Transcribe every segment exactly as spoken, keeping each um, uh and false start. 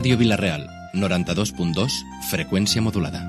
Ràdio Vila-real, noranta-dos punt dos, freqüència modulada.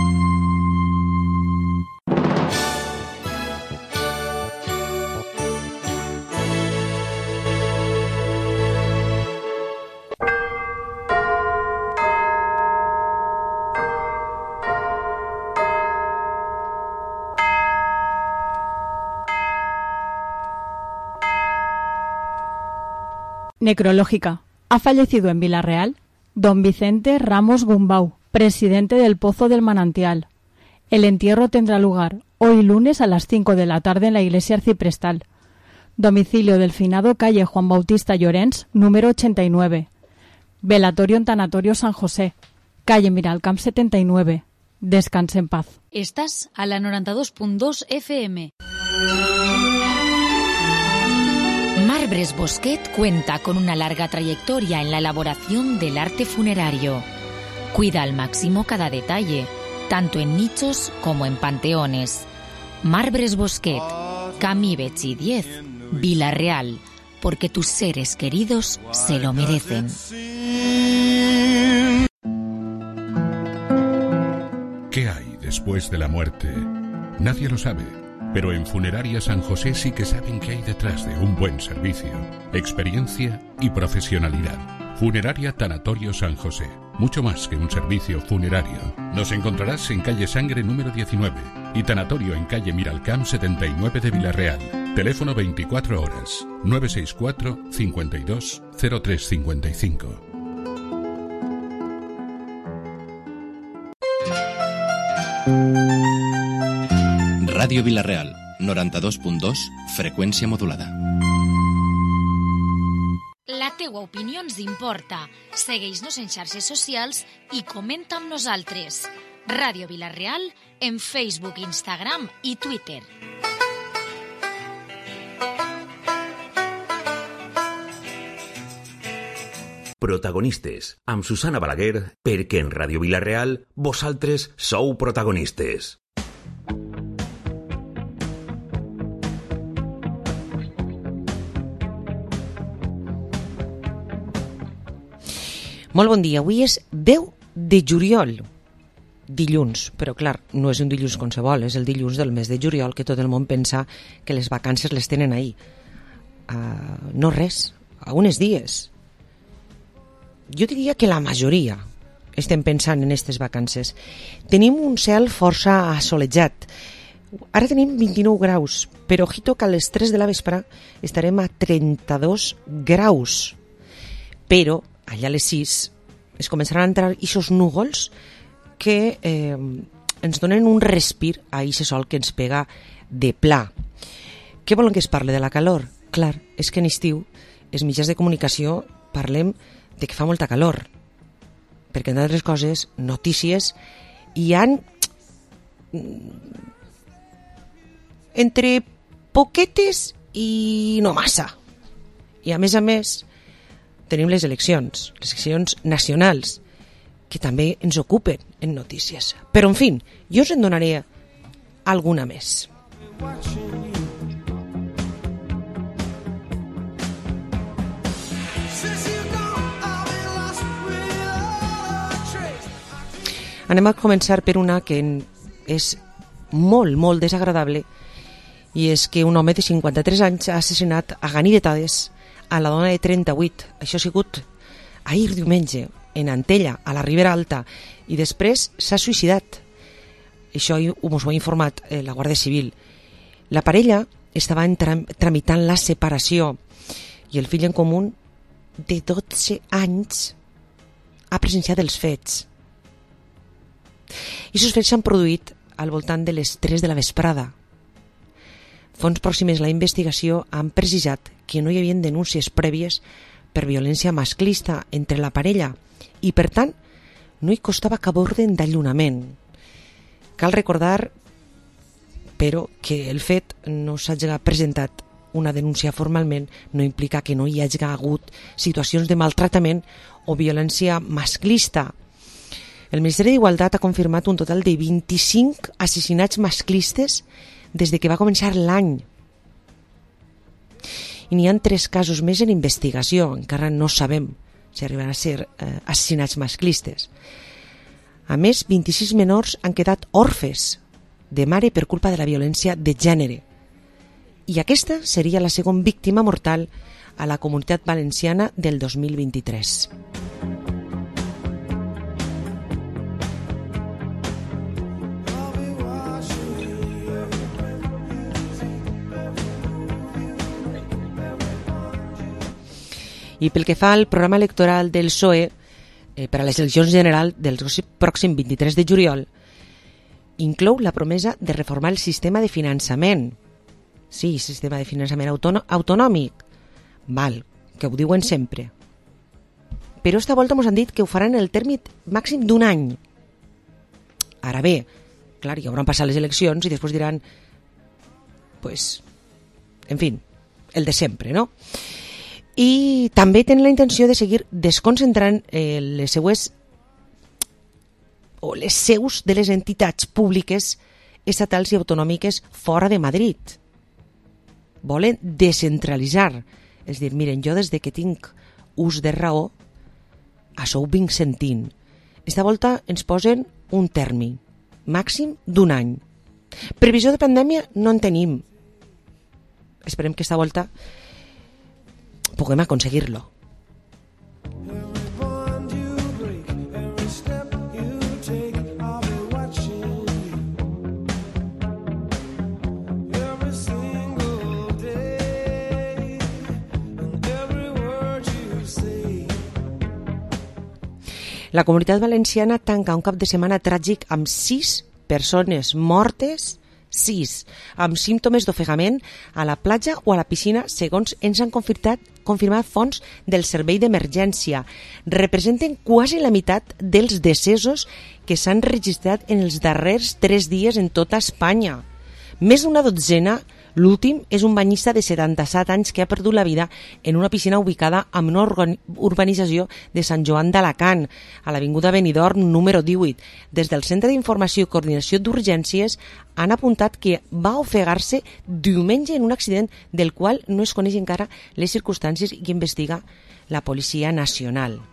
Necrológica. Ha fallecido en Vila-real don Vicente Ramos Gumbau, presidente del Pozo del Manantial. El entierro tendrá lugar hoy lunes a las cinco de la tarde en la iglesia arciprestal. Domicilio del finado, calle Juan Bautista Llorens, número ochenta y nueve. Velatorio en Tanatorio San José, calle Miralcamp setenta y nueve. Descanse en paz. Estás a la noranta-dos punt dos F M. Marbres Bosquet cuenta con una larga trayectoria en la elaboración del arte funerario. Cuida al máximo cada detalle, tanto en nichos como en panteones. Marbres Bosquet, Camí Betxí diez, Vila-real, porque tus seres queridos se lo merecen. ¿Qué hay después de la muerte? Nadie lo sabe. Pero en Funeraria San José sí que saben qué hay detrás de un buen servicio, experiencia y profesionalidad. Funeraria Tanatorio San José, mucho más que un servicio funerario. Nos encontrarás en calle Sangre número diecinueve y Tanatorio en calle Miralcamp setenta y nueve de Vila-real. Teléfono veinticuatro horas, nueve seis cuatro, cincuenta y dos, cero tres cincuenta y cinco. Ràdio Vila-real, noranta-dos punt dos, freqüència modulada. La teua opinió ens importa. Segueix-nos en xarxes socials i comenta amb nosaltres. Ràdio Vila-real en Facebook, Instagram i Twitter. Protagonistes, amb Susana Balaguer, perquè en Ràdio Vila-real vosaltres sou protagonistes. Molt bon dia. Avui és deu de juliol, dilluns, però clar, no és un dilluns qualsevol, és el dilluns del mes de juliol, que tot el món pensa que les vacances les tenen ahí. Uh, no res, a uns dies. Jo diria que la majoria estem pensant en aquestes vacances. Tenim un cel força assolejat. Ara tenim vint-i-nou graus, però ojito que a les tres de la vespre estarem a trenta-dos graus. Però allà a les sis es començaran a entrar aquests núvols que eh, ens donen un respir a aquest sol que ens pega de pla. Què volen que es parli de la calor? Clar, és que en estiu els mitjans de comunicació parlem de que fa molta calor, perquè en d'altres coses, notícies, hi han entre poquetes i no massa. I a més a més tenim les eleccions, les eleccions nacionals, que també ens ocupen en notícies. Però, en fi, jo us en donaré alguna més. Anem a començar per una que és molt, molt desagradable, i és que un home de cinquanta-tres anys ha assassinat a ganivetades a la dona de trenta-vuit. Això ha sigut ahir diumenge, en Antella, a la Ribera Alta, i després s'ha suïcidat. Això us ho ha informat eh, la Guàrdia Civil. La parella estava tram tramitant la separació i el fill en comú de dotze anys ha presenciat els fets. I aquests fets s'han produït al voltant de les tres de la vesprada. Fonts pròximes a la investigació han precisat que no hi havia denúncies prèvies per violència masclista entre la parella i, per tant, no hi costava cap ordre d'allunament. Cal recordar, però, que el fet no s'hagi presentat una denúncia formalment no implica que no hi hagi hagut situacions de maltractament o violència masclista. El Ministeri d'Igualtat ha confirmat un total de vint-i-cinc assassinats masclistes des de que va començar l'any. I n'hi ha tres casos més en investigació, encara no sabem si arriben a ser eh, assassinats masclistes. A més, vint-i-sis menors han quedat orfes de mare per culpa de la violència de gènere. I aquesta seria la segona víctima mortal a la Comunitat Valenciana del dos mil vint-i-tres. I pel que fa al programa electoral del P S O E eh, per a les eleccions generals del pròxim vint-i-tres de juliol, inclou la promesa de reformar el sistema de finançament. Sí, sistema de finançament autonòmic. Val, que ho diuen sempre. Però esta volta ens han dit que ho faran en el terme màxim d'un any. Ara bé, clar, ja hauran passat les eleccions i després diran, pues, en fi, el de sempre, no? I també tenen la intenció de seguir desconcentrant eh, les seues o les seus de les entitats públiques estatals i autonòmiques fora de Madrid. Volen descentralitzar. És dir, miren, jo des de que tinc ús de raó, això ho vinc sentint. Esta volta ens posen un termi, màxim d'un any. Previsió de pandèmia no en tenim. Esperem que esta volta puguem aconseguir-lo. La Comunitat Valenciana tanca un cap de setmana tràgic amb sis persones mortes, sis, amb símptomes d'ofegament a la platja o a la piscina, segons ens han confirmat, confirmat fonts del Servei d'Emergència. Representen quasi la meitat dels decessos que s'han registrat en els darrers tres dies en tota Espanya. Més d'una dotzena. L'últim és un banyista de setanta-set anys que ha perdut la vida en una piscina ubicada en una urbanització de Sant Joan d'Alacant, a l'avinguda Benidorm número divuit. Des del Centre d'Informació i Coordinació d'Urgències han apuntat que va ofegar-se diumenge en un accident del qual no es coneix encara les circumstàncies i que investiga la Policia Nacional.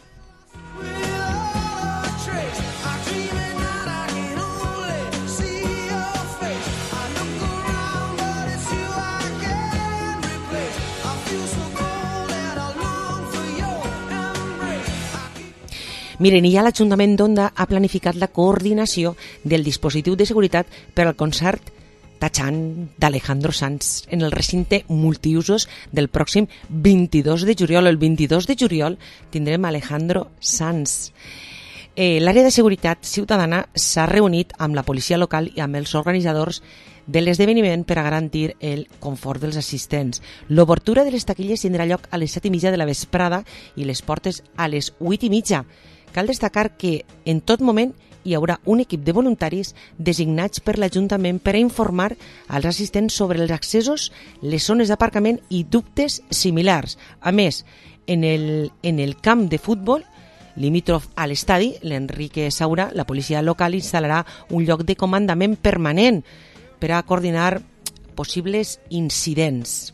Miren, i ja l'Ajuntament d'Onda ha planificat la coordinació del dispositiu de seguretat per al concert Tachán d'Alejandro Sanz en el recinte multiusos del pròxim vint-i-dos de juliol. El vint-i-dos de juliol tindrem Alejandro Sanz. Eh, L'àrea de seguretat ciutadana s'ha reunit amb la policia local i amb els organitzadors de l'esdeveniment per a garantir el confort dels assistents. L'obertura de les taquilles tindrà lloc a les set i mitja de la vesprada i les portes a les vuit i mitja. Cal destacar que en tot moment hi haurà un equip de voluntaris designats per l'Ajuntament per a informar als assistents sobre els accessos, les zones d'aparcament i dubtes similars. A més, en el, en el camp de futbol limítrof a l'estadi, l'Enrique Saura, la policia local instal·larà un lloc de comandament permanent per a coordinar possibles incidents.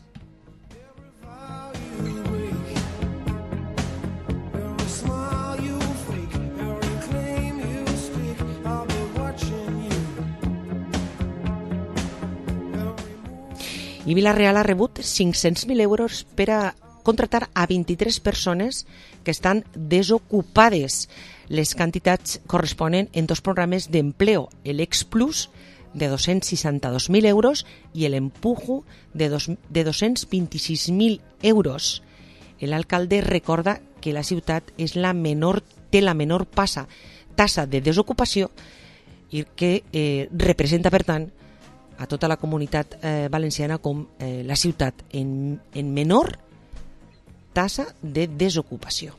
I Vila-real ha rebut cinc-cents mil euros per a contratar a vint-i-tres persones que estan desocupades. Les quantitats corresponen en dos programes d'empleo, el Explus de dos-cents seixanta-dos mil euros i l'Empujo de, dos, de dos-cents vint-i-sis mil euros. L'alcalde recorda que la ciutat és la menor, té la menor passa, tassa de desocupació i que eh, representa, per tant, a tota la comunitat eh, valenciana com eh, la ciutat en, en menor tassa de desocupació.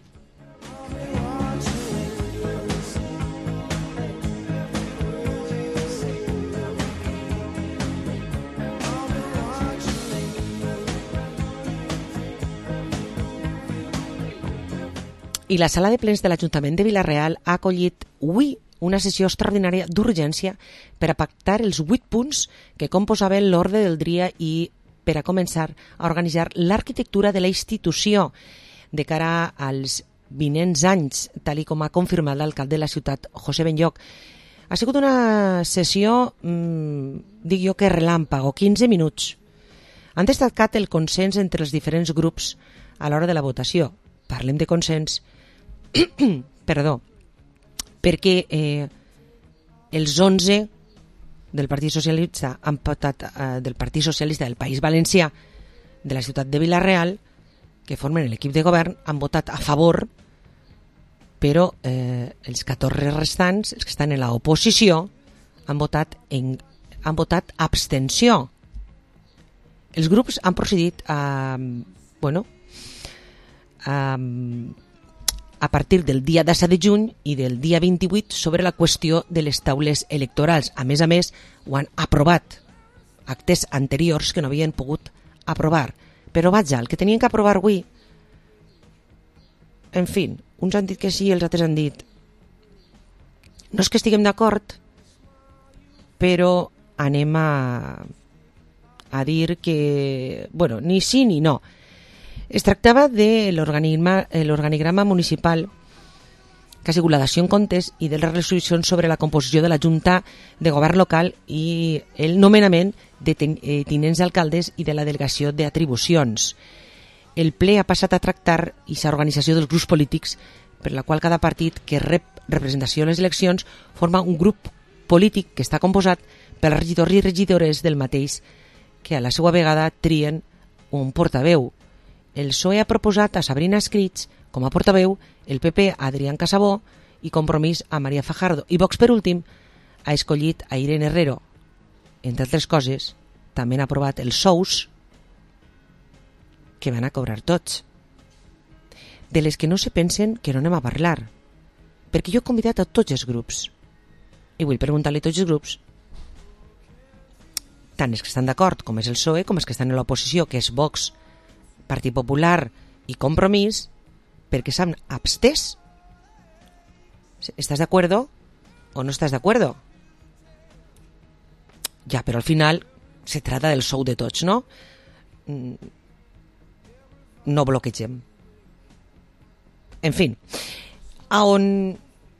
I la sala de plens de l'Ajuntament de Vila-real ha acollit avui una sessió extraordinària d'urgència per a pactar els vuit punts que composaven l'ordre del dia i per a començar a organitzar l'arquitectura de la institució de cara als vinents anys, tal i com ha confirmat l'alcalde de la ciutat, José Benlloch. Ha sigut una sessió, mmm, dic jo que relàmpago, quinze minuts. Han destacat el consens entre els diferents grups a l'hora de la votació. Parlem de consens, perdó, perquè eh, els onze del Partit Socialista han votat, eh, del Partit Socialista del País Valencià de la ciutat de Vila-real, que formen l'equip de govern, han votat a favor, però eh, els catorze restants, els que estan en l'oposició, han votat en, han votat abstenció. Els grups han procedit a, bueno, a, a partir del dia disset de juny i del dia vint-i-vuit sobre la qüestió de les taules electorals. A més a més, ho han aprovat actes anteriors que no havien pogut aprovar. Però vaja, el que tenien que aprovar avui, en fi, uns han dit que sí, els altres han dit no és que estiguem d'acord, però anem a a dir que, bueno, ni sí ni no. Es tractava de l'organigrama municipal que ha sigut la dació en comptes i de les resolucions sobre la composició de la Junta de Govern local i el nomenament de tinents d'alcaldes i de la delegació d'atribucions. El ple ha passat a tractar aquesta organització dels grups polítics per la qual cada partit que rep representació a les eleccions forma un grup polític que està composat per regidors i regidores del mateix que a la seva vegada trien un portaveu. El P S O E ha proposat a Sabrina Escrits com a portaveu, el P P a Adrián Casabó i Compromís a María Fajardo. I Vox, per últim, ha escollit a Irene Herrero. Entre altres coses, també han aprovat els sous que van a cobrar tots. De les que no se pensen que no anem a parlar. Perquè jo he convidat a tots els grups. I vull preguntar-li a tots els grups, tant els que estan d'acord, com és el P S O E, com els que estan en l'oposició, que és Vox, Partit Popular i Compromís, perquè s'han abstès. ¿Estás de acuerdo o no estás de acuerdo? Ja, però al final se trata del sou de tots, no? No bloquegem. En fi, a on...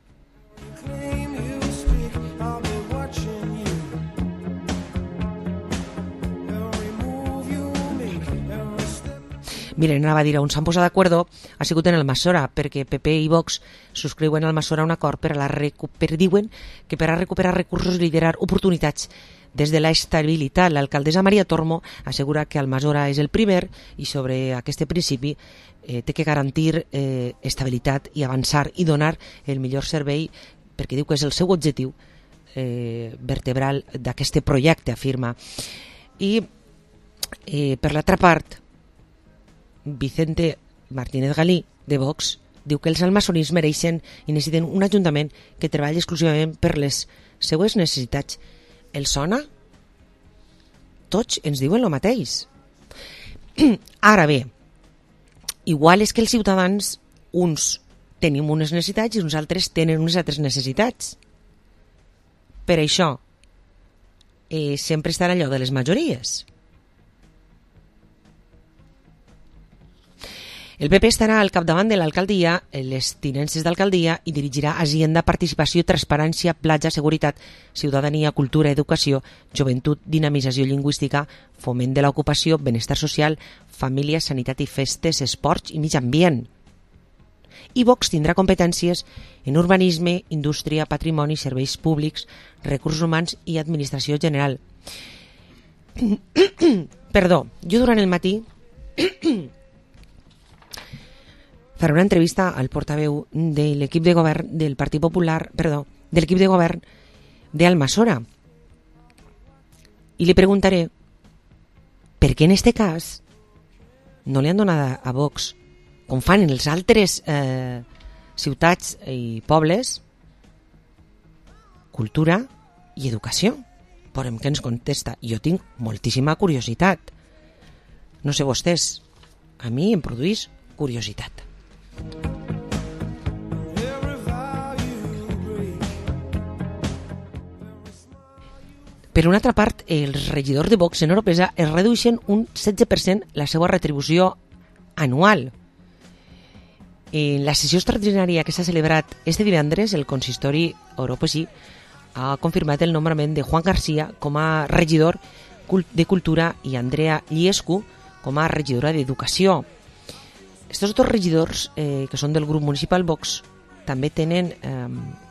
Miren, anava a dir, on s'han posat d'acord ha sigut en el Almassora, perquè P P i Vox subscriuen al Almassora un acord per a la recuper, diuen que per a recuperar recursos i liderar oportunitats des de la estabilitat. L'alcaldessa Maria Tormo assegura que Almassora és el primer i sobre aquest principi eh, té que garantir eh, estabilitat i avançar i donar el millor servei, perquè diu que és el seu objectiu eh, vertebral d'aquest projecte, afirma. I eh, per l'altra part, Vicente Martínez Galí, de Vox, diu que els almassonins mereixen i necessiten un ajuntament que treballi exclusivament per les seues necessitats. El sona? Tots ens diuen el mateix. Ara bé, igual és que els ciutadans, uns tenim unes necessitats i uns altres tenen unes altres necessitats. Per això, eh, sempre estarà allò de les majories. El P P estarà al capdavant de l'alcaldia, les tinences d'alcaldia i dirigirà Agenda, Participació, Transparència, Platja, Seguretat, Ciutadania, Cultura, Educació, Joventut, Dinamització Lingüística, Foment de l'Ocupació, Benestar Social, Família, Sanitat i Festes, Esports i Mig Ambient. I Vox tindrà competències en urbanisme, indústria, patrimoni, serveis públics, recursos humans i administració general. Perdó, jo durant el matí farà una entrevista al portaveu de l'equip de govern del Partit Popular, perdó, de l'equip de govern d'Almassora. I li preguntaré per què en este cas no li han donat a Vox, com fan en els altres eh, ciutats i pobles, cultura i educació. Veurem què ens contesta. Jo tinc moltíssima curiositat. No sé vostès, a mi em produeix curiositat. Per una altra part, els regidors de Vox en Oropesa es redueixen un setze per cent la seva retribució anual. En la sessió extraordinària que s'ha celebrat este divendres, el consistori Europa sí ha confirmat el nombrament de Juan García com a regidor de Cultura i Andrea Lliescu com a regidora d'Educació. Estos dos regidors, eh, que són del grup municipal Vox, també tenen eh,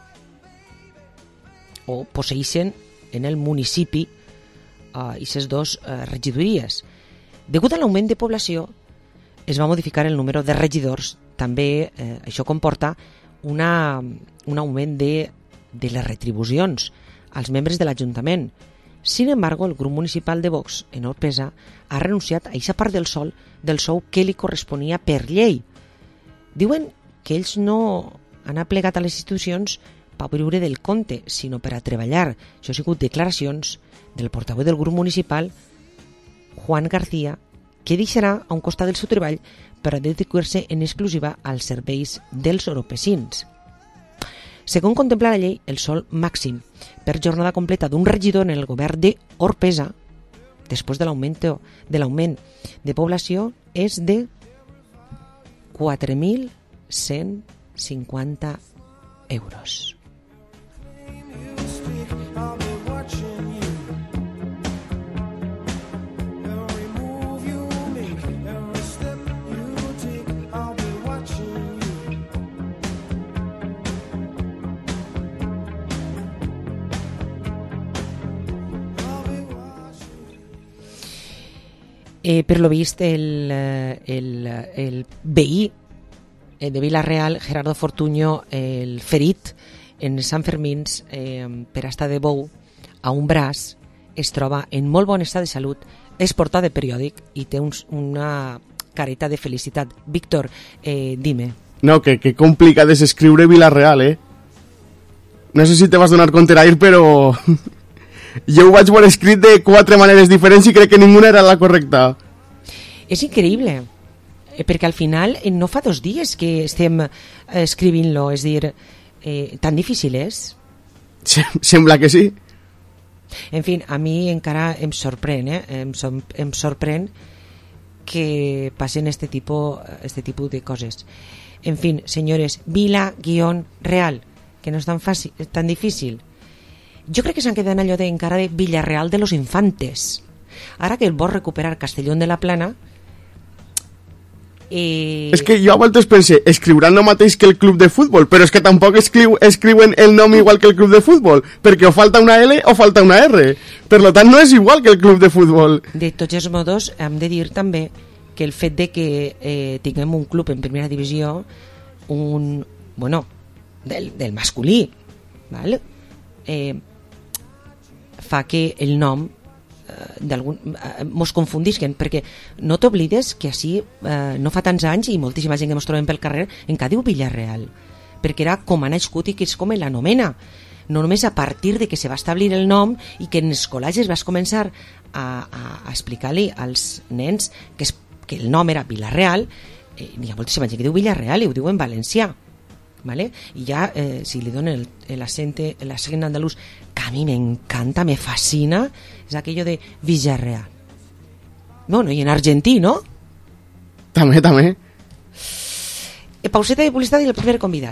o posseeixen en el municipi aquestes eh, dues eh, regidories. Degut a l'augment de població, es va modificar el número de regidors. També eh, això comporta una, un augment de, de les retribucions als membres de l'Ajuntament. Sin embargo, el grup municipal de Vox en Orpesa ha renunciat a aquesta part del sou, del sou que li corresponia per llei. Diuen que ells no han aplegat a les institucions per viure del compte, sinó per a treballar. Això ha sigut declaracions del portaveu del grup municipal, Juan García, que deixarà a un costat del seu treball per a dedicar-se en exclusiva als serveis dels oropesins. Segons contempla la llei, el sou màxim per jornada completa d'un regidor en el govern d'Orpesa, després de l'augment de l'augment de població, és de quatre mil cent cinquanta euros. Eh, per lo vist, el, el, el veí de Vila-real, Gerardo Fortuño, el ferit en Sant Fermins eh, per estar de bou a un braç, es troba en molt bon estat de salut, és portat de periòdic i té uns, una careta de felicitat. Víctor, eh, dime. No, que, que complicat és escriure Vila-real, eh? No sé si te vas donar compte ahir, però... jo ho vaig veure escrit de quatre maneres diferents i crec que ninguna era la correcta. És increïble, perquè al final no fa dos dies que estem escrivint-lo, és dir, eh, tan difícil és? Sembla que sí. En fi, a mi encara em sorprèn, eh? em, som, em sorprèn que passen este tipus, este tipus de coses. En fi, senyores, Vila-real, que no és tan fàcil, tan difícil. Jo crec que s'han quedat allò de, encara de Villarreal de los Infantes. Ara que el vol recuperar Castellón de la Plana... Eh... És que jo a voltes pense, escriuran el mateix que el club de futbol, però és que tampoc escriu, escriuen el nom igual que el club de futbol, perquè o falta una L o falta una R. Per lo tant, no és igual que el club de futbol. De tots els modos, hem de dir també que el fet de que eh, tinguem un club en primera divisió, un... bueno, del, del masculí, ¿vale? Eh, fa que el nom eh, d'algun eh, mos confundisquen, perquè no t'oblides que així eh, no fa tants anys i moltíssima gent que ens trobem pel carrer encara diu Villarreal, perquè era com ha nascut i que és com l'anomena, no només a partir de que se va establir el nom i que en els col·legis vas començar a, a, a explicar-li als nens que, es, que el nom era Villarreal, eh, n'hi ha moltíssima gent que diu Villarreal i ho diu en valencià, ¿vale? Y ya eh, si le donen el, el acento el acento andaluz, que a mí me encanta, me fascina, es aquello de Villarreal. Bueno, y en argentí, ¿no? També, també. Eh, pauseta de publicitat i el primer convidat.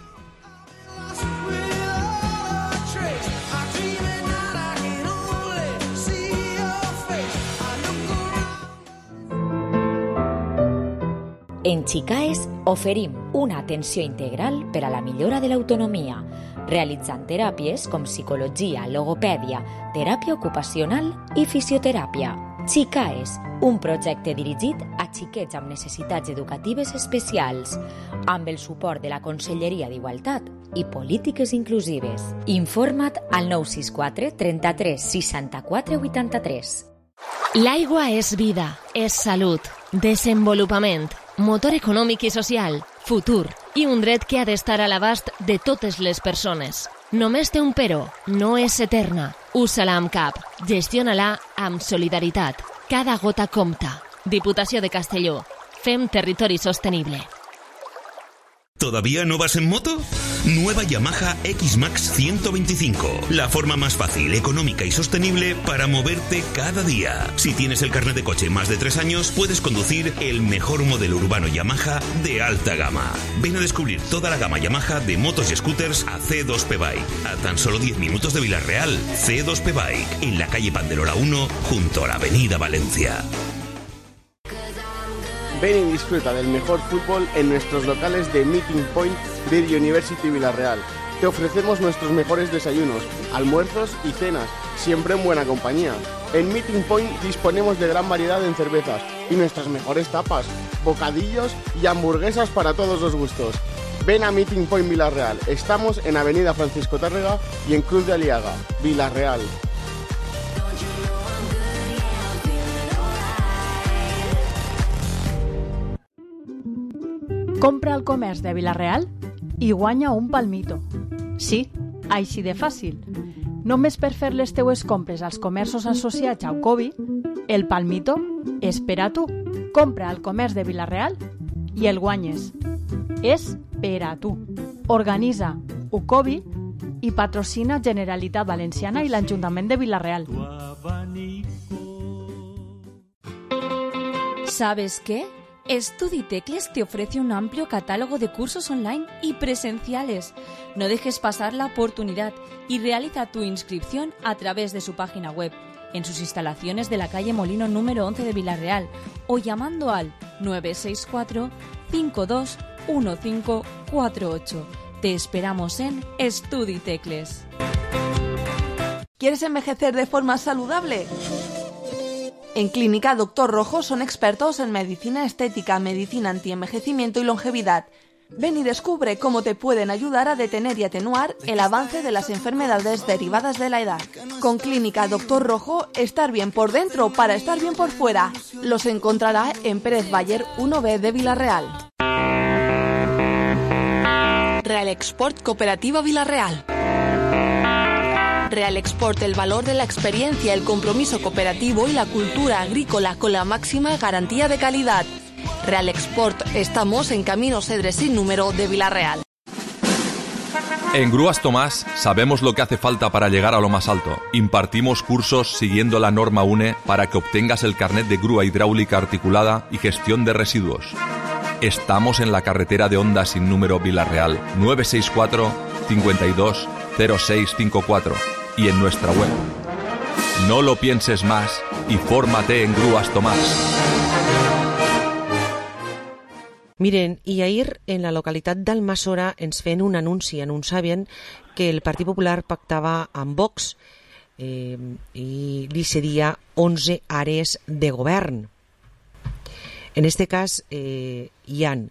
En Xicaes oferim una atenció integral per a la millora de l'autonomia, realitzant teràpies com psicologia, logopèdia, teràpia ocupacional i fisioteràpia. Xicaes, un projecte dirigit a xiquets amb necessitats educatives especials, amb el suport de la Conselleria d'Igualtat i Polítiques Inclusives. Informa't al nou sis quatre trenta-tres seixanta-quatre vuitanta-tres. L'aigua és vida, és salut, desenvolupament, motor econòmic i social, futur i un dret que ha d'estar a l'abast de totes les persones. Només té un però, no és eterna. Usa-la amb cap, gestiona-la amb solidaritat. Cada gota compta. Diputació de Castelló. Fem territori sostenible. ¿Todavía no vas en moto? Nueva Yamaha X-Max ciento veinticinco. La forma más fácil, económica y sostenible para moverte cada día. Si tienes el carnet de coche más de tres años, puedes conducir el mejor modelo urbano Yamaha de alta gama. Ven a descubrir toda la gama Yamaha de motos y scooters a C dos P Bike. A tan solo diez minutos de Villarreal, C dos P Bike, en la calle Pandelora uno, junto a la avenida Valencia. Ven y disfruta del mejor fútbol en nuestros locales de Meeting Point de University Villarreal. Te ofrecemos nuestros mejores desayunos, almuerzos y cenas, siempre en buena compañía. En Meeting Point disponemos de gran variedad en cervezas y nuestras mejores tapas, bocadillos y hamburguesas para todos los gustos. Ven a Meeting Point Villarreal. Estamos en Avenida Francisco Tárrega y en Cruz de Aliaga, Villarreal. Compra al comerç de Villarreal i guanya un palmito. Sí, així de fàcil. Només per fer les teues compres als comerços associats a Ucovi, el palmito és per a tu. Compra al comerç de Villarreal i el guanyes. És per a tu. Organitza Ucovi i patrocina Generalitat Valenciana i l'Ajuntament de Villarreal. ¿Sabes qué? Estuditecles te ofrece un amplio catálogo de cursos online y presenciales. No dejes pasar la oportunidad y realiza tu inscripción a través de su página web, en sus instalaciones de la calle Molino número once de Villarreal o llamando al nueve seis cuatro, cinco dos uno cinco cuatro ocho. Te esperamos en Estuditecles. ¿Quieres envejecer de forma saludable? En Clínica Doctor Rojo son expertos en medicina estética, medicina antienvejecimiento y longevidad. Ven y descubre cómo te pueden ayudar a detener y atenuar el avance de las enfermedades derivadas de la edad. Con Clínica Doctor Rojo, estar bien por dentro para estar bien por fuera. Los encontrará en Pérez Bayer uno B de Villarreal. Real Export Cooperativa Villarreal. Real Export, el valor de la experiencia, el compromiso cooperativo y la cultura agrícola con la máxima garantía de calidad. Real Export, estamos en Camino Cedre sin número de Villarreal. En Grúas Tomás sabemos lo que hace falta para llegar a lo más alto. Impartimos cursos siguiendo la norma U N E para que obtengas el carnet de grúa hidráulica articulada y gestión de residuos. Estamos en la carretera de Onda sin número Villarreal, nueve seis cuatro, cincuenta y dos, cero seis cinco cuatro. Y en nuestra web. No lo pienses más y fórmate en Grúas Tomás. Miren, i ahir en la localitat d'Almassora ens feien un anunci, anunciaven que el Partit Popular pactava amb Vox eh, i li cedia onze àrees de govern. En este cas eh, hi han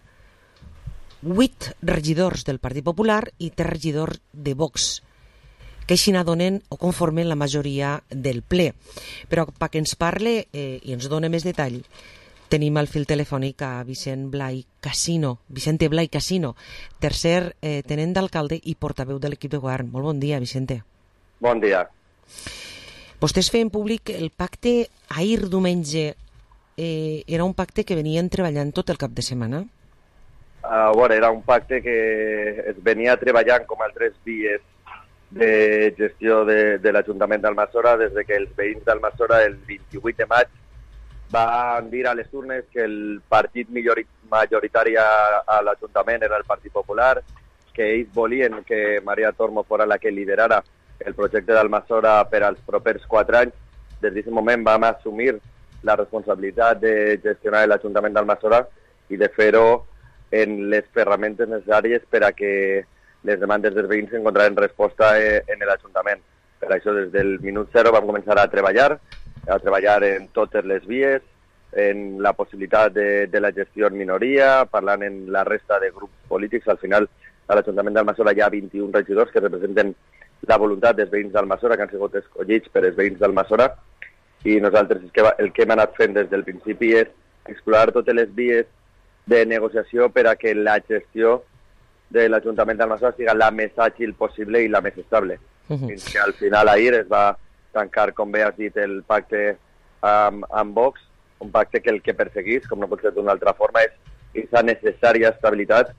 vuit regidors del Partit Popular i tres regidors de Vox, que així donen o conformen la majoria del ple. Però perquè ens parle eh, i ens doni més detall, tenim al fil telefònic a Vicent Blai Casino, Vicente Blai Casino, tercer eh, tenent d'alcalde i portaveu de l'equip de govern. Molt bon dia, Vicente. Bon dia. Vostès feien públic el pacte ahir diumenge. Eh, era un pacte que venien treballant tot el cap de setmana? Uh, bueno, era un pacte que es venia treballant com altres vies de gestió de, de l'Ajuntament d'Almassora des de que els veïns d'Almassora el vint-i-vuit de maig van dir a les urnes que el partit majoritari a, a l'Ajuntament era el Partit Popular, que ells volien que Maria Tormo fora la que liderara el projecte d'Almassora per als propers quatre anys. Des d'aquest moment vam assumir la responsabilitat de gestionar l'Ajuntament d'Almassora i de fer-ho en les ferramentes necessàries per a que les demandes dels veïns encontraran resposta en l'Ajuntament. Per això, des del minut zero vam començar a treballar, a treballar en totes les vies, en la possibilitat de, de la gestió en minoria, parlant en la resta de grups polítics. Al final, a l'Ajuntament d'Almassora hi ha vint-i-un regidors que representen la voluntat dels veïns d'Almassora, que han sigut escollits per els veïns d'Almassora, i nosaltres el que, el que hem anat fent des del principi és explorar totes les vies de negociació per a que la gestió de l'Ajuntament d'Almassora siga la més àgil possible i la més estable. Uh -huh. Fins que al final ahir es va tancar, com bé has dit, el pacte amb, amb Vox, un pacte que el que perseguís, com no pot ser d'una altra forma, és aquesta necessària estabilitat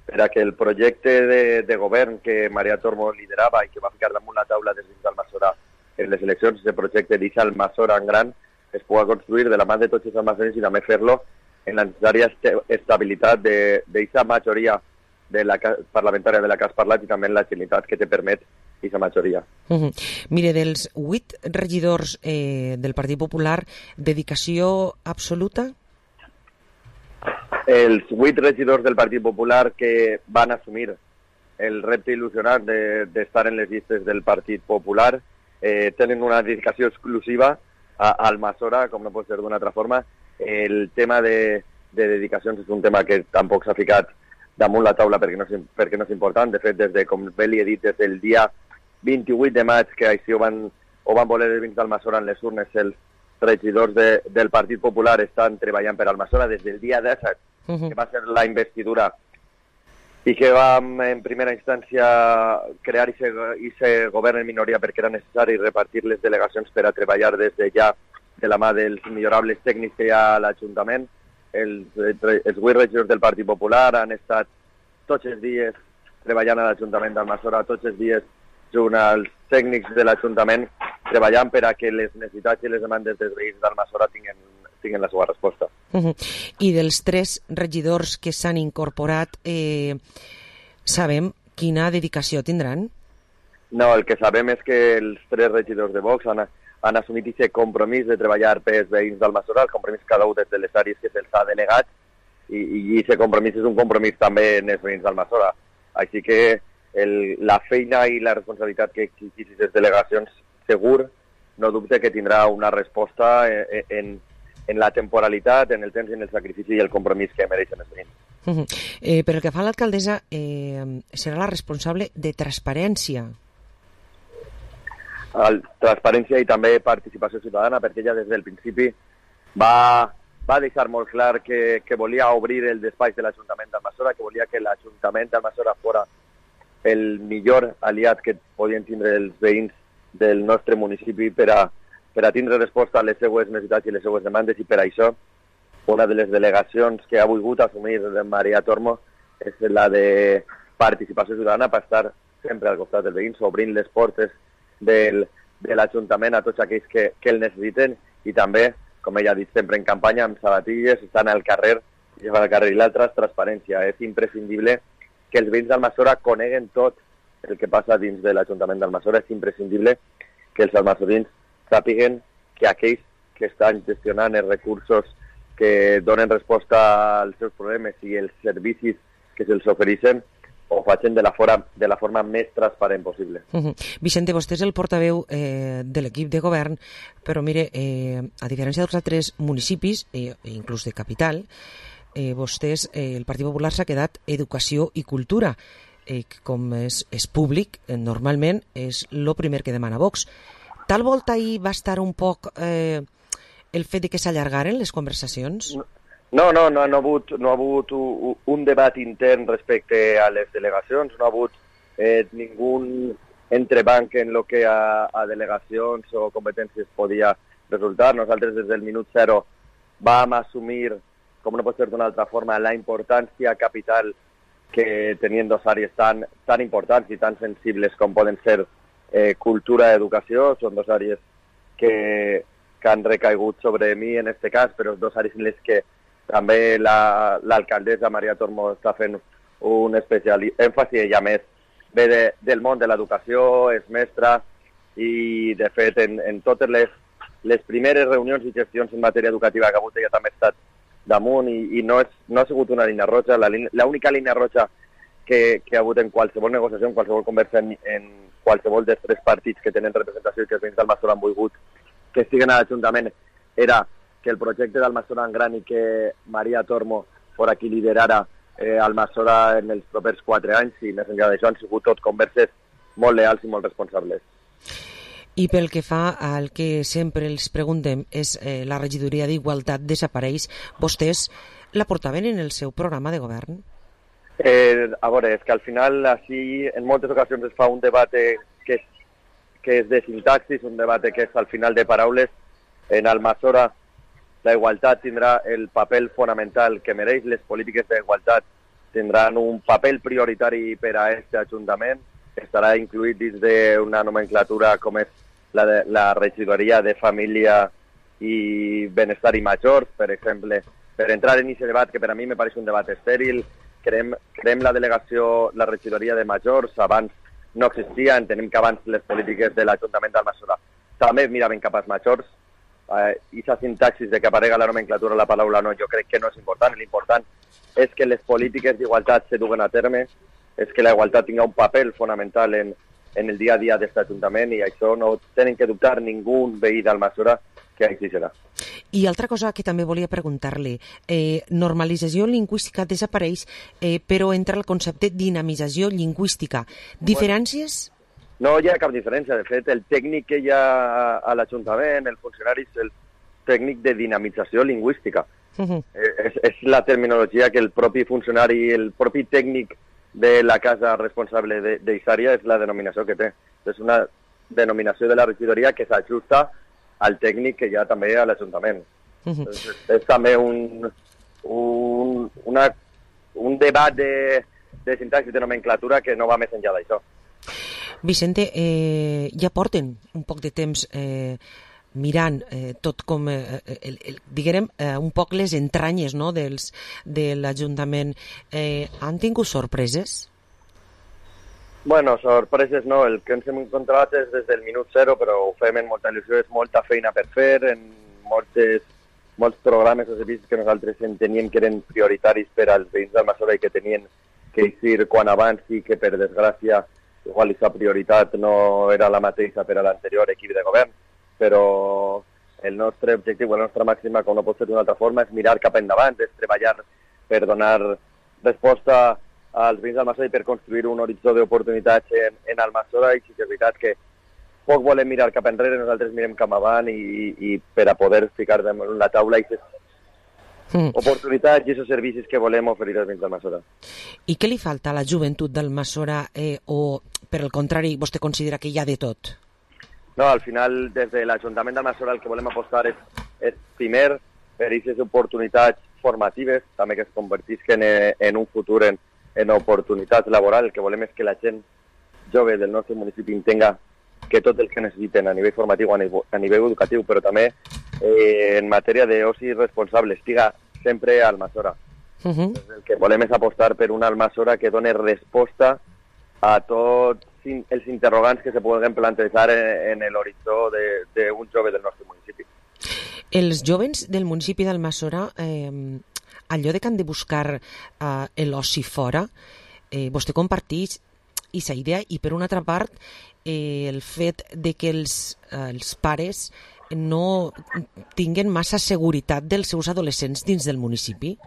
per a que el projecte de, de govern que Maria Tormo liderava i que va ficar damunt la taula des dins d'Almassora en les eleccions, el projecte d'Ixa Almassora en gran, es pugui construir de la mà de tots els almassorins i també fer-lo en la necessària estabilitat d'aquesta majoria de la parlamentària de la que has parlat i també en l'agilitat que te permet aquesta majoria. Uh -huh. Mire, dels vuit regidors eh, del Partit Popular, dedicació absoluta? Els vuit regidors del Partit Popular que van assumir el repte il·lusionant d'estar de, en les llistes del Partit Popular eh, tenen una dedicació exclusiva a Almassora, com no pot ser d'una altra forma. El tema de, de dedicacions és un tema que tampoc s'ha ficat damunt la taula perquè no, és, perquè no és important. De fet, des de, com bé li he dit, des del dia vint-i-vuit de maig, que així ho van, ho van voler els veïns d'Almassora en les urnes, els regidors de, del Partit Popular estan treballant per Almassora des del dia disset, uh-huh. que va ser la investidura, i que vam en primera instància crear aquest govern en minoria perquè era necessari repartir les delegacions per a treballar des de ja de la mà dels millorables tècnics que hi ha a l'Ajuntament. Els, els vuit regidors del Partit Popular han estat tots els dies treballant a l'Ajuntament d'Almassora, tots els dies junt als tècnics de l'Ajuntament, treballant per a que les necessitats i les demandes dels veïns d'Almassora tinguin, tinguin la seva resposta. Uh-huh. I dels tres regidors que s'han incorporat, eh, sabem quina dedicació tindran? No, el que sabem és que els tres regidors de Vox han, han assumit aquest compromís de treballar pels veïns d'Almassora, el compromís cada un des de les àrees que se'ls ha delegat, i aquest compromís és un compromís també en els veïns d'Almassora. Així que el, la feina i la responsabilitat que exigeixen les delegacions segur, no dubte que tindrà una resposta en, en, en la temporalitat, en el temps i en el sacrifici i el compromís que mereixen els veïns. Uh-huh. eh, però el que fa l'alcaldessa eh, serà la responsable de transparència. El, transparència i també participació ciutadana, perquè ella des del principi va, va deixar molt clar que, que volia obrir el despatx de l'Ajuntament d'Almassora, que volia que l'Ajuntament d'Almassora fora el millor aliat que podien tindre els veïns del nostre municipi per a, per a tindre resposta a les seues necessitats i les seues demandes, i per això una de les delegacions que ha volgut assumir Maria Tormo és la de participació ciutadana per estar sempre al costat dels veïns, obrint les portes del, de l'Ajuntament a tots aquells que, que el necessiten, i també, com ella ha dit sempre en campanya, amb sabatilles, estan al carrer, i al carrer. I l'altra és transparència. És imprescindible que els veïns d'Almassora coneguen tot el que passa dins de l'Ajuntament d'Almassora. És imprescindible que els almassorins sàpiguen que aquells que estan gestionant els recursos que donen resposta als seus problemes i els servicis que se'ls ofereixen ho facin de la, fora, de la forma més transparent possible. Uh-huh. Vicente, vostè és el portaveu eh, de l'equip de govern, però mire, eh, a diferència dels altres municipis, eh, inclús de capital, eh, vostès, eh, el Partit Popular s'ha quedat educació i cultura, eh, que com és, és públic, eh, normalment és el primer que demana Vox. Tal volta ahir va estar un poc eh, el fet de que s'allargaren les conversacions? No, no, no, no ha hagut, no ha hagut un, un debat intern respecte a les delegacions, no ha hagut eh, ningú entrebanc en el que a, a delegacions o competències podia resultar. Nosaltres des del minut zero vam assumir, com no pot ser d'una altra forma, la importància capital que tenien dos àrees tan, tan importants i tan sensibles com poden ser eh, cultura i educació. Són dos àrees que, que han recaigut sobre mi en aquest cas, però dos àrees en les que també l'alcaldessa la, Maria Tormo està fent un especial èmfasi. Ella més ve de, del món de l'educació, és mestra, i de fet en, en totes les, les primeres reunions i gestions en matèria educativa que ha hagut ella també ha estat damunt, i, i no, és, no ha sigut una línia roja. L'única línia roja que, que ha hagut en qualsevol negociació, en qualsevol conversa, en, en qualsevol dels tres partits que tenen representació i que els veïns d'Almassora han volgut que estiguen a l'Ajuntament, era que el projecte d'Almassora en gran i que Maria Tormo fora qui liderara eh, Almassora en els propers quatre anys, i més enllà d'això han sigut tot converses molt leals i molt responsables. I pel que fa al que sempre els preguntem, és eh, la regidoria d'Igualtat desapareix. Vostès la portaven en el seu programa de govern? Eh, a veure, és que al final així en moltes ocasions es fa un debat que és, que és de sintaxis, un debat que és al final de paraules. En Almassora la igualtat tindrà el paper fonamental que mereix. Les polítiques d'igualtat tindran un paper prioritari per a aquest Ajuntament. Estarà incluït dins d'una nomenclatura com és la, de, la regidoria de Família i Benestar i Majors, per exemple, per entrar en aquest debat, que per a mi me pareix un debat estèril. Creem, creem la delegació, la regidoria de Majors, abans no existia, entenem que abans les polítiques de l'Ajuntament d'Almassora també miraven cap als Majors, eh, i la sintaxis de que aparega la nomenclatura la paraula no, jo crec que no és important. L'important és que les polítiques d'igualtat se duguen a terme, és que la igualtat tingui un paper fonamental en, en el dia a dia d'aquest Ajuntament, i això no tenen que dubtar ningú veí d'Almassora que així serà. I altra cosa que també volia preguntar-li, eh, normalització lingüística desapareix, eh, però entra el concepte dinamització lingüística. Diferències? No hi ha cap diferència. De fet, el tècnic que hi ha a l'Ajuntament, el funcionari, és el tècnic de dinamització lingüística. Uh-huh. És, és la terminologia que el propi funcionari, el propi tècnic de la casa responsable d'Ixària és la denominació que té. És una denominació de la regidoria que s'ajusta al tècnic que hi ha també a l'Ajuntament. Uh-huh. és, és també un, un, una, un debat de, de sintaxi de nomenclatura que no va més enllà d'això. Vicente, eh, ja porten un poc de temps eh, mirant eh, tot com, eh, el, el, diguem, eh, un poc les entranyes, no?, dels, de l'Ajuntament. Eh, han tingut sorpreses? Bueno, sorpreses no. El que ens hem encontrat és des del minut zero, però ho fem en molta il·lusió, és molta feina per fer, en moltes, molts programes o servicis que nosaltres enteníem que eren prioritaris per als veïns d'Almassora i que tenien que eixir quan abans, i que per desgràcia igual aquesta prioritat no era la mateixa per a l'anterior equip de govern, però el nostre objectiu, la nostra màxima, com no pot ser d'una altra forma, és mirar cap endavant, és treballar per donar resposta als veïns d'Almassora i per construir un horitzó d'oportunitats en, en Almassora, i sí que és veritat que poc volem mirar cap enrere, nosaltres mirem cap avant, i, i per a poder ficar damunt la taula aquestes mm. oportunitats i aquests servicis que volem oferir als veïns d'Almassora. I què li falta a la joventut d'Almassora, eh, o per el contrari, vostè considera que hi ha de tot? No, al final, des de l'Ajuntament d'Almassora el que volem apostar és, és primer, per aquestes oportunitats formatives, també que es convertisquen en, en un futur en, en oportunitats laborals. El que volem és que la gent jove del nostre municipi entenga que tot el que necessiten a nivell formatiu, a nivell, a nivell educatiu, però també eh, en matèria d'oci responsable, estiga sempre a Almassora. Uh-huh. El que volem és apostar per una Almassora que doni resposta a tots els interrogants que se poden plantejar en, en l'horitzó d'un jove del nostre municipi. Els joves del municipi d'Almassora, eh, allò de que han de buscar eh, l'oci fora, eh, vostè comparteix aquesta idea, i per una altra part eh, el fet de que els, eh, els pares no tinguen massa seguretat dels seus adolescents dins del municipi?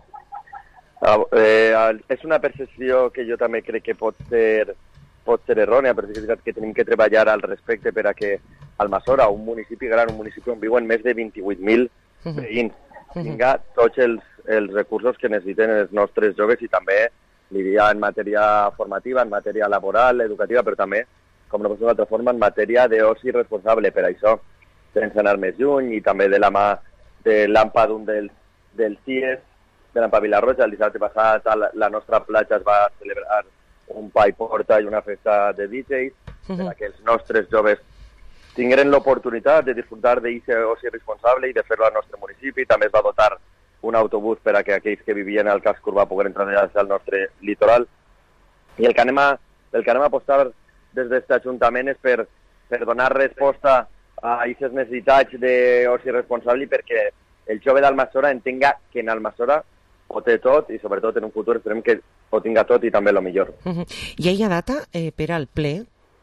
Ah, eh, és una percepció que jo també crec que pot ser, pot ser errònia, però és veritat que tenim que treballar al respecte per a que Almassora, un municipi gran, un municipi on viuen més de vint-i-vuit mil veïns, uh-huh. tinga tots els, els recursos que necessiten els nostres joves, i també diria en matèria formativa, en matèria laboral, educativa, però també, com no pot ser d'altra forma, en matèria d'oci responsable. Per això, sense anar més lluny, i també de la mà de l'AMPA d'un dels, dels C I E S, de l'AMPA Vilarroja, el dissabte passat a la, la nostra platja es va celebrar un pa i porta i una festa de D Js, uh-huh. per a que els nostres joves tingueren l'oportunitat de disfrutar d'aquest oci responsable i de fer-lo al nostre municipi. També es va dotar un autobús per a que aquells que vivien al casc urbà pogueren traslladar-se al nostre litoral. I el que anem a, el que anem a apostar des d'aquest Ajuntament és per, per donar resposta a aquestes necessitats d'oci responsable, i perquè el jove d'Almassora entenga que en Almassora ho té tot, i sobretot en un futur esperem que ho tinga tot i també el millor. Uh-huh. I hi ha data eh, per al ple?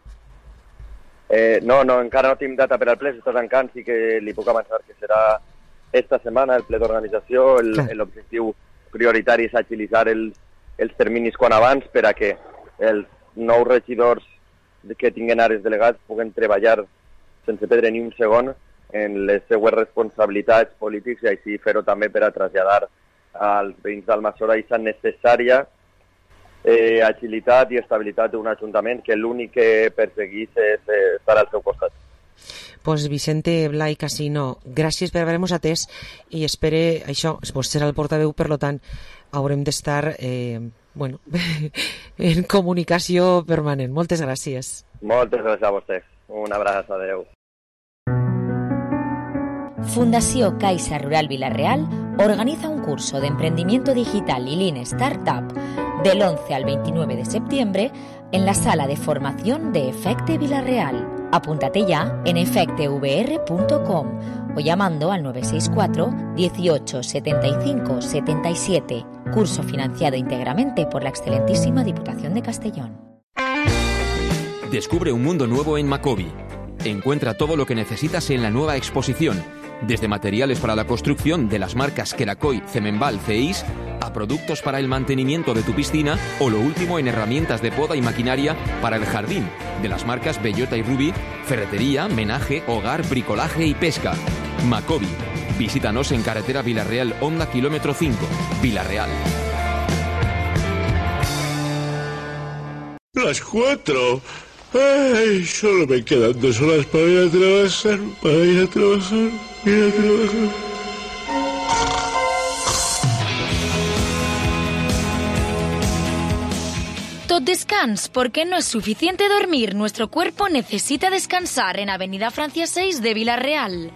Eh, no, no, encara no tenim data per al ple, s'està tancant, sí que li puc avançar que serà esta setmana el ple d'organització. L'objectiu prioritari és agilitzar el, els terminis quan abans, per a que els nous regidors que tinguen àrees delegats puguen treballar sense perdre ni un segon en les seues responsabilitats polítics, i així fer-ho també per a traslladar als veïns d'Almassora aquesta necessària eh, agilitat i estabilitat d'un ajuntament que l'únic que perseguís és eh, estar al seu costat. Pues Vicente Blai Casino, gràcies per haver-nos atès, i espere això, vostè serà el portaveu, per lo tant haurem d'estar eh, bueno, en comunicació permanent. Moltes gràcies. Moltes gràcies a vostè. Un abraç, adeu. Fundació Caixa Rural Vilarreal organiza un curso de emprendimiento digital y Lean Startup del once al veintinueve de septiembre en la sala de formación de Efecte Vilarreal. Apúntate ya en efecte v r punto com o llamando al nueve seis cuatro dieciocho setenta y cinco setenta y siete. Curso financiado íntegramente por la excelentísima Diputación de Castellón. Descubre un mundo nuevo en Macobi. Encuentra todo lo que necesitas en la nueva exposición, desde materiales para la construcción de las marcas Kerakoy, Cemenbal, Ceis, a productos para el mantenimiento de tu piscina o lo último en herramientas de poda y maquinaria para el jardín, de las marcas Bellota y Ruby, ferretería, menaje, hogar, bricolaje y pesca. Macobi. Visítanos en carretera Vilarreal Honda kilómetro cinco, Vilarreal. Las cuatro. Ay, solo me quedan dos horas para ir a trabajar, para ir a trabajar, ir a trabajar. Tot descans, porque no es suficiente dormir. Nuestro cuerpo necesita descansar en Avenida Francia seis de Vilarreal.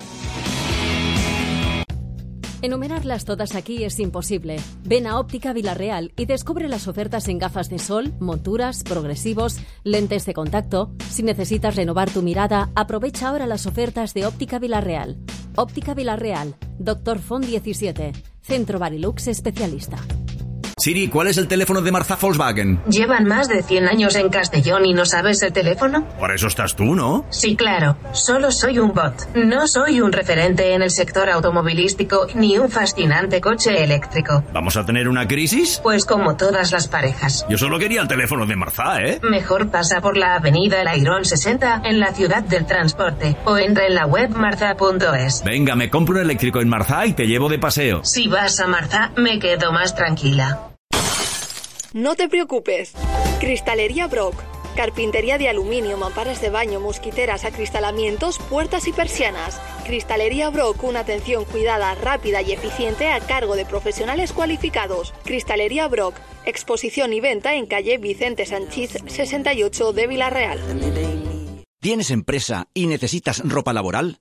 Enumerarlas todas aquí es imposible. Ven a Óptica Vilarreal y descubre las ofertas en gafas de sol, monturas, progresivos, lentes de contacto. Si necesitas renovar tu mirada, aprovecha ahora las ofertas de Óptica Vilarreal. Óptica Vilarreal, Doctor Font diecisiete, Centro Barilux especialista. Siri, ¿cuál es el teléfono de Marzá Volkswagen? ¿Llevan más de cien años en Castellón y no sabes el teléfono? Por eso estás tú, ¿no? Sí, claro. Solo soy un bot. No soy un referente en el sector automovilístico ni un fascinante coche eléctrico. ¿Vamos a tener una crisis? Pues como todas las parejas. Yo solo quería el teléfono de Marzá, ¿eh? Mejor pasa por la avenida El Airón sesenta en la ciudad del transporte o entra en la web marzá punto es. Venga, me compro un eléctrico en Marzá y te llevo de paseo. Si vas a Marzá, me quedo más tranquila. No te preocupes. Cristalería Brock. Carpintería de aluminio, mamparas de baño, mosquiteras, acristalamientos, puertas y persianas. Cristalería Brock, una atención cuidada, rápida y eficiente a cargo de profesionales cualificados. Cristalería Brock, exposición y venta en calle Vicente Sanchís sesenta y ocho de Vilarreal. ¿Tienes empresa y necesitas ropa laboral?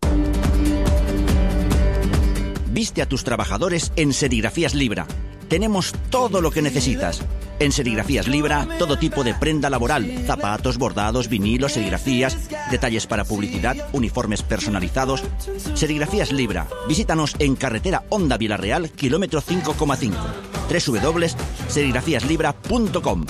Viste a tus trabajadores en Serigrafías Libra. Tenemos todo lo que necesitas. En Serigrafías Libra, todo tipo de prenda laboral, zapatos, bordados, vinilos, serigrafías, detalles para publicidad, uniformes personalizados. Serigrafías Libra. Visítanos en carretera Honda Vilarreal, kilómetro cinco coma cinco. doble u doble u doble u punto serigrafías libra punto com.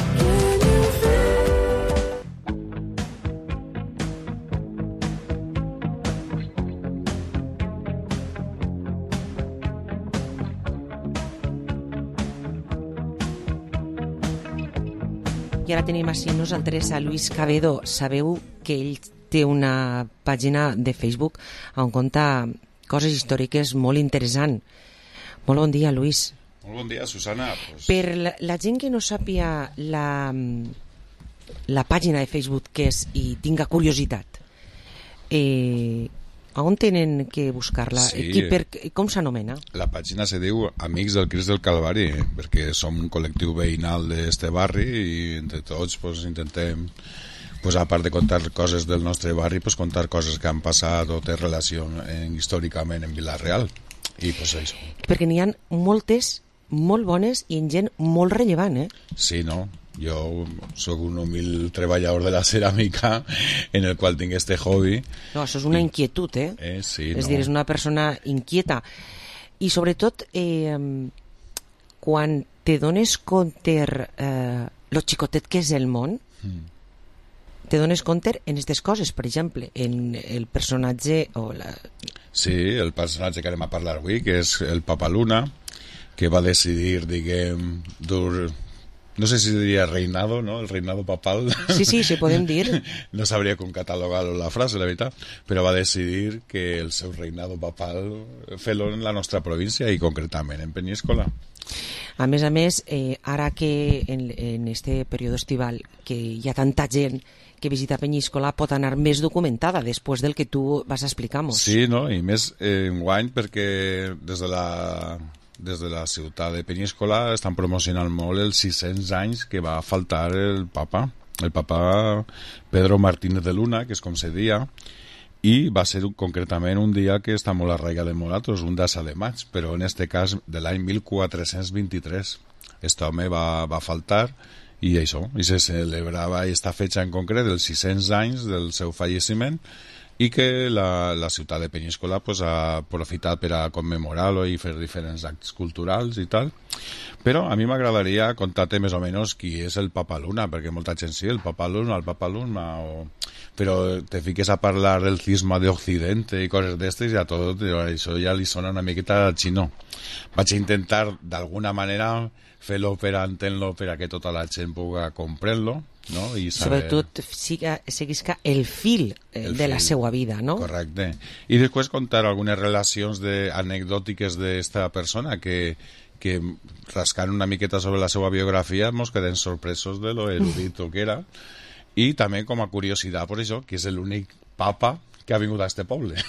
I ara tenim així nosaltres a Luis Cabedo. Sabeu que ell té una pàgina de Facebook on conta coses històriques molt interessant. Molt bon dia, Luis. Molt bon dia, Susana. Pues... Per la, la gent que no sàpia la, la pàgina de Facebook que és i tinga curiositat, eh, on tenen que buscar-la? Sí. I per, com s'anomena? La pàgina se diu Amics del Crist del Calvari, perquè som un col·lectiu veïnal d'este barri i entre tots pues, intentem, pues, a part de contar coses del nostre barri, pues, contar coses que han passat o té relació en, històricament en Vilarreal. I pues això. Perquè n'hi ha moltes, molt bones i en gent molt rellevant, eh? Sí, no? Jo sóc un humil treballador de la ceràmica en el qual tinc este hobby. No, això és una inquietud, eh? eh sí, és no. dir, és una persona inquieta. I sobretot, eh, quan te dones compte eh, lo xicotet que és el món, mm. te dones compte en aquestes coses, per exemple, en el personatge o la... Sí, el personatge que anem a parlar avui, que és el Papaluna, que va decidir, diguem, dur... no sé si diria reinado, ¿no? El reinado papal. Sí, sí, sí, podem dir. No sabria com catalogar la frase, la veritat, però va decidir que el seu reinado papal fer-lo en la nostra província i concretament en Penyíscola. A més a més, eh, ara que en, en este període estival que hi ha tanta gent que visita Penyíscola pot anar més documentada després del que tu vas explicar-nos. Sí, no? I més eh, enguany perquè des de la des de la ciutat de Peníscola estan promocionant molt els sis-cents anys que va faltar el papa, el papa Pedro Martínez de Luna, que és com se dia, i va ser concretament un dia que està molt arraigat de nosaltres, un dasa de maig, però en este cas de l'any mil quatre-cents vint-i-tres. Este home va, va faltar i això, i se celebrava aquesta fetge en concret dels sis-cents anys del seu falleciment, i que la, la ciutat de Peníscola pues, ha aprofitat per a commemorar-lo i fer diferents actes culturals i tal. Però a mi m'agradaria contar-te més o menys qui és el Papa Luna, perquè molta gent sí, el Papa Luna, el Papa Luna, o... però te fiques a parlar del cisma de Occidente i coses d'estes i a tot això ja li sona una miqueta xino. Vaig intentar d'alguna manera fer-lo per entendre-lo per a que tota la gent pugui comprendre-lo, no? I saber... Sobretot seguisca el fil eh, el de fil. La seva vida, no? Correcte. I després contar algunes relacions de, anecdòtiques d'esta persona que, que rascant una miqueta sobre la seva biografia mos quedem sorpresos de lo erudito que era, i també com a curiositat per això, que és l'únic papa que ha vingut a este poble.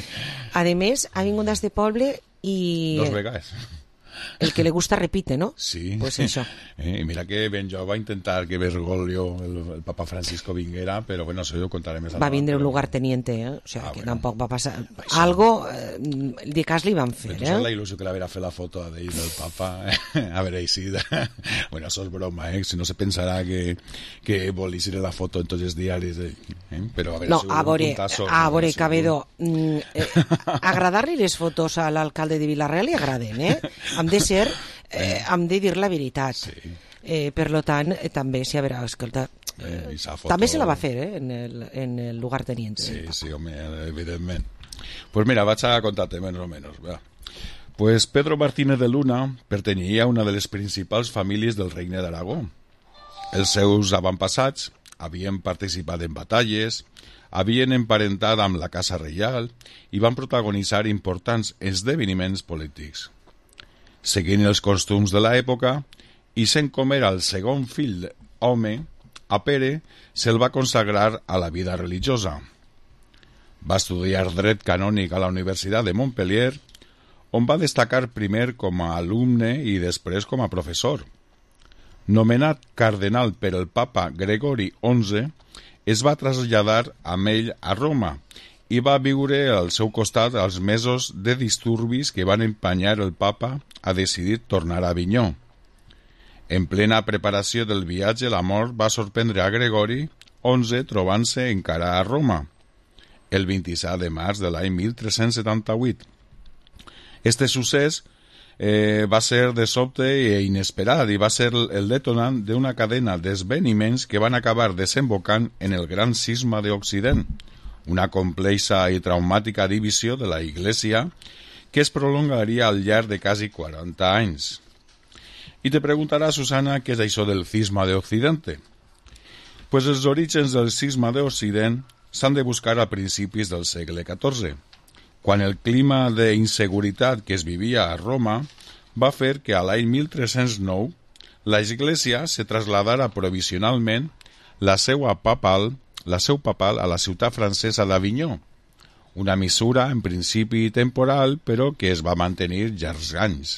A més, ha vingut a este poble i... Dos vegades. El que le gusta repite, ¿no? Sí. Pues eso. Eh, y mira que Ben jo va intentar que Bergoglio, el, el Papa Francisco, vinguera, pero bueno, eso yo contaré més. Va vindre un lugarteniente, eh? O sea, ah, que bueno. Tampoc va passar... Pues algo eh, de cas li van fer, eh? Tu saps la il·lusió que l'haver a fer la foto d'ell del Papa? A veure, així... De... Bueno, això és broma, eh? Si no se pensarà que, que volis ir a la foto en tots els diaris, eh? Però a veure... No, si a veure, a veure, Cabedo, mm, eh, agradar-li les fotos a l'alcalde de Vila-real li agraden, eh? Hem de ser, eh, hem de dir la veritat. Sí. Eh, per lo tant, eh, també, si a veure, escolta, eh, foto... també se la va fer, eh, en el, en el lugarteniente. Sí, sí, home, evidentment. Pues mira, vaig a contar-te més o menys. Va. Pues Pedro Martínez de Luna pertanyia a una de les principals famílies del Regne d'Aragó. Els seus avantpassats havien participat en batalles, havien emparentat amb la Casa Reial i van protagonitzar importants esdeveniments polítics. Seguint els costums de l'època, i sent com era el segon fill home, a Pere se'l va consagrar a la vida religiosa. Va estudiar dret canònic a la Universitat de Montpellier, on va destacar primer com a alumne i després com a professor. Nomenat cardenal per el papa Gregori onze, es va traslladar amb ell a Roma i va viure al seu costat els mesos de disturbis que van empanyar el papa a decidir tornar a Avinyó. En plena preparació del viatge, la mort va sorprendre a Gregori onze trobant-se encara a Roma, el vint-i-set de març de l'any mil tres-cents setanta-vuit. Este succés eh, va ser de sobte i inesperat i va ser el detonant d'una cadena d'esveniments que van acabar desembocant en el gran cisma d'Occident, una complexa i traumàtica divisió de la Iglesia que es prolongaria al llarg de quasi quaranta anys. I te preguntarà, Susana, què és això del cisma d'Occidente? Pues els orígens del cisma d'Occident s'han de buscar a principis del segle catorze, quan el clima d'inseguretat que es vivia a Roma va fer que a l'any mil tres-cents nou la Església se trasladara provisionalment la seva papal la seu papal a la ciutat francesa d'Avinyó, una mesura en principi temporal però que es va mantenir llargs anys.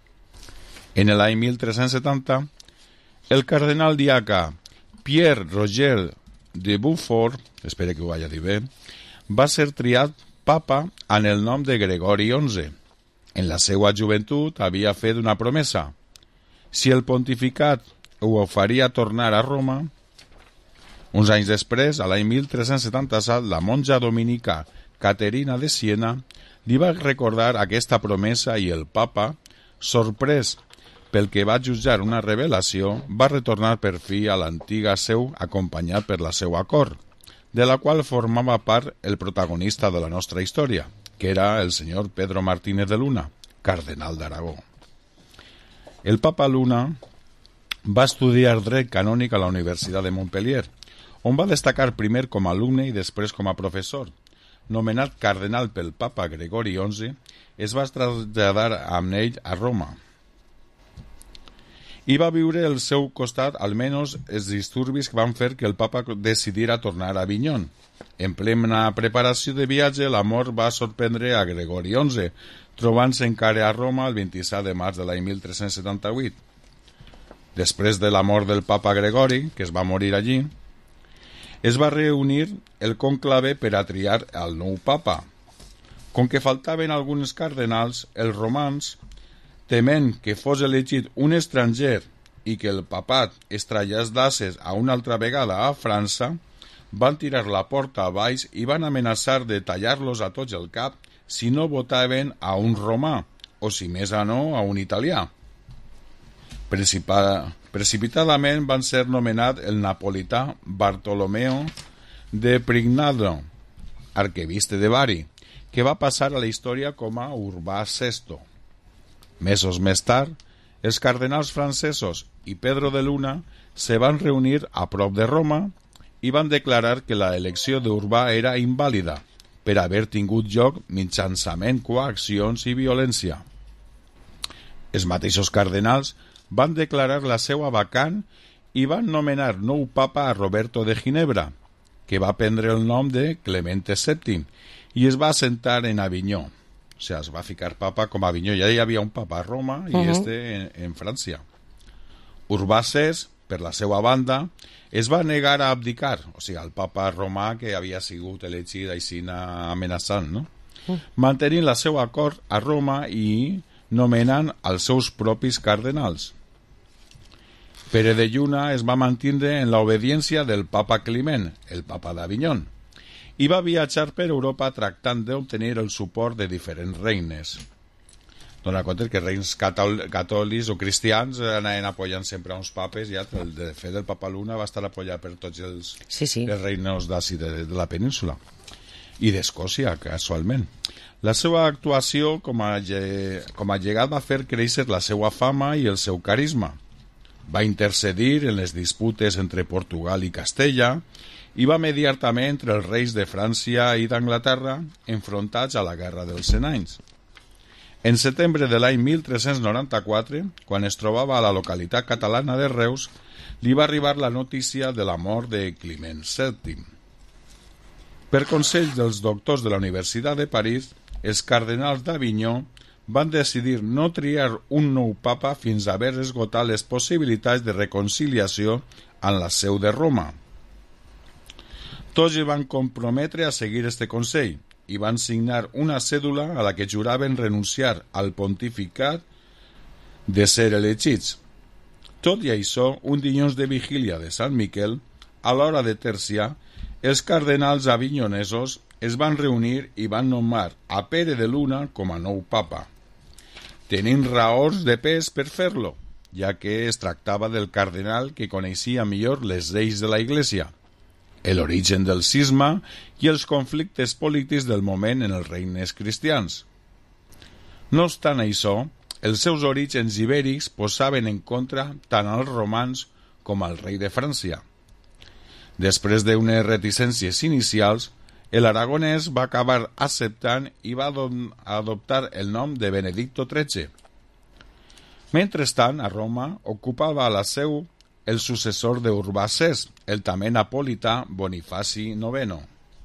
En l'any mil tres-cents setanta, el cardenal diaca Pierre Roger de Beaufort, espero que ho hagi dit bé, va ser triat papa en el nom de Gregori onze. En la seva joventut havia fet una promesa. Si el pontificat ho faria tornar a Roma. Uns anys després, a l'any mil tres-cents setanta-set, la monja dominica Caterina de Siena li va recordar aquesta promesa i el papa, sorprès pel que va jutjar una revelació, va retornar per fi a l'antiga seu acompanyat per la seva cort, de la qual formava part el protagonista de la nostra història, que era el senyor Pedro Martínez de Luna, cardenal d'Aragó. El papa Luna va estudiar dret canònic a la Universitat de Montpellier, on va destacar primer com a alumne i després com a professor. Nomenat cardenal pel papa Gregori onze, es va traslladar amb ell a Roma. I va viure al seu costat almenys els disturbis que van fer que el papa decidira tornar a Avinyó. En plena preparació de viatge, la mort va sorprendre a Gregori onze, trobant-se encara a Roma el vint-i-set de març de l'any mil tres-cents setanta-vuit. Després de la mort del papa Gregori, que es va morir allí, es va reunir el conclave per a triar el nou papa. Com que faltaven alguns cardenals, els romans, tement que fos elegit un estranger i que el papat es traslladés a una altra vegada a França, van tirar la porta a baix i van amenaçar de tallar-los a tots el cap si no votaven a un romà, o si més a no, a un italià. Precipa... Precipitadament van ser nomenat el napolità Bartolomeo de Prignano, arquebisbe de Bari, que va passar a la història com a Urbà sexto. Mesos més tard, els cardenals francesos i Pedro de Luna se van reunir a prop de Roma i van declarar que la elecció d'Urbà era invàlida per haver tingut lloc mitjançament coaccions i violència. Els mateixos cardenals van declarar la seva vacant i van nomenar nou papa a Roberto de Ginebra, que va prendre el nom de Clemente sèptim i es va assentar en Avinyó. O sigui, es va ficar papa com a Avinyó. Ja hi havia un papa a Roma i uh-huh. este en, en França. Urbà sexto, per la seva banda, es va negar a abdicar, o sigui, el papa romà que havia sigut elegit així amenaçant, no? Uh. Mantenint la seva cort a Roma i nomenant els seus propis cardenals. Pere de Lluna es va mantenir en l'obediència del papa Climent, el papa d'Avinyó, i va viatjar per Europa tractant d'obtenir el suport de diferents regnes. Dona compte que reis catòlics o cristians anaven apoyant sempre a uns papes, ja el de fet el papa Luna va estar apoyat per tots els, sí, sí. els reinos d'ací de, de la península i d'Escòcia, casualment. La seva actuació com a, com a llegat va fer créixer la seva fama i el seu carisma. Va intercedir en les disputes entre Portugal i Castella i va mediar també entre els reis de França i d'Anglaterra enfrontats a la Guerra dels Cent Anys. En setembre de l'any mil tres-cents noranta-quatre, quan es trobava a la localitat catalana de Reus, li va arribar la notícia de la mort de Climent sèptim. Per consell dels doctors de la Universitat de París, els cardenals d'Avinyó van decidir no triar un nou papa fins a haver esgotat les possibilitats de reconciliació en la seu de Roma. Tots es van comprometre a seguir este consell i van signar una cèdula a la que juraven renunciar al pontificat de ser elegits. Tot i això, un dilluns de vigília de Sant Miquel, a l'hora de terciar, els cardenals avinyonesos es van reunir i van nomar a Pere de Luna com a nou papa, tenint raons de pes per fer-lo, ja que es tractava del cardenal que coneixia millor les lleis de la Iglesia, l'origen del cisma i els conflictes polítics del moment en els regnes cristians. No obstant això, els seus orígens ibèrics posaven en contra tant als romans com al rei de França. Després d'unes reticències inicials, l'aragonès va acabar acceptant i va adoptar el nom de Benedicto tretze. Mentrestant, a Roma ocupava la seu el successor d'Urbà sexto, el també napolità Bonifaci noveno.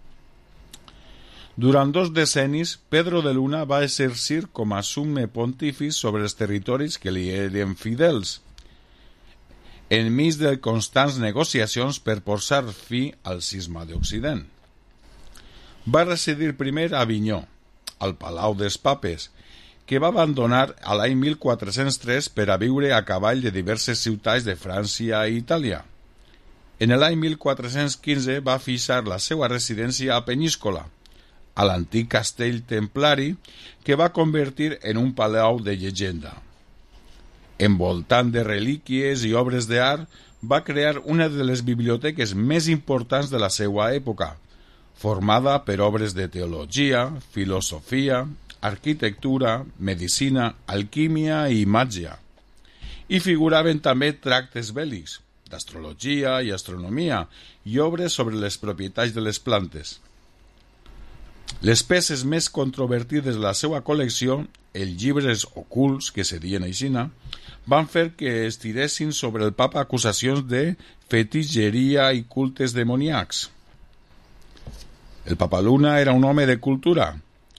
Durant dos decennis, Pedro de Luna va exercir com a summe pontífice sobre els territoris que li eren fidels, enmig de constants negociacions per posar fi al cisma d'Occident. Va residir primer a Avinyó, al Palau dels Papes, que va abandonar a l'any mil quatre-cents tres per a viure a cavall de diverses ciutats de França i Itàlia. En l'any mil quatre-cents quinze va fixar la seva residència a Penyíscola, a l'antic castell templari que va convertir en un palau de llegenda. Envoltant de relíquies i obres d'art, va crear una de les biblioteques més importants de la seva època, formada per obres de teologia, filosofia, arquitectura, medicina, alquímia i màgia. Hi figuraven també tractes bèl·lics, d'astrologia i astronomia, i obres sobre les propietats de les plantes. Les peces més controvertides de la seva col·lecció, els llibres ocults, que se dien aixina, van fer que es tiressin sobre el papa acusacions de fetitxeria i cultes demoníacs. El papa Luna era un home de cultura,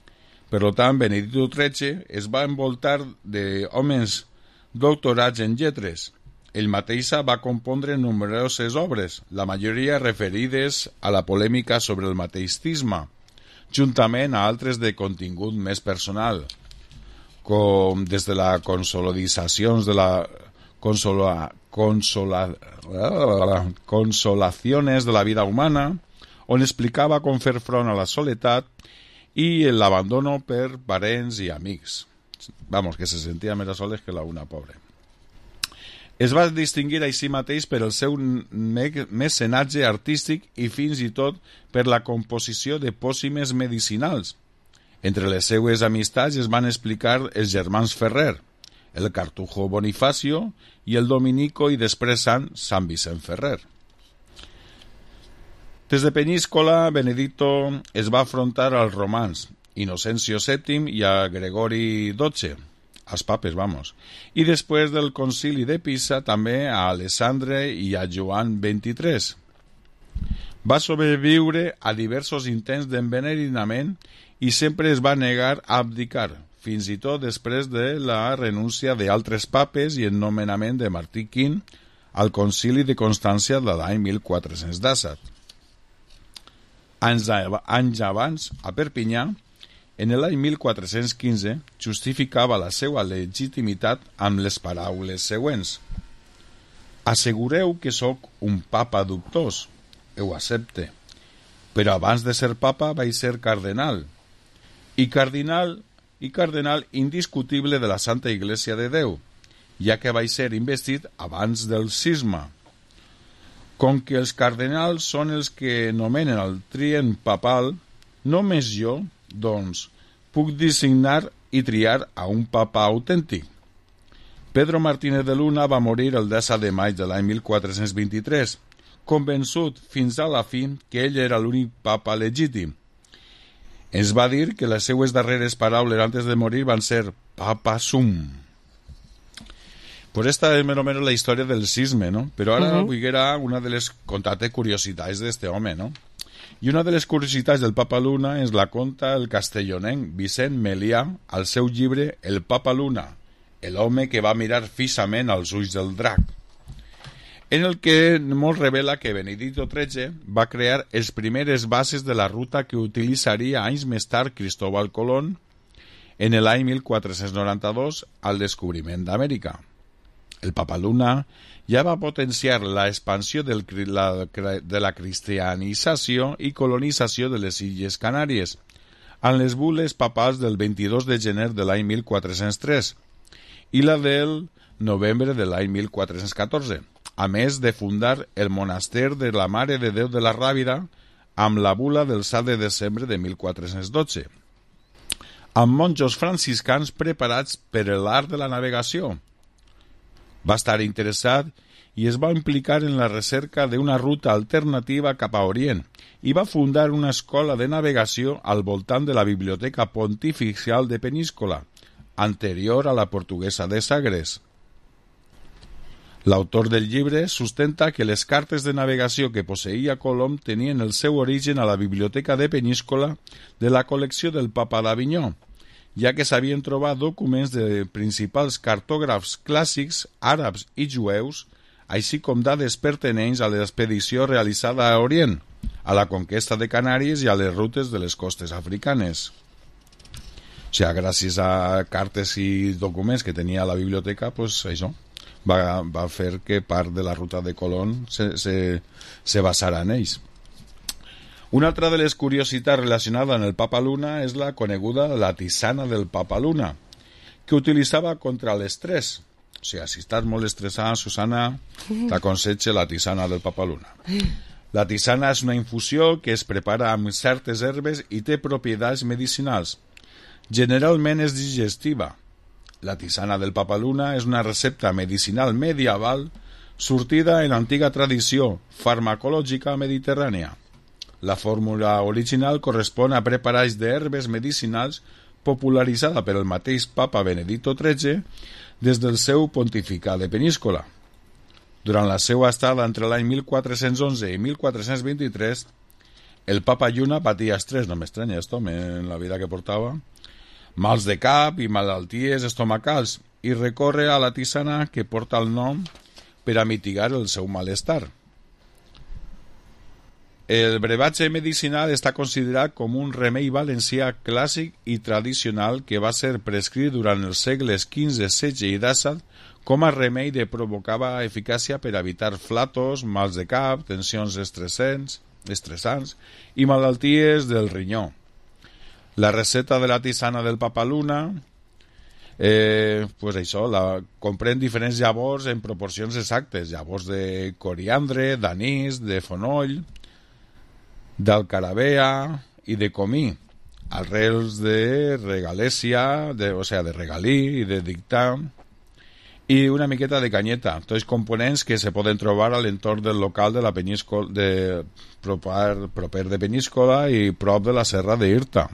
Per tant, Benedicto tretze es va envoltar d'homes doctorats en lletres. Ell mateix va compondre nombroses obres, la majoria referides a la polèmica sobre el mateistisme, juntament a altres de contingut més personal, com des de la consolidacions de la consola, consola, consolaciones de la vida humana, on explicava com fer front a la soledat i l'abandono per parents i amics. Vamos, que se sentia més a soles que la una pobre. Es va distingir així mateix per el seu mecenatge artístic i fins i tot per la composició de pòcimes medicinals. Entre les seues amistats es van explicar els germans Ferrer, el cartujo Bonifacio i el dominico i després sant Sant Vicent Ferrer. Des de Peníscola, Benedicto es va afrontar als romans, Inocencio sèptim i a Gregori dotze, als papes, vamos, i després del concili de Pisa també a Alessandre i a Joan vint-i-tres. Va sobreviure a diversos intents d'envenenament i sempre es va negar a abdicar, fins i tot després de la renúncia d'altres papes i el nomenament de Martí quint al concili de Constància de l'any mil quatre-cents disset. Anys, anys abans, a Perpinyà, en l'any mil quatre-cents quinze, justificava la seva legitimitat amb les paraules següents. Assegureu que sóc un papa dubtós, ho accepte, però abans de ser papa vaig ser cardenal, i cardinal i cardenal indiscutible de la Santa Iglesia de Déu, ja que vaig ser investit abans del cisma. Com que els cardenals són els que nomenen el trient papal, només jo, doncs, puc designar i triar a un papa autèntic. Pedro Martínez de Luna va morir el disset de maig de l'any mil quatre-cents vint-i-tres, convençut fins a la fi que ell era l'únic papa legítim. Ens va dir que les seues darreres paraules antes de morir van ser «Papa sum». Pues esta es més o menys la història del cisme, no? Però ara uh-huh. vull una de les contate curiositats d'este home, no? I una de les curiositats del Papa Luna ens la conta el castellonenc Vicent Melià al seu llibre El Papa Luna, l'home que va mirar fixament als ulls del drac, en el que molt revela que Benedicto tretze va crear les primeres bases de la ruta que utilitzaria anys més tard Cristóbal Colón en l'any mil quatre-cents noranta-dos al descobriment d'Amèrica. El Papa Luna ja va potenciar la expansió del, la, de la cristianització i colonització de les Illes Canàries, amb les bules papals del vint-i-dos de gener de l'any mil quatre-cents tres i la del novembre de l'any mil quatre-cents catorze, a més de fundar el monaster de la Mare de Déu de la Ràbida amb la bula del set de desembre de mil quatre-cents dotze, amb monjos franciscans preparats per l'art de la navegació. Va estar interessat i es va implicar en la recerca d'una ruta alternativa cap a Orient i va fundar una escola de navegació al voltant de la Biblioteca Pontificial de Peníscola, anterior a la portuguesa de Sagres. L'autor del llibre sustenta que les cartes de navegació que posseïa Colom tenien el seu origen a la Biblioteca de Peníscola de la col·lecció del Papa d'Avinyó, ja que s'havien trobat documents de principals cartògrafs clàssics, àrabs i jueus, així com dades pertinents a l'expedició realitzada a Orient, a la conquesta de Canàries i a les rutes de les costes africanes. O sigui, gràcies a cartes i documents que tenia la biblioteca, pues això va, va fer que part de la ruta de Colón se, se, se basara en ells. Una altra de les curiositats relacionades amb el Papa Luna és la coneguda la tisana del Papa Luna, que utilitzava contra l'estrès. O sigui, si estàs molt estressada, Susana, t'aconsejo la tisana del Papa Luna. La tisana és una infusió que es prepara amb certes herbes i té propietats medicinals. Generalment és digestiva. La tisana del Papa Luna és una recepta medicinal medieval sortida en l'antiga tradició farmacològica mediterrània. La fórmula original correspon a preparats d'herbes medicinals popularitzada per el mateix Papa Benedicto tretze des del seu pontificat de Peníscola. Durant la seva estada entre l'any mil quatre-cents onze i mil quatre-cents vint-i-tres, el Papa Lluna patia estrès, no m'estranya esto, en la vida que portava, mals de cap i malalties estomacals i recorre a la tisana que porta el nom per a mitigar el seu malestar. El brevatge medicinal està considerat com un remei valencià clàssic i tradicional que va ser prescrit durant els segles quinze, setze i disset com a remei de provocava eficàcia per evitar flatos, mals de cap, tensions estressants, estressants i malalties del rinyó. La recepta de la tisana del papaluna eh, pues això, la, comprèn diferents llavors en proporcions exactes, llavors de coriandre, d'anís, de fonoll, d'alcarabea i de comí, arrels de regalèsia, de, o sea, de regalí i de dictà, i una miqueta de canyeta, tots components que se poden trobar a l'entorn del local de la Penyíscola, de, proper, proper de Penyíscola i prop de la Serra d'Irta.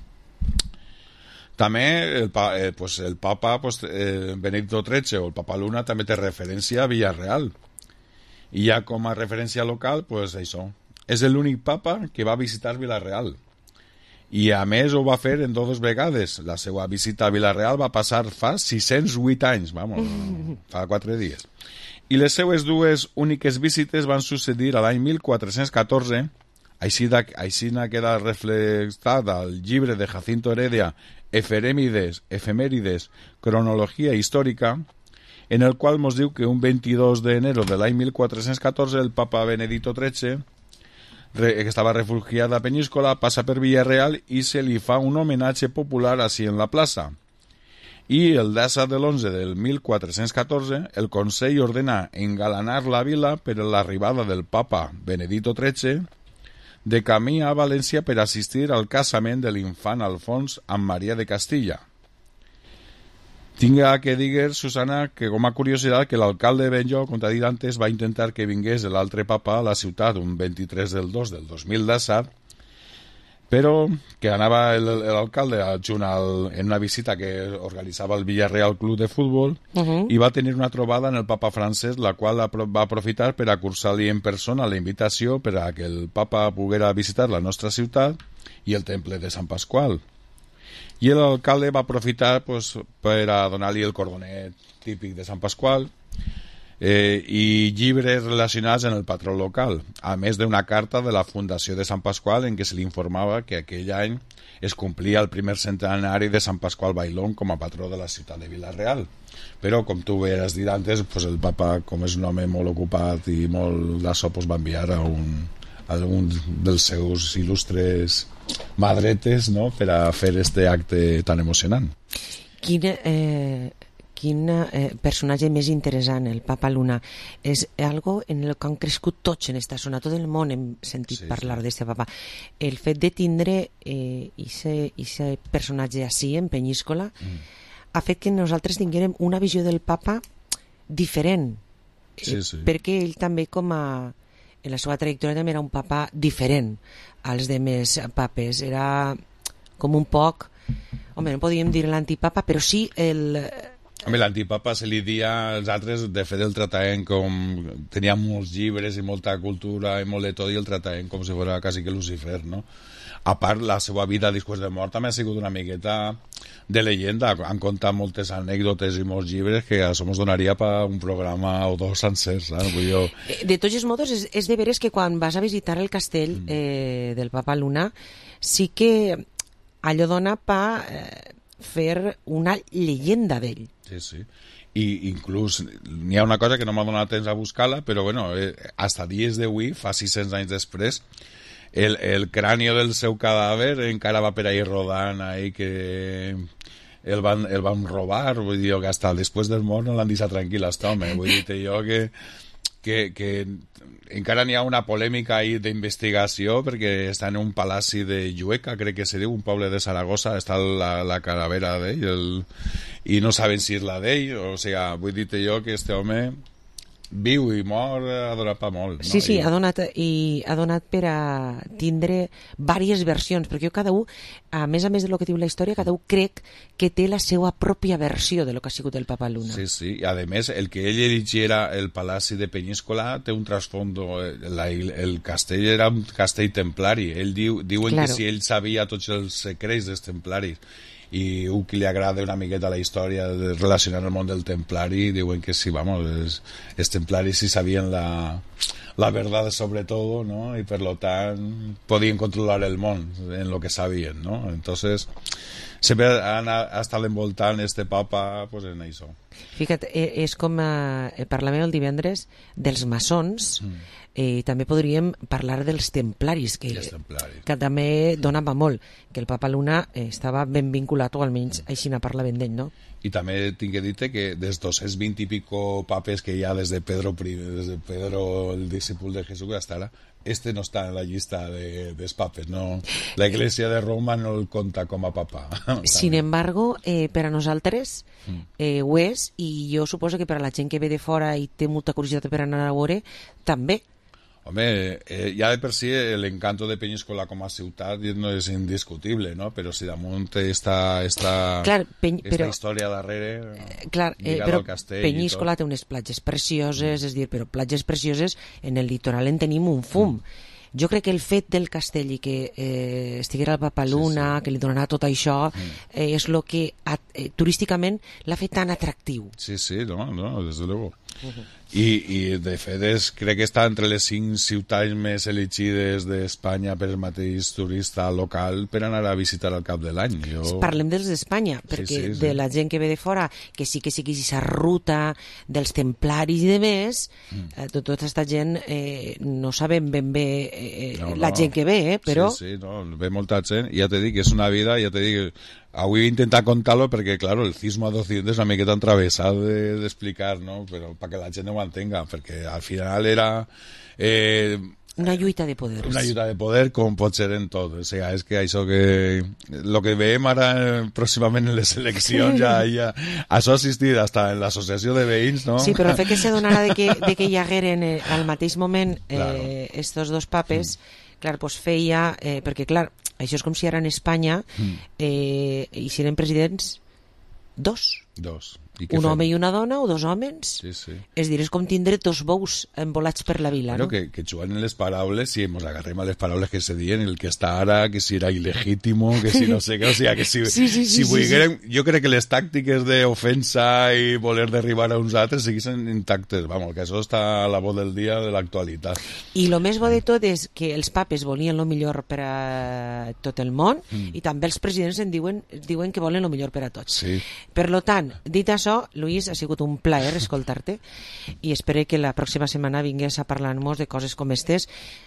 També el, eh, pues el papa pues, eh, Benedicto tretze o el Papa Luna també té referència a Villarreal. I ja com a referència local, pues això. És l'únic papa que va visitar Villarreal. I a més ho va fer en dues vegades. La seva visita a Villarreal va passar fa sis-cents vuit anys, vamos, fa quatre dies. I les seues dues úniques visites van succeir a l'any mil quatre-cents catorze, així, da, així n'ha quedat reflectat al llibre de Jacinto Heredia, Efemèrides, Efemèrides, Cronologia Històrica, en el qual mos diu que un vint-i-dos d'enero de l'any mil quatre-cents catorze el papa Benedicto tretze, que estava refugiat a Penyíscola, passa per Villarreal i se li fa un homenatge popular així en la plaça. I el disset de l'onze del mil quatre-cents catorze el Consell ordena engalanar la vila per l'arribada del papa Benedicto tretze de camí a València per assistir al casament de l'infant Alfons amb Maria de Castilla. Tinga que diguer, Susana, que com a curiositat que l'alcalde Benllo, com t'ha dit antes, va intentar que vingués l'altre papa a la ciutat un vint-i-tres del dos del dos mil disset, però que anava l'alcalde adjunt al, en una visita que organitzava el Villarreal Club de Futbol uh -huh. i va tenir una trobada en el papa francès, la qual va aprofitar per acursar-li en persona la invitació per a que el papa poguera visitar la nostra ciutat i el temple de Sant Pasqual. I l'alcalde va aprofitar pues, per a donar-li el cordonet típic de Sant Pasqual eh, i llibres relacionats amb el patró local, a més d'una carta de la Fundació de Sant Pasqual en què se li informava que aquell any es complia el primer centenari de Sant Pasqual Bailón com a patró de la ciutat de Villarreal. Però, com tu has dit antes, pues, el papa, com és un home molt ocupat i molt d'això, pues, va enviar a un, a un dels seus il·lustres madretes, no?, per a fer este acte tan emocionant. Quin, eh, quin eh, personatge més interessant, el Papa Luna. És algo en el que han crescut tots en esta zona, tot el món hem sentit sí, parlar sí. d'este papa. El fet de tindre eh, ese, ese personatge així en Penyíscola mm. ha fet que nosaltres tinguérem una visió del papa diferent, sí, sí. Eh, perquè ell també com a en la seva trajectòria també era un papa diferent als demés papes, era com un poc, home, no podíem dir l'antipapa, però sí el... Home, l'antipapa se li dia als altres, de fet el trataven com... tenia molts llibres i molta cultura i molt de tot i el trataven com si fos quasi que Lucifer, no? A part, la seva vida després de mort també ha sigut una miqueta de leyenda. Han contat moltes anècdotes i molts llibres que això ens donaria per un programa o dos sencers. Eh? Jo... De tots els modos, és, és de veres que quan vas a visitar el castell mm. eh, del Papa Luna, sí que allò dona per eh, fer una llegenda d'ell. Sí, sí. I inclús n'hi ha una cosa que no m'ha donat temps a buscar-la, però bueno, eh, hasta dies d'avui, fa sis-cents anys després, El, el cráneo del seu cadàver encara va per ahí rodant ahí que el van, el van robar, vull dir que hasta després del mort no l'han deixat tranquil este home, vull dir jo que, que, que encara n'hi ha una polèmica ahí d'investigació perquè està en un palaci de Llueca, crec que se diu, un poble de Saragossa, està la, la calavera d'ell el, i no saben si és la d'ell, o sigui, vull dir jo que este home viu i mor ha donat pa molt, no? Sí, sí, I... ha donat i ha donat per a tindre diverses versions, perquè cada un, a més a més de lo que diu la història, cada un crec que té la seva pròpia versió de lo que ha sigut el Papa Luna. Sí, sí, i a més el que ell erigiera el Palaci de Penyíscola té un trasfondo, la, el castell era un castell templari, ell diu, diuen claro. que si ell sabia tots els secrets dels templaris i un qui li agrada una miqueta la història de relacionar el món del templari diuen que sí, vamos, els, els templaris sí sabien la, la verdad sobre todo, ¿no? Y por lo tanto podían controlar el món en lo que sabien, ¿no? Entonces sempre han estat envoltant este papa pues, en això. Fíjate, és com eh, parlàvem el divendres dels maçons, mm. eh, també podríem parlar dels templaris, que, templaris. que també donava molt, que el papa Luna eh, estava ben vinculat, o almenys així na parlaven d'ell, no? I també tinc que dir-te que dels dos-cents vint i pico papes que hi ha des de Pedro, des de Pedro el discípul de Jesús hasta ara, este no està en la llista de, dels papes, no? La Iglesia de Roma no el compta com a papa. Sin embargo, eh, per a nosaltres eh, ho és, i jo suposo que per a la gent que ve de fora i té molta curiositat per anar a veure, també. Home, eh, ja de per si l'encanto de Peñíscola com a ciutat no és indiscutible, no? Però si damunt està esta, clar, peny, esta però, història darrere eh, clar, eh, però al castell Peñíscola té unes platges precioses, és dir, però platges precioses en el litoral en tenim un fum. Mm. Jo crec que el fet del castell i que eh, estiguera el Papa Luna, sí, sí. que li donarà tot això, mm. eh, és el que eh, turísticament l'ha fet tan atractiu. Sí, sí, no, no, desde luego. Uh-huh. I, i de fet és, crec que està entre les cinc ciutats més elegides d'Espanya per el mateix turista local per anar a visitar al cap de l'any. Jo... Parlem dels d'Espanya, perquè sí, sí, sí. de la gent que ve de fora, que sí que sigui aquesta ruta dels templaris i de més, mm. eh, tota aquesta gent eh, no sabem ben bé eh, no, la no. gent que ve, eh, però... Sí, sí, no, ve molta gent, i ja te dic, és una vida, ja te dic... Avui he intentat contar-lo perquè, claro, el cisma d'Occidente és una miqueta entravessat d'explicar, de, ¿no? Però perquè la gent no ho entenga, perquè al final era... Eh, una lluita de poder. Una lluita de poder, com pot ser en tot. O sigui, és que això que... Lo que veiem ara pròximament en les eleccions, ja, ja això ha assistit hasta en l'associació de veïns, no? Sí, però el fet que se donara de que, de que hi hagueren eh, al mateix moment eh, claro. estos dos papes, mm. clar, pues feia... Eh, perquè, clar, això és com si ara en Espanya mm. eh, hi serien presidents dos. Dos. Un fem? home i una dona o dos homes? Sí, sí. És dir, és com tindre dos bous envolats per la vila, bueno, no? Que, que juguen en les paraules, si ens agarrem a les paraules que se diuen, el que està ara, que si era il·legítimo, que si no sé què, o sigui, que si, sí, sí, sí, si sí, sí, sí. Jo crec que les tàctiques d'ofensa i voler derribar a uns altres segueixen intactes, vamos, que això està a la voz del dia de l'actualitat. I el més bo de tot és que els papes volien el millor per a tot el món mm. i també els presidents en diuen, diuen que volen el millor per a tots. Sí. Per lo tant, dit això, Luis, ha sigut un plaer escoltar-te i espero que la pròxima setmana vingués a parlar-nos de coses com estes.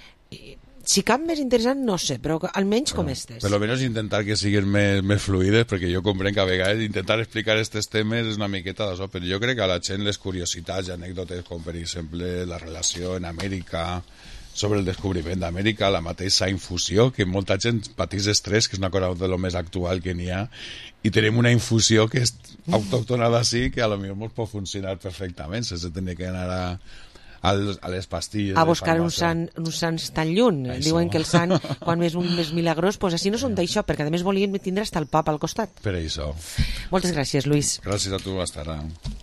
Si cap més interessant, no sé, però almenys com estes. Per almenys intentar que siguin més, més fluides, perquè jo comprenc que a vegades intentar explicar aquests temes és una miqueta d'això, però jo crec que a la gent les curiositats i anècdotes, com per exemple la relació en Amèrica, sobre el descobriment d'Amèrica, la mateixa infusió, que molta gent patís estrès, que és una cosa de lo més actual que n'hi ha, i tenim una infusió que és autòctona d'ací, que a lo millor pot funcionar perfectament, sense tenir que anar a, a, a les pastilles. A buscar uns sant, un sants tan lluny. Això. Diuen que el sant, quan és un més milagrós, pues així no són d'això, perquè a més volien tindre hasta el papa al costat. Per això. Moltes gràcies, Luis. Gràcies a tu, hasta ara.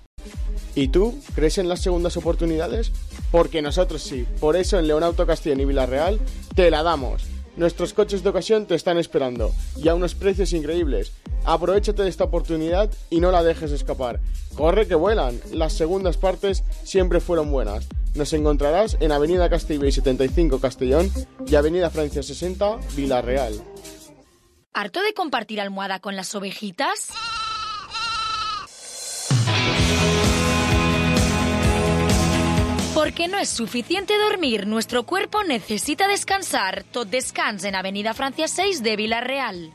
¿Y tú crees en las segundas oportunidades? Porque nosotros sí. Por eso en León Auto Castellón y Villarreal te la damos. Nuestros coches de ocasión te están esperando y a unos precios increíbles. Aprovéchate de esta oportunidad y no la dejes escapar. Corre que vuelan. Las segundas partes siempre fueron buenas. Nos encontrarás en Avenida Castellbell setenta y cinco Castellón y Avenida Francia sesenta Villarreal. ¿Harto de compartir almohada con las ovejitas? Porque no es suficiente dormir, nuestro cuerpo necesita descansar. Tot descans en Avenida Francia seis de Villarreal.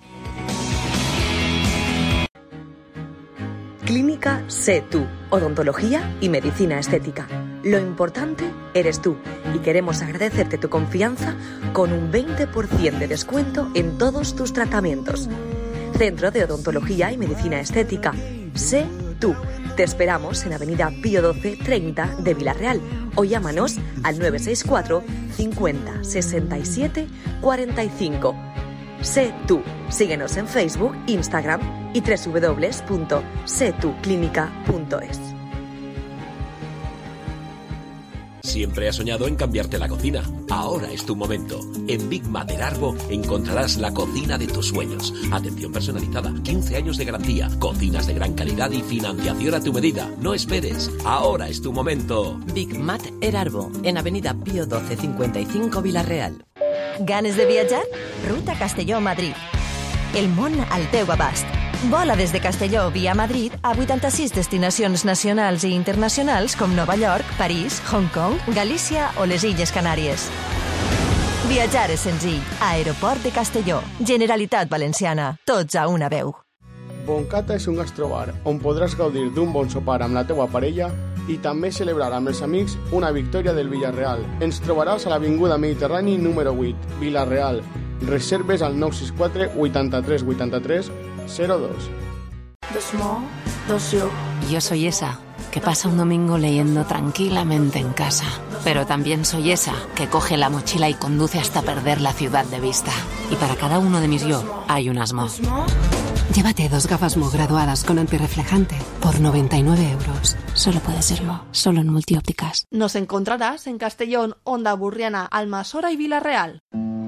Clínica Sé Tú, odontología y medicina estética. Lo importante eres tú y queremos agradecerte tu confianza con un veinte por ciento de descuento en todos tus tratamientos. Centro de Odontología y Medicina Estética. Sé Tú. Te esperamos en Avenida Pío doce treinta de Villarreal o llámanos al nueve seis cuatro cincuenta sesenta y siete cuarenta y cinco. Sé Tú. Síguenos en Facebook, Instagram y doble u doble u doble u punto sé tú clínica punto es. Siempre has soñado en cambiarte la cocina. Ahora es tu momento. En Big Mater Arbo encontrarás la cocina de tus sueños. Atención personalizada, quince años de garantía, cocinas de gran calidad y financiación a tu medida. No esperes. Ahora es tu momento. Big Mater Arbo, en Avenida Pío doce cincuenta y cinco, Vila-real. Ganes de viatjar? Ruta Castelló-Madrid. El món al teu abast. Vola des de Castelló via Madrid a vuitanta-sis destinacions nacionals i internacionals com Nova York, París, Hong Kong, Galícia o les Illes Canàries. Viatjar és senzill. Aeroport de Castelló. Generalitat Valenciana. Tots a una veu. Boncata és un gastrobar on podràs gaudir d'un bon sopar amb la teua parella i també celebrar amb els amics una victòria del Villarreal. Ens trobaràs a l'Avinguda Mediterrani número vuit, Vila-real. Reserves al nou sis quatre vuitanta-tres vuitanta-tres cero dos. Dos mo, dos yo. Yo soy esa que pasa un domingo leyendo tranquilamente en casa. Pero también soy esa que coge la mochila y conduce hasta perder la ciudad de vista. Y para cada uno de mis yo hay unas mo. Llévate dos gafas Mo graduadas con antirreflejante por noventa y nueve euros. Solo puede ser Mo, solo en Multiópticas. Nos encontrarás en Castellón, Onda Burriana, Almasora y Vila-real.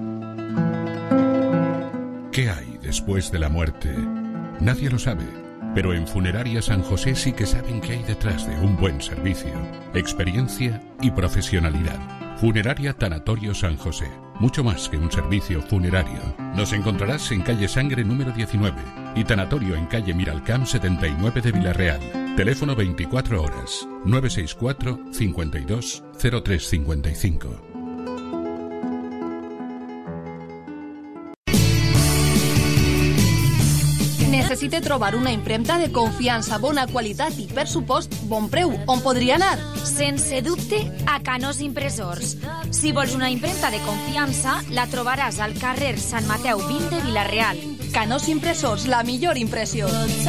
¿Qué hay después de la muerte? Nadie lo sabe, pero en Funeraria San José sí que saben qué hay detrás de un buen servicio, experiencia y profesionalidad. Funeraria Tanatorio San José, mucho más que un servicio funerario. Nos encontrarás en calle Sangre número diecinueve y Tanatorio en calle Miralcamp setenta y nueve de Vila-real. Teléfono veinticuatro horas, nueve seis cuatro cincuenta y dos cero tres cincuenta y cinco. Necessite trobar una impremta de confiança, bona qualitat i, per supost, bon preu. On podria anar? Sense dubte, a Canós Impressors. Si vols una impremta de confiança, la trobaràs al carrer Sant Mateu vint de Vila-real. Canós Impressors, la millor impressió.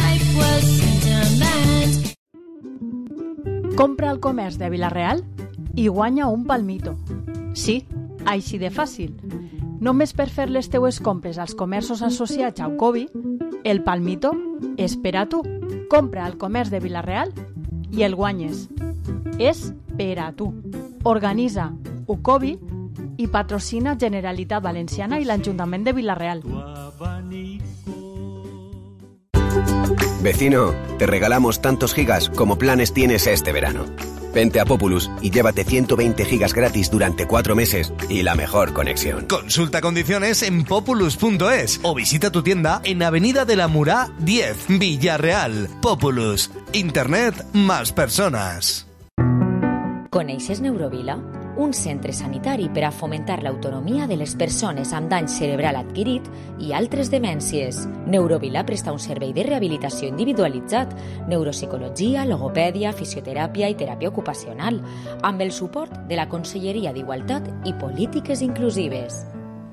Compra al comerç de Vila-real i guanya un palmito. Sí, així de fàcil. Només per fer les teues compres als comerços associats a Ucovi, el palmito és per a tu. Compra al comerç de Vila-real i el guanyes. És per a tu. Organitza Ucovi i patrocina Generalitat Valenciana i l'Ajuntament de Vila-real. Vecino, te regalamos tantos gigas como planes tienes este verano. Vente a Populus y llévate ciento veinte gigas gratis durante cuatro meses y la mejor conexión. Consulta condiciones en populus punto es o visita tu tienda en Avenida de la Murá diez, Villarreal. Populus. Internet más personas. Coneixes Neurovila? Un centre sanitari per a fomentar l'autonomia de les persones amb dany cerebral adquirit i altres demències. Neurovila presta un servei de rehabilitació individualitzat, neuropsicologia, logopèdia, fisioteràpia i teràpia ocupacional, amb el suport de la Conselleria d'Igualtat i Polítiques Inclusives.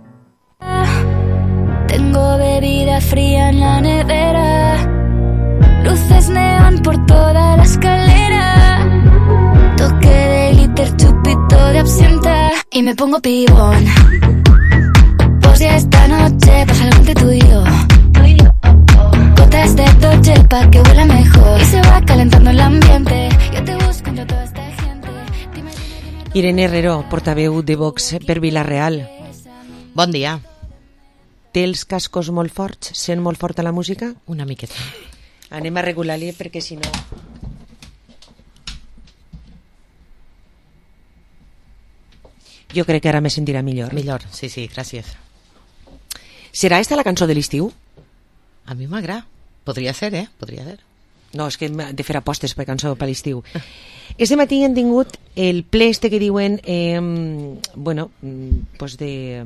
Tengo bebida fría en la nevera, luces neón por toda la escalera, toque de glitter, chupito de absenta y me pongo pibón. Pues ya esta noche pasa algo entre tú y yo, gotas de Dolce pa' que huela mejor y se va calentando el ambiente. Yo te busco entre toda esta gente. Dime, dime, dime. Irene Herrero, portaveu de Vox per Vila-real. Bon dia. Té els cascos molt forts? Sent molt forta la música? Una miqueta. Anem a regular-li perquè si no... Jo crec que ara me sentirà millor. Millor, sí, sí, gràcies. Serà esta la cançó de l'estiu? A mi m'agrada. Podria ser, eh? Podria ser. No, és que hem de fer apostes per cançó per l'estiu. Este matí hem tingut el ple este que diuen eh, bueno, pues de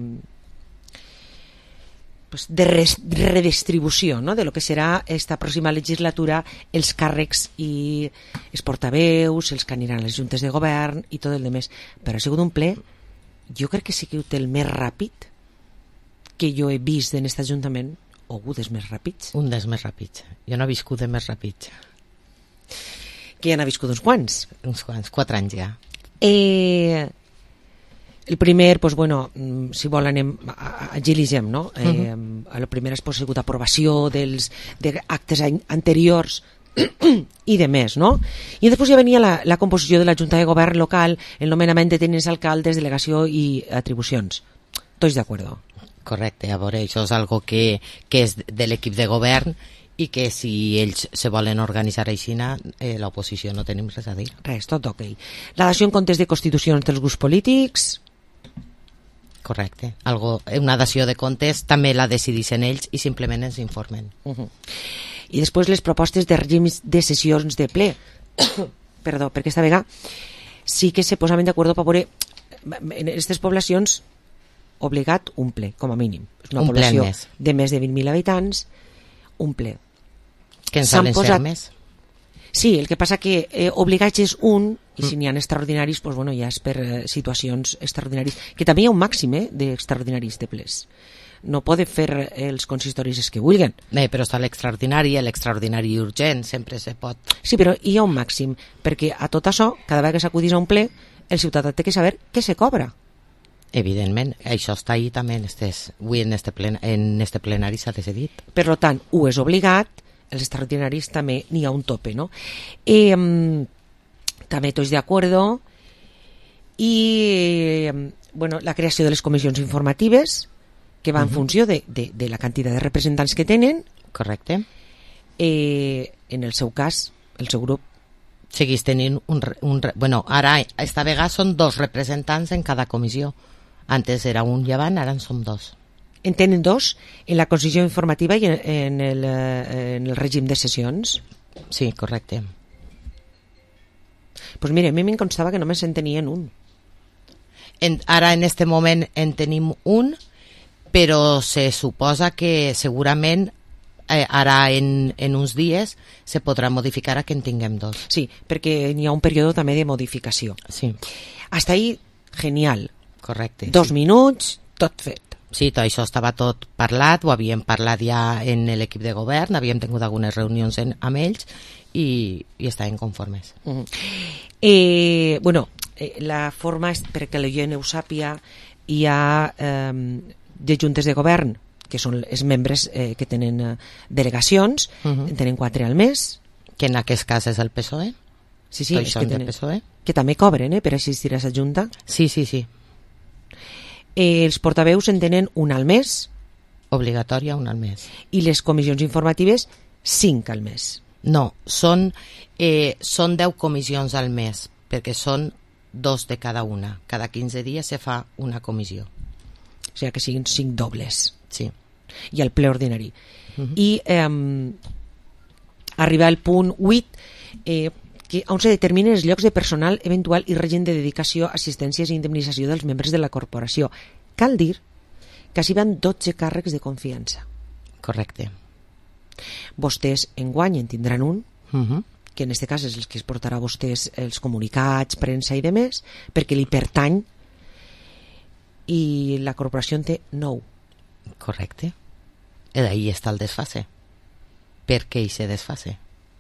pues de res, redistribució, no?, de lo que serà esta pròxima legislatura, els càrrecs i els portaveus, els que aniran a les juntes de govern i tot el demés. Però ha sigut un ple, jo crec que ha sigut el més ràpid que jo he vist en aquest ajuntament, o un dels més ràpids. Un dels més ràpids. Jo no he viscut de més ràpids. Que ja n'ha viscut uns quants. Uns quants, quatre anys ja. Eh... El primer, pues bueno, si vol anem, agilitzem, no? Eh, uh-huh. A la primera ha sigut aprovació dels de actes anteriors i de més, no? I després ja venia la, la composició de la Junta de Govern local, el nomenament de tenents alcaldes, delegació i atribucions. Tots d'acord? Correcte, a veure, això és algo que, que és de l'equip de govern i que si ells se volen organitzar així, eh, l'oposició no tenim res a dir. Res, tot ok. La dació en comptes de constitucions dels grups polítics... Correcte. Algo, una dació de comptes també la decidixen ells i simplement ens informen. Uh -huh. I després les propostes de règims de sessions de ple. Perdó, perquè esta vegada sí que se posaven d'acord per veure en aquestes poblacions obligat un ple, com a mínim. És una un població més. de més de vint mil habitants, un ple. Que en solen posat... ser més. Sí, el que passa que eh, obligats és un, i si n'hi ha extraordinaris, pues, bueno, ja és per eh, situacions extraordinàries, que també hi ha un màxim eh, d'extraordinaris de ples. No poden fer els consistoris els que vulguen. Bé, però està l'extraordinari, l'extraordinari urgent, sempre se pot... Sí, però hi ha un màxim, perquè a tot això, cada vegada que s'acudís a un ple, el ciutadà té que saber què se cobra. Evidentment, això està ahí també en estes, avui en este, plen, en este plenari s'ha decidit. Per tant, ho és obligat, els extraordinaris també n'hi ha un tope, no? Eh, també tots d'acord, i bueno, la creació de les comissions informatives, que va en uh -huh. funció de, de, de la quantitat de representants que tenen. Correcte. Eh, en el seu cas, el seu grup seguís tenint un, un... Bueno, ara, esta vegada són dos representants en cada comissió. Antes era un llevant, ara en som dos. En tenen dos en la comissió informativa i en, en, el, en el règim de sessions? Sí, correcte. Doncs pues mira, a mi em constava que només en tenien un. En, ara en este moment en tenim un, però se suposa que segurament eh, ara en, en uns dies se podrà modificar a que en tinguem dos. Sí, perquè n'hi ha un període també de modificació. Sí. Hasta ahí, genial. Correcte. Dos sí. minuts, tot fet. Sí, tot això estava tot parlat, ho havíem parlat ja en l'equip de govern, havíem tingut algunes reunions en, amb ells i, i estaven conformes. Uh -huh. eh, bueno, eh, la forma és, perquè la gent ho sàpia, hi ha eh, de juntes de govern, que són els membres eh, que tenen eh, delegacions, uh -huh. en tenen quatre al mes. Que en aquest cas és el P S O E. Sí, sí, és que, tenen, P S O E. que també cobren eh, per assistir a la junta. Sí, sí, sí. Eh, els portaveus en tenen un al mes. Obligatòria, un al mes. I les comissions informatives, cinc al mes. No, són, eh, són deu comissions al mes, perquè són dos de cada una. Cada quinze dies se fa una comissió. O sigui que siguin cinc dobles. Sí. I el ple ordinari. Uh -huh. I eh, arribar al punt vuit, eh, que on se determinen els llocs de personal eventual i règim de dedicació, assistències i indemnització dels membres de la corporació. Cal dir que així van dotze càrrecs de confiança. Correcte. Vostès enguany en tindran un, uh -huh. que en aquest cas és el que es portarà a vostès els comunicats, premsa i demés, perquè li pertany, i la corporació en té nou. Correcte. I d'ahí està el desfase. Per què hi se desfase?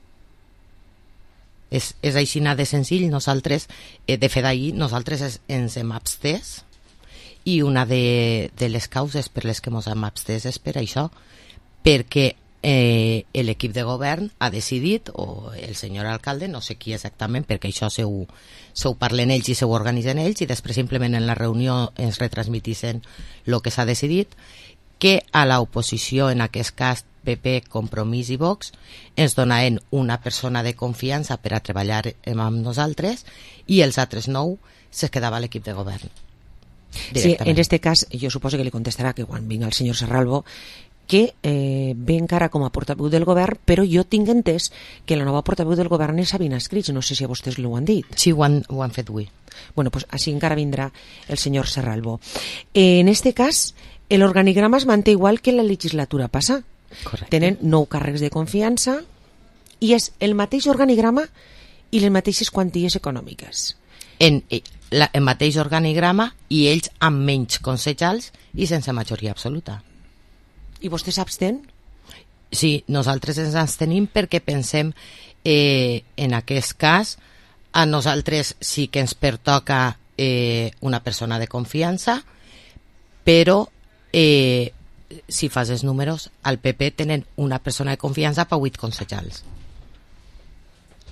És, és així de senzill. Nosaltres, eh, de fet d'ahir, nosaltres es, ens hem abstès, i una de, de les causes per les que ens hem abstès és per això, perquè eh, l'equip de govern ha decidit, o el senyor alcalde, no sé qui exactament, perquè això se ho, se ho parlen ells i se ho organitzen ells, i després simplement en la reunió ens retransmitissen el que s'ha decidit, que a l'oposició, en aquest cas P P, Compromís i Vox, ens donaven una persona de confiança per a treballar amb nosaltres, i els altres nou se quedava a l'equip de govern. Sí, en aquest cas jo suposo que li contestarà que quan vinga el senyor Serralvo, que eh, ve encara com a portaveu del govern, però jo tinc entès que la nova portaveu del govern és Sabina Escrits, no sé si a vostès l'ho han dit. Sí, ho han, ho han fet avui. Bueno, pues així encara vindrà el senyor Serralvo. Eh, en este cas, l'organigrama es manté igual que la legislatura passa. Correcte. Tenen nou càrrecs de confiança i és el mateix organigrama i les mateixes quanties econòmiques. En la, el mateix organigrama i ells amb menys consellers i sense majoria absoluta. I vostè s'abstén? Sí, nosaltres ens abstenim perquè pensem eh, en aquest cas a nosaltres sí que ens pertoca eh, una persona de confiança, però eh, si fas els números, al P P tenen una persona de confiança per vuit consellers.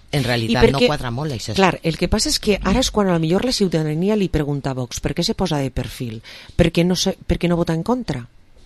En realitat perquè, no quadra molt això. Clar, el que passa és que ara és quan a lo millor la ciutadania li pregunta a Vox per què se posa de perfil, per què no, se, per què no vota en contra?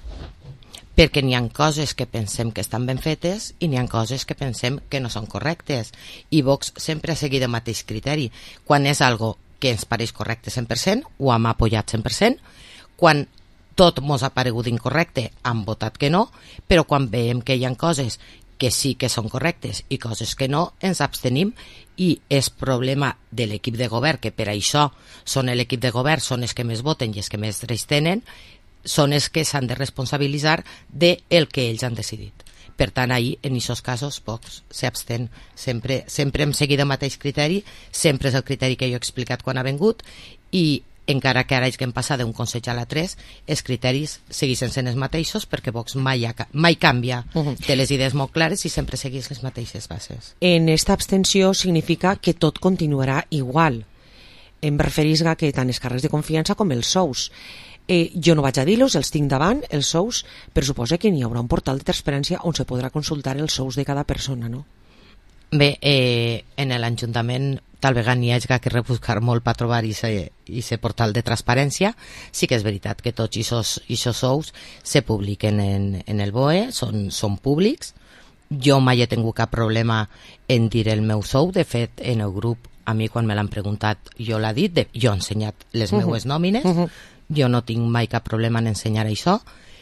Perquè n'hi ha coses que pensem que estan ben fetes i n'hi ha coses que pensem que no són correctes, i Vox sempre ha seguit el mateix criteri. Quan és algo que ens pareix correcte cent per cent ho hem apoyat cent per cent, quan tot mos ha paregut incorrecte hem votat que no, però quan veiem que hi ha coses que sí que són correctes i coses que no, ens abstenim, i és problema de l'equip de govern, que per això són l'equip de govern, són els que més voten i els que més drets tenen, són els que s'han de responsabilitzar del que ells han decidit. Per tant, ahir, en aquests casos, Vox s'abstén. Sempre, sempre hem seguit el mateix criteri, sempre és el criteri que jo he explicat quan ha vengut, i encara que ara hagin passat d'un Consell a l'altre, els criteris segueixen sent els mateixos, perquè Vox mai, ha, mai canvia, uh-huh. té les idees molt clares i sempre segueix les mateixes bases. En esta abstenció significa que tot continuarà igual. Em referís a que tant els càrrecs de confiança com els sous. Eh, jo no vaig a dir-los, els tinc davant, els sous, però suposa que n'hi haurà un portal de transparència on se podrà consultar els sous de cada persona, no? Bé, eh, en l'Ajuntament tal vegada n'hi hagi que rebuscar molt per trobar aquest portal de transparència. Sí que és veritat que tots aquests sous se publiquen en, en el B O E, són, són públics. Jo mai he tingut cap problema en dir el meu sou. De fet, en el grup, a mi quan me l'han preguntat, jo l'he dit, de, jo he ensenyat les uh-huh. meues nòmines, uh-huh. jo no tinc mai cap problema en ensenyar això,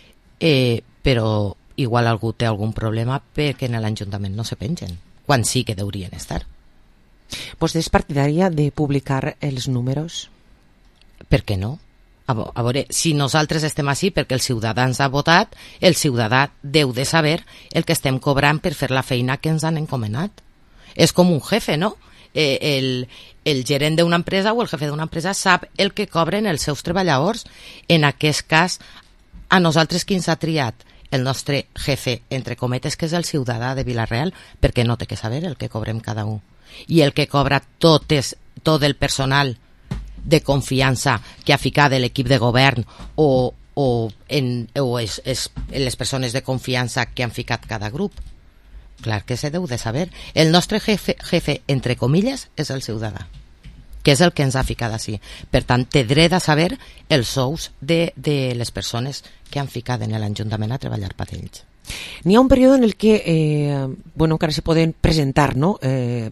eh, però igual algú té algun problema perquè en l'Ajuntament no se pengen, quan sí que deurien estar. Vostè és partidària de publicar els números? Per què no? A, a veure, si nosaltres estem així perquè els ciutadans han votat, el ciutadà deu de saber el que estem cobrant per fer la feina que ens han encomanat. És com un jefe, no? Eh, el, el gerent d'una empresa o el jefe d'una empresa sap el que cobren els seus treballadors. En aquest cas, a nosaltres qui ens ha triat? El nostre jefe, entre cometes, que és el ciutadà de Vila-real, perquè no té que saber el que cobrem cada un. I el que cobra tot, és, tot el personal de confiança que ha ficat l'equip de govern o, o, en, o és, és les persones de confiança que han ficat cada grup. Clar que se deu de saber. El nostre jefe, jefe entre comilles, és el ciutadà, que és el que ens ha ficat així. Per tant, té dret a saber els sous de, de les persones que han ficat en l'Ajuntament a treballar per ells. N'hi ha un període en el que eh, bueno, encara se poden presentar, no? eh,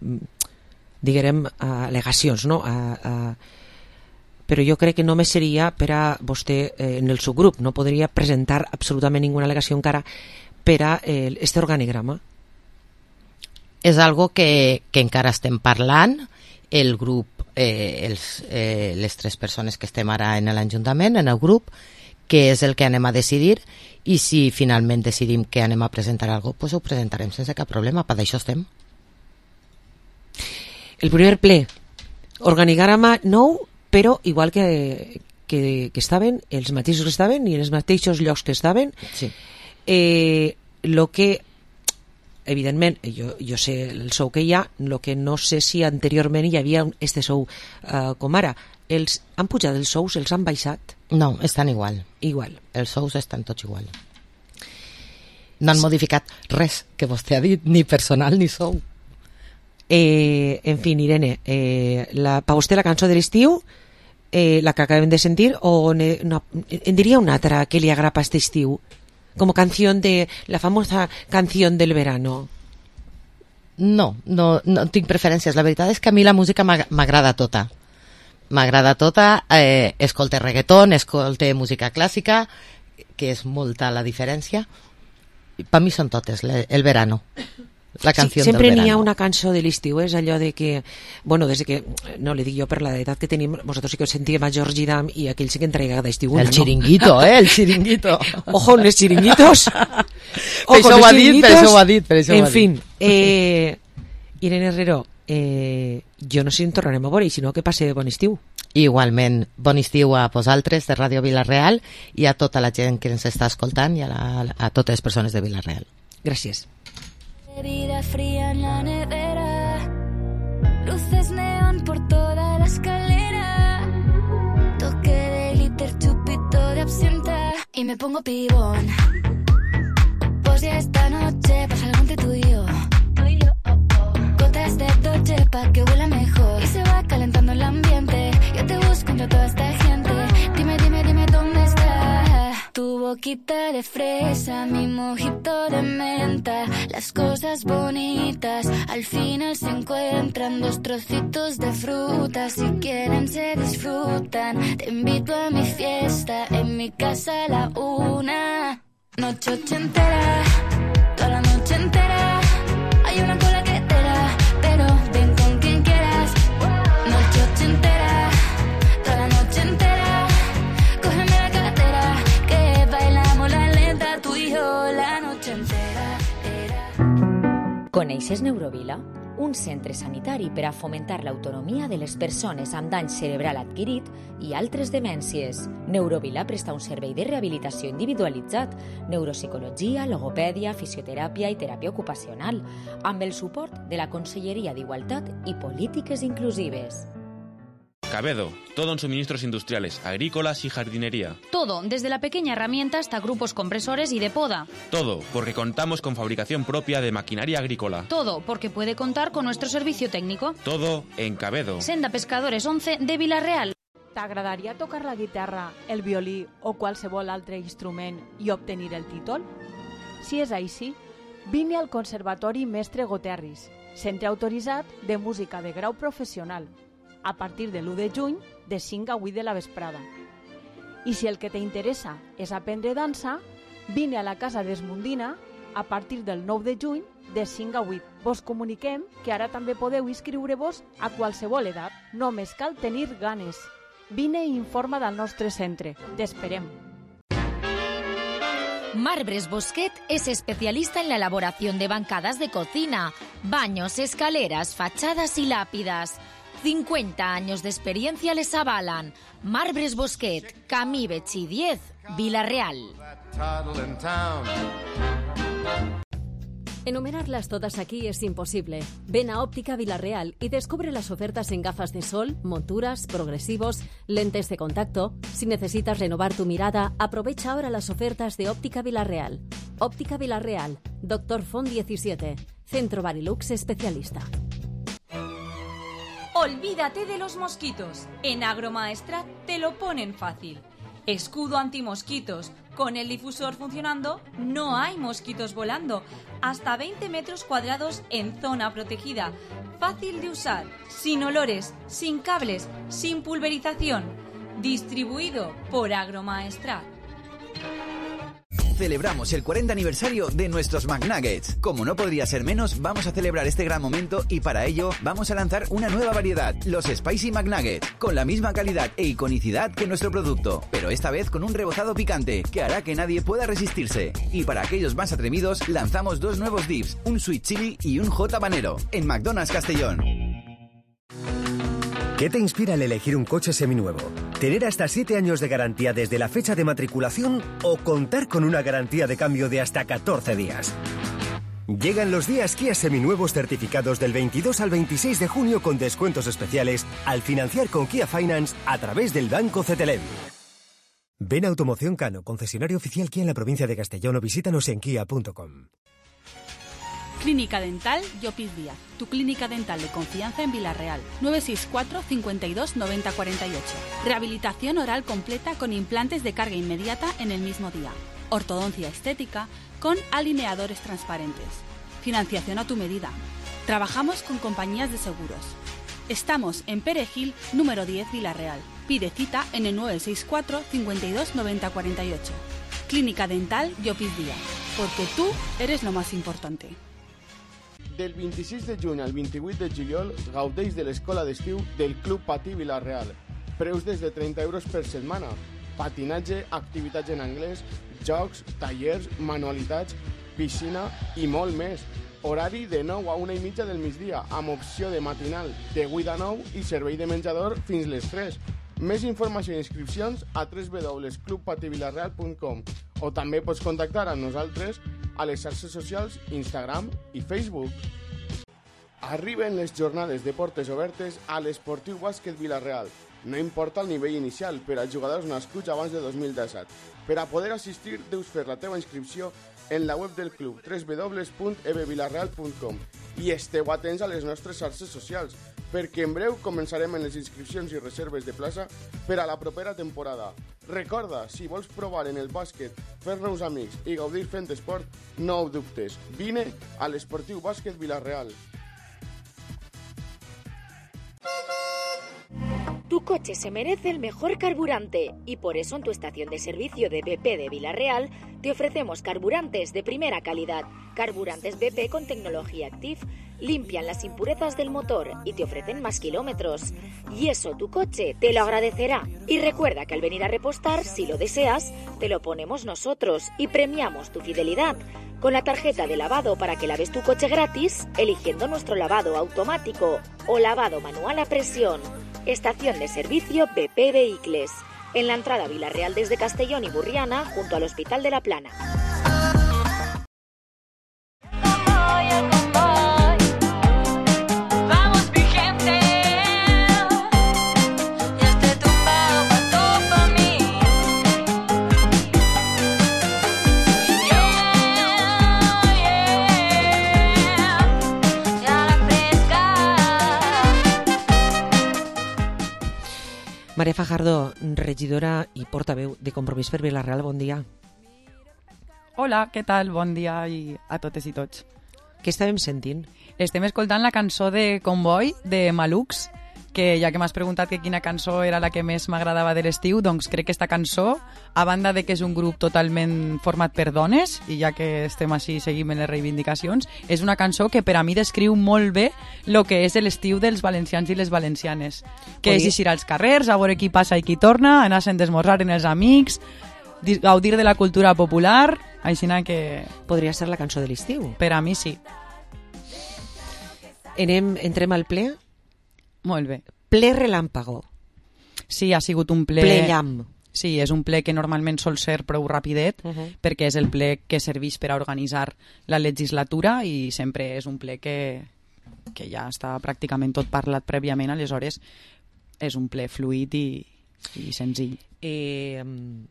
diguem al·legacions, no? A, a, però jo crec que només seria per a vostè eh, en el seu grup, no podria presentar absolutament ninguna al·legació encara per a eh, este organigrama. És algo que, que encara estem parlant. El grup, eh, els, eh, les tres persones que estem ara en l'Ajuntament, en el grup, que és el que anem a decidir, i si finalment decidim que anem a presentar alguna cosa, pues ho presentarem sense cap problema, per això estem. El primer ple, organigrama nou, però igual que, que, que estaven, els mateixos que estaven i en els mateixos llocs que estaven. Sí. Eh, lo que, evidentment, jo, jo sé el sou que hi ha, lo que no sé si anteriorment hi havia este sou uh, com ara. Els han pujat els sous, els han baixat? No, estan igual. Igual. Els sous estan tots igual. No han sí. modificat res que vostè ha dit, ni personal ni sou. Eh, en fi, Irene, eh, la, per vostè la cançó de l'estiu, eh, la que acabem de sentir, o ne, no, en diria una altra que li agrada este estiu? Como canción de, la famosa canción del verano. No, no, no tinc preferències. La veritat és que a mi la música m'agrada tota. M'agrada tota, eh, escolte reggaeton, escolte música clàssica, que és molta la diferència. Per mi són totes, le, el verano. La canció sí, del verano. Sempre n'hi ha una cançó de l'estiu, és allò de que, bueno, des que, no li dic jo per l'edat que tenim, vosaltres sí que sentíem a Georgie Dam i aquell sí que entrega d'estiu. El chiringuito, no? eh, el chiringuito. Ojo, los chiringuitos. Ojo, per això ho ha dit, per això ho ha dit. Per això en ho ha fin, dit. eh, Irene Herrero, eh, jo no sé si en tornarem a veure, sinó que passe bon estiu. Igualment, bon estiu a vosaltres de Ràdio Vila-real i a tota la gent que ens està escoltant i a, la, a totes les persones de Vila-real. Gràcies. Bebida fría en la nevera, luces neón por toda la escalera, toque de liter, chupito de absenta y me pongo pibón. Pues ya esta noche pasa algo entre tú y yo, gotas de Dolce pa' que huela mejor. Y se va calentando el ambiente. Yo te busco entre toda esta gente. Dime, dime, dime dónde está. Tu boquita de fresa, mi mojito de menta. Las cosas bonitas al final se encuentran. Dos trocitos de fruta, si quieren se disfrutan. Te invito a mi fiesta, en mi casa a la una. Noche ochentera, toda la noche entera. Hay una cola que te da, pero ven con quien quieras. Noche ochentera, toda la noche entera. Cógeme la cartera, que bailamos la lenta, tú y yo la noche entera. Era... Coneixes Neurovila? Un centre sanitari per a fomentar l'autonomia de les persones amb dany cerebral adquirit i altres demències. Neurovila presta un servei de rehabilitació individualitzat, neuropsicologia, logopèdia, fisioteràpia i teràpia ocupacional, amb el suport de la Conselleria d'Igualtat i Polítiques Inclusives. Cabedo, todo en suministros industriales, agrícolas y jardinería. Todo, desde la pequeña herramienta hasta grupos compresores y de poda. Todo, porque contamos con fabricación propia de maquinaria agrícola. Todo, porque puede contar con nuestro servicio técnico. Todo en Cabedo. Senda Pescadores once de Vila-real. T'agradaria tocar la guitarra, el violí o qualsevol altre instrument i obtenir el títol? Si és així, vine al Conservatori Mestre Goterris, centre autoritzat de música de grau professional, a partir de l'u de juny, de cinc a vuit de la vesprada. I si el que t'interessa és aprendre dansa, vine a la Casa d'Esmundina a partir del nou de juny, de cinc a vuit. Vos comuniquem que ara també podeu inscriure-vos a qualsevol edat. Només cal tenir ganes. Vine i informa del nostre centre. T'esperem. Marbres Bosquet es especialista en la elaboración de bancadas de cocina, baños, escaleras, fachadas y lápidas. cincuenta años de experiencia les avalan. Marbres Bosquet, Camí Betxí diez, Vila-real. Enumerarlas todas aquí es imposible. Ven a Óptica Vila-real y descubre las ofertas en gafas de sol, monturas, progresivos, lentes de contacto. Si necesitas renovar tu mirada, aprovecha ahora las ofertas de Óptica Vila-real. Óptica Vila-real, Doctor Font diecisiete, Centro Barilux Especialista. Olvídate de los mosquitos. En Agromaestrat te lo ponen fácil. Escudo antimosquitos. Con el difusor funcionando, no hay mosquitos volando. Hasta veinte metros cuadrados en zona protegida. Fácil de usar, sin olores, sin cables, sin pulverización. Distribuido por Agromaestrat. Celebramos el cuarenta aniversario de nuestros McNuggets. Como no podría ser menos, vamos a celebrar este gran momento y para ello vamos a lanzar una nueva variedad, los Spicy McNuggets, con la misma calidad e iconicidad que nuestro producto, pero esta vez con un rebozado picante que hará que nadie pueda resistirse. Y para aquellos más atrevidos, lanzamos dos nuevos dips, un Sweet Chili y un Hot Habanero, en McDonald's Castellón. ¿Qué te inspira al elegir un coche seminuevo? ¿Tener hasta siete años de garantía desde la fecha de matriculación o contar con una garantía de cambio de hasta catorce días? Llegan los días Kia seminuevos certificados del veintidós al veintiséis de junio con descuentos especiales al financiar con Kia Finance a través del Banco Cetelem. Ven a Automoción Cano, concesionario oficial Kia en la provincia de Castellón, o visítanos en kia punto com. Clínica Dental Llopis Díaz, tu clínica dental de confianza en Vila-real. nueve seis cuatro, cincuenta y dos, noventa cuarenta y ocho. Rehabilitación oral completa con implantes de carga inmediata en el mismo día. Ortodoncia estética con alineadores transparentes. Financiación a tu medida. Trabajamos con compañías de seguros. Estamos en Perejil, número diez, Vila-real. Pide cita en el nueve seis cuatro, cincuenta y dos, noventa cuarenta y ocho. Clínica Dental Llopis Díaz, porque tú eres lo más importante. Del vint-i-sis de juny al vint-i-vuit de juliol gaudeix de l'escola d'estiu del Club Patí Vila-real. Preus des de trenta euros per setmana. Patinatge, activitats en anglès, jocs, tallers, manualitats, piscina i molt més. Horari de nou a una i mitja del migdia, amb opció de matinal de vuit a nou i servei de menjador fins les tres. Més informació i inscripcions a w w w punt club patí vilarreal punt com o també pots contactar amb nosaltres a les xarxes socials Instagram i Facebook. Arriben les jornades de portes obertes a l'Esportiu Bàsquet Vila-real. No importa el nivell inicial per als jugadors nascuts abans de dos mil disset. Per a poder assistir, deus fer la teva inscripció en la web del club w w w punt e b vilarreal punt com I esteu atents a les nostres xarxes socials, perquè en breu començarem en les inscripcions i reserves de plaça per a la propera temporada. Recorda, si vols provar en el bàsquet, fer-nos amics i gaudir fent esport, no ho dubtes. Vine a l'Esportiu Bàsquet Vila-real. Tu coche se merece el mejor carburante y por eso en tu estación de servicio de B P de Vila-real te ofrecemos carburantes de primera calidad. Carburantes B P con tecnología Active limpian las impurezas del motor y te ofrecen más kilómetros. Y eso tu coche te lo agradecerá. Y recuerda que al venir a repostar, si lo deseas, te lo ponemos nosotros y premiamos tu fidelidad con la tarjeta de lavado para que laves tu coche gratis eligiendo nuestro lavado automático o lavado manual a presión. Estación de servicio B P Vehicles, en la entrada a Vila-real desde Castellón y Burriana, junto al Hospital de la Plana. Maria Fajardo, regidora i portaveu de Compromís per Vila-real, bon dia. Hola, què tal? Bon dia i a totes i tots. Què estàvem sentint? Estem escoltant la cançó de Convoy, de Malux, que ja que m'has preguntat que quina cançó era la que més m'agradava de l'estiu, doncs crec que esta cançó, a banda de que és un grup totalment format per dones, i ja que estem així seguim en les reivindicacions, és una cançó que per a mi descriu molt bé el que és l'estiu dels valencians i les valencianes, que és eixir als carrers, a veure qui passa i qui torna, anar-se'n d'esmorzar en els amics, gaudir de la cultura popular, així que... Podria ser la cançó de l'estiu. Per a mi sí. Anem, entrem al ple? Molt bé. Ple relàmpago. Sí, ha sigut un ple... Ple llamp. Sí, és un ple que normalment sol ser prou rapidet, Uh-huh. perquè és el ple que serveix per a organitzar la legislatura i sempre és un ple que, que ja està pràcticament tot parlat prèviament, aleshores és un ple fluid i, i senzill. Eh,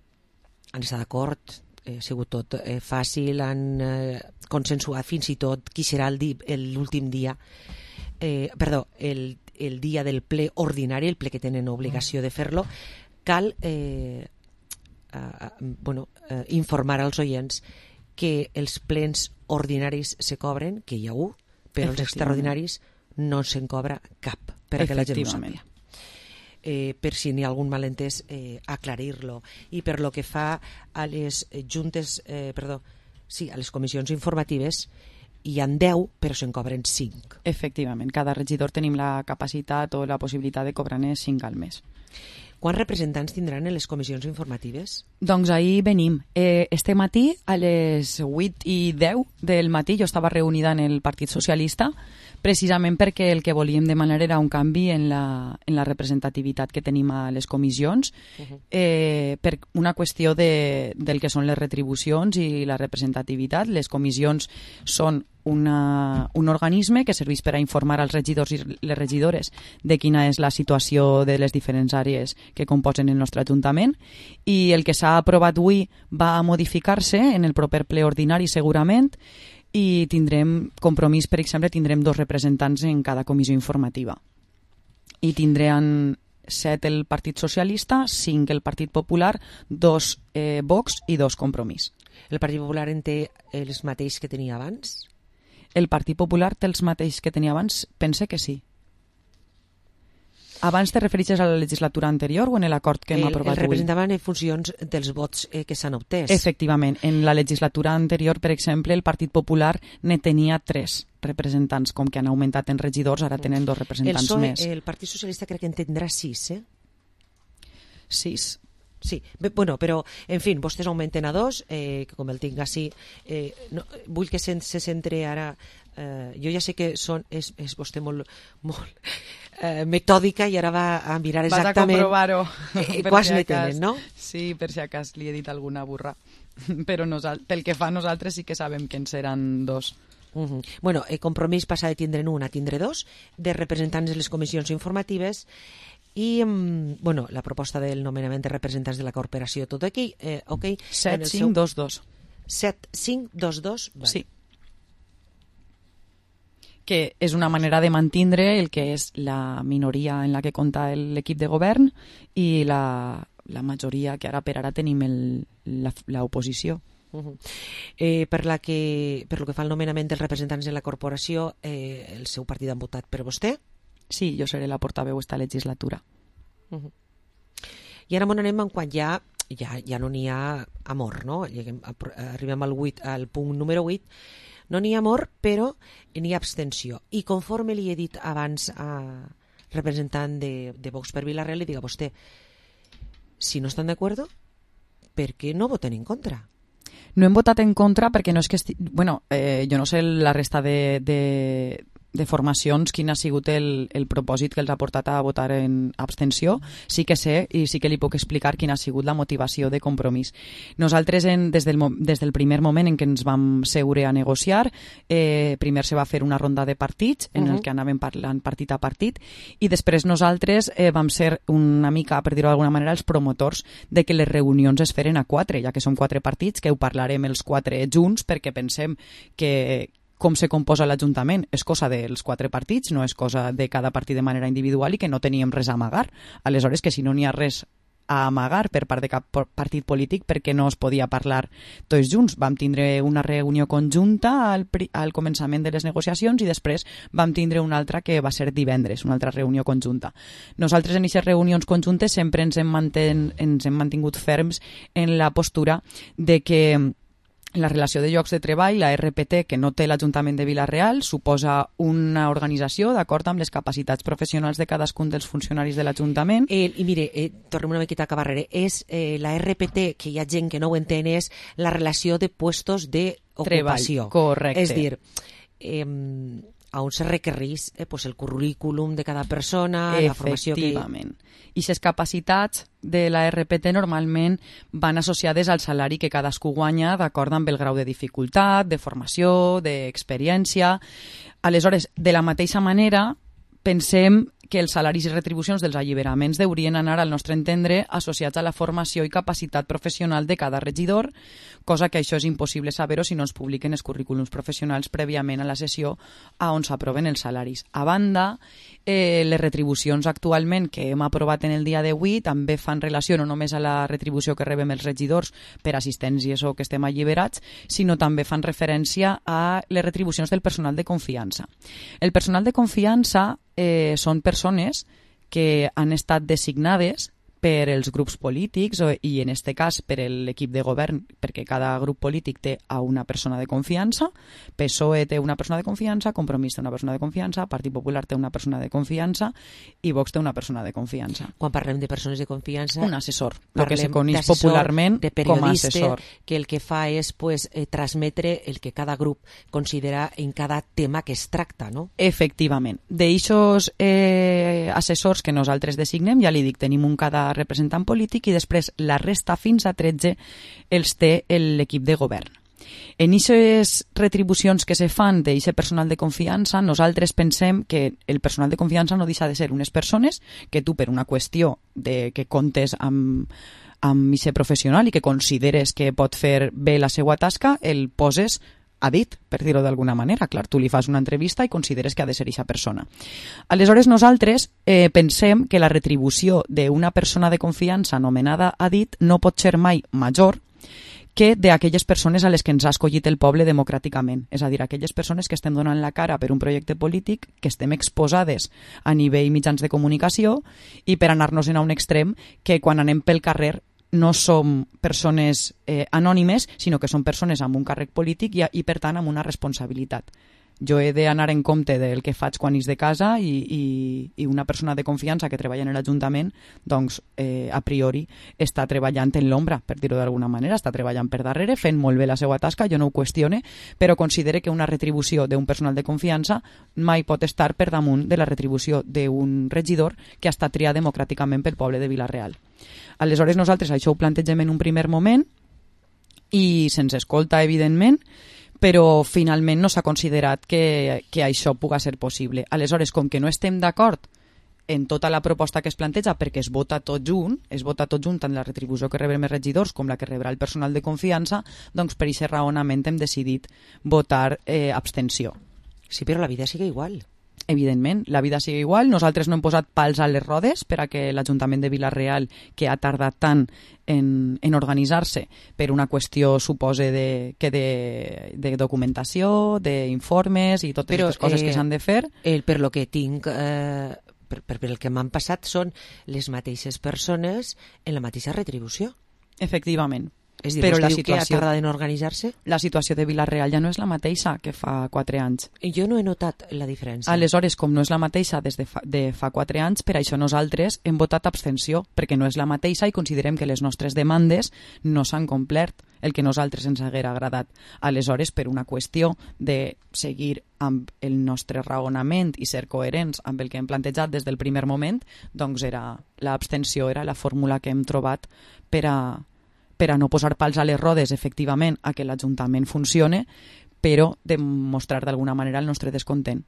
han estat d'acord, eh, ha sigut tot eh, fàcil, han eh, consensuat fins i tot qui serà el di- l'últim dia, eh, perdó, el el dia del ple ordinari, el ple que tenen obligació de fer-lo. Cal eh, eh, bueno, eh, informar als oients que els plens ordinaris se cobren, que hi ha un, però els extraordinaris no se'n cobra cap, per a que la gent ho sàpiga. Eh, per si n'hi ha algun malentès, eh, aclarir-lo. I per lo que fa a les juntes, eh, perdó, sí, a les comissions informatives, hi han deu, però se'n cobren cinc. Efectivament, cada regidor tenim la capacitat o la possibilitat de cobrar-ne cinc al mes. Quants representants tindran en les comissions informatives? Doncs ahir venim. Eh, este matí, a les vuit i deu del matí, jo estava reunida en el Partit Socialista, precisament perquè el que volíem demanar era un canvi en la, en la representativitat que tenim a les comissions, Uh-huh. eh, per una qüestió de, del que són les retribucions i la representativitat. Les comissions són una, un organisme que serveix per a informar als regidors i les regidores de quina és la situació de les diferents àrees que composen el nostre Ajuntament, i el que s'ha aprovat avui va a modificar-se en el proper ple ordinari segurament, i tindrem Compromís, per exemple, tindrem dos representants en cada comissió informativa. I tindran set el Partit Socialista, cinc el Partit Popular, dos eh, Vox i dos Compromís. El Partit Popular en té els mateixos que tenia abans? El Partit Popular té els mateixos que tenia abans? Pense que sí. Abans te refereixes a la legislatura anterior o en l'acord que hem el, aprovat el avui? representaven en funcions dels vots eh, que s'han obtès. Efectivament. En la legislatura anterior, per exemple, el Partit Popular ne tenia tres representants, com que han augmentat en regidors, ara tenen dos representants el P S O E, més. El Partit Socialista crec que en tindrà sis, eh? Sis. Sí, Bé, bueno, però, en fi, vostès augmenten a dos, eh, que com el tinc així, eh, no, vull que se, se centre ara, eh, jo ja sé que són, és, és vostè molt, molt eh, metòdica i ara va a mirar exactament... Vas a comprovar-ho. Eh, quants si ne tenen, no? Sí, per si acas li he dit alguna burra. Però nosal, pel que fa a nosaltres sí que sabem que en seran dos. Uh -huh. Bueno, el Compromís passa de tindre un a tindre dos, de representants de les comissions informatives, i bueno, la proposta del nomenament de representants de la corporació, tot aquí, eh, ok? set cinc dos dos. set cinc dos dos, vale. Sí. que és una manera de mantindre el que és la minoria en la que compta l'equip de govern i la, la majoria que ara per ara tenim l'oposició. Uh -huh. eh, per, la que, per lo que fa al nomenament dels representants de la corporació, eh, el seu partit han votat per vostè? Sí, jo seré la portaveu esta legislatura. Uh -huh. I ara m'on anem en quan ja, ja, ja no n'hi ha amor, no? Lleguem, arribem al, vuit, al punt número vuit. No n'hi ha amor, però n'hi ha abstenció. I conforme li he dit abans a representant de, de Vox per Vila-real, li dic a vostè, si no estan d'acord, per què no voten en contra? No hem votat en contra perquè no és que... Esti... Bueno, eh, jo no sé la resta de, de, de formacions quin ha sigut el, el propòsit que els ha portat a votar en abstenció. Sí que sé i sí que li puc explicar quina ha sigut la motivació de Compromís. Nosaltres, en, des, del, des del primer moment en què ens vam seure a negociar, eh, primer se va fer una ronda de partits en uh -huh. el que anàvem parlant partit a partit i després nosaltres eh, vam ser una mica, per dir-ho d'alguna manera, els promotors de que les reunions es feren a quatre, ja que som quatre partits, que ho parlarem els quatre junts perquè pensem que com se composa l'Ajuntament és cosa dels quatre partits, no és cosa de cada partit de manera individual i que no teníem res a amagar. Aleshores, que si no n'hi ha res a amagar per part de cap partit polític, perquè no es podia parlar tots junts. Vam tindre una reunió conjunta al, al començament de les negociacions i després vam tindre una altra que va ser divendres, una altra reunió conjunta. Nosaltres en aquestes reunions conjuntes sempre ens hem, manten, ens hem mantingut ferms en la postura de que la relació de llocs de treball, la R P T, que no té l'Ajuntament de Vila-real, suposa una organització d'acord amb les capacitats professionals de cadascun dels funcionaris de l'Ajuntament. Eh, I mire, eh, tornem una miqueta a Cabarrere, és eh, la R P T, que hi ha gent que no ho entén, és la relació de puestos d'ocupació. Correcte. És dir, eh, on se requereix eh, pues el currículum de cada persona, la formació que... Efectivament. I les capacitats de la R P T normalment van associades al salari que cadascú guanya d'acord amb el grau de dificultat, de formació, d'experiència. Aleshores, de la mateixa manera, pensem que els salaris i retribucions dels alliberaments deurien anar, al nostre entendre, associats a la formació i capacitat professional de cada regidor, cosa que això és impossible saber-ho si no es publiquen els currículums professionals prèviament a la sessió a on s'aproven els salaris. A banda, eh, les retribucions actualment que hem aprovat en el dia d'avui també fan relació no només a la retribució que rebem els regidors per assistents i això que estem alliberats, sinó també fan referència a les retribucions del personal de confiança. El personal de confiança eh, són persones que han estat designades per els grups polítics i en este cas per l'equip de govern, perquè cada grup polític té a una persona de confiança. P S O E té una persona de confiança, Compromís té una persona de confiança, Partit Popular té una persona de confiança i Vox té una persona de confiança. Quan parlem de persones de confiança, un assessor, el que se coneix popularment com a assessor, que el que fa és pues, eh, transmetre el que cada grup considera en cada tema que es tracta, no? Efectivament. D'eixos eh, assessors que nosaltres designem, ja li dic, tenim un cada representant polític i després la resta fins a tretze els té l'equip de govern. En aquestes retribucions que se fan d'aquest personal de confiança, nosaltres pensem que el personal de confiança no deixa de ser unes persones que tu, per una qüestió de que comptes amb amb aquest professional i que consideres que pot fer bé la seva tasca, el poses a dit, per dir-ho d'alguna manera. Clar, tu li fas una entrevista i consideres que ha de ser aquesta persona. Aleshores, nosaltres eh, pensem que la retribució d'una persona de confiança anomenada a dit no pot ser mai major que d'aquelles persones a les que ens ha escollit el poble democràticament. És a dir, aquelles persones que estem donant la cara per un projecte polític, que estem exposades a nivell mitjans de comunicació i per anar-nos a un extrem que quan anem pel carrer no som persones eh, anònimes, sinó que són persones amb un càrrec polític i, i per tant amb una responsabilitat. Jo he d'anar en compte del que faig quan és de casa i, i, i una persona de confiança que treballa en l'Ajuntament, doncs, eh, a priori, està treballant en l'ombra, per dir-ho d'alguna manera, està treballant per darrere, fent molt bé la seva tasca, jo no ho qüestione, però considere que una retribució d'un personal de confiança mai pot estar per damunt de la retribució d'un regidor que ha estat triat democràticament pel poble de Vila-real. Aleshores, nosaltres això ho plantegem en un primer moment i se'ns escolta, evidentment, però finalment no s'ha considerat que, que això puga ser possible. Aleshores, com que no estem d'acord en tota la proposta que es planteja, perquè es vota tot junt, es vota tot junt tant la retribució que rebrem els regidors com la que rebrà el personal de confiança, doncs per aquest raonament hem decidit votar eh, abstenció. Sí, però la vida sigue igual. Evidentment, la vida sigue igual. Nosaltres no hem posat pals a les rodes per a que l'Ajuntament de Vila-real, que ha tardat tant en, en organitzar-se per una qüestió, supose, de, que de, de documentació, d'informes i totes les coses eh, que s'han de fer. El, per lo que tinc, eh, per, per, per el que m'han passat, són les mateixes persones en la mateixa retribució. Efectivament. És dir, però la situació, que ha tardat en organitzar-se? La situació de Vila-real ja no és la mateixa que fa quatre anys. Jo no he notat la diferència. Aleshores, com no és la mateixa des de fa, de fa quatre anys, per això nosaltres hem votat abstenció, perquè no és la mateixa i considerem que les nostres demandes no s'han complert el que nosaltres ens haguera agradat. Aleshores, per una qüestió de seguir amb el nostre raonament i ser coherents amb el que hem plantejat des del primer moment, doncs era l'abstenció era la fórmula que hem trobat per a per a no posar pals a les rodes, efectivament, a que l'Ajuntament funcione, però demostrar d'alguna manera el nostre descontent.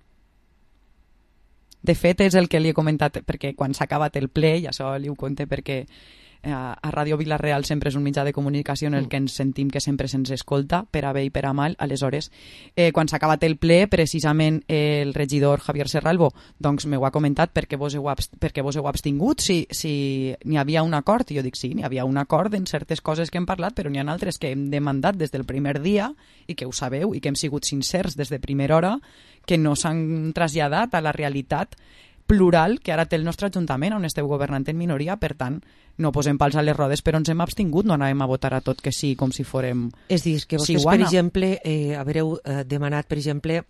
De fet, és el que li he comentat, perquè quan s'ha acabat el ple, i això li ho conté perquè a, a Ràdio Vila-real sempre és un mitjà de comunicació en el que ens sentim que sempre se'ns escolta, per a bé i per a mal. Aleshores, eh, quan s'ha acabat el ple, precisament eh, el regidor Javier Serralbo doncs m'ho ha comentat perquè vos heu, abst perquè vos heu abstingut, si, si n'hi havia un acord. I jo dic, sí, n'hi havia un acord en certes coses que hem parlat, però n'hi ha altres que hem demandat des del primer dia i que ho sabeu i que hem sigut sincers des de primera hora, que no s'han traslladat a la realitat plural que ara té el nostre Ajuntament, on esteu governant en minoria. Per tant, no posem pals a les rodes, però ens hem abstingut, no anàvem a votar a tot que sí, com si fórem És dir, que vostès, Siguana. per exemple, eh, haureu eh, demanat, per exemple,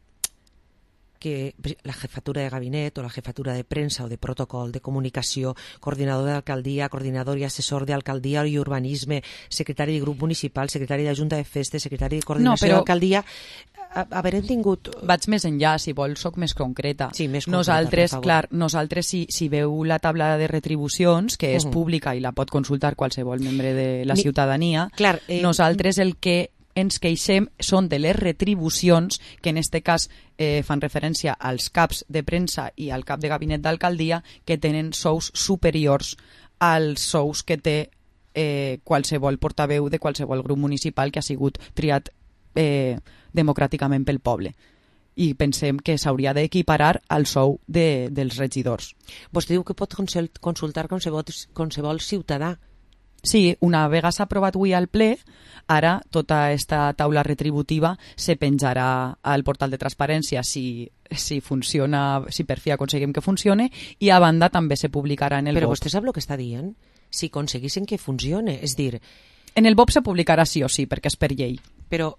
que la jefatura de gabinet o la jefatura de premsa o de protocol, de comunicació, coordinador d'alcaldia, coordinador i assessor d'alcaldia i urbanisme, secretari de grup municipal, secretari de junta de festes, secretari de coordinació no, però... d'alcaldia, haverem tingut... Vaig més enllà, si vols, soc més concreta. Sí, més concreta, nosaltres, clar, nosaltres, si, si veu la taula de retribucions, que és uh -huh. pública i la pot consultar qualsevol membre de la Mi... ciutadania, clar, eh... nosaltres el que ens queixem són de les retribucions, que en este cas eh, fan referència als caps de premsa i al cap de gabinet d'alcaldia, que tenen sous superiors als sous que té eh, qualsevol portaveu de qualsevol grup municipal que ha sigut triat eh, democràticament pel poble. I pensem que s'hauria d'equiparar al sou de, dels regidors. Vostè diu que pot consultar qualsevol, qualsevol ciutadà. Sí, una vegada s'ha aprovat avui al ple, ara tota aquesta taula retributiva se penjarà al portal de transparència si, si funciona, si per fi aconseguim que funcione, i a banda també se publicarà en el Però B O P. vostè sap el que està dient? Si aconseguissin que funcione, és dir... En el B O P se publicarà sí o sí, perquè és per llei. Però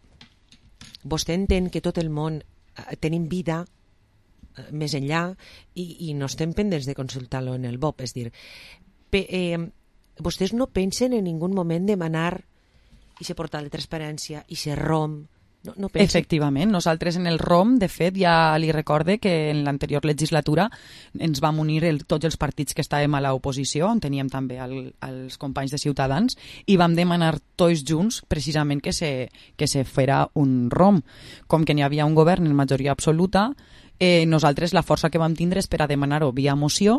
vostè entén que tot el món eh, tenim vida eh, més enllà i, i no estem pendents de consultar-lo en el B O P, és dir... Pe, eh, vostès no pensen en ningú moment demanar aquest portal de transparència, aquest ROM? No, no pensen... Efectivament, nosaltres en el ROM, de fet, ja li recorde que en l'anterior legislatura ens vam unir el, tots els partits que estàvem a l'oposició, on teníem també el, els companys de Ciutadans, i vam demanar tots junts precisament que se, que se fera un ROM. Com que n'hi havia un govern en majoria absoluta, eh, nosaltres la força que vam tindre és per a demanar-ho via moció,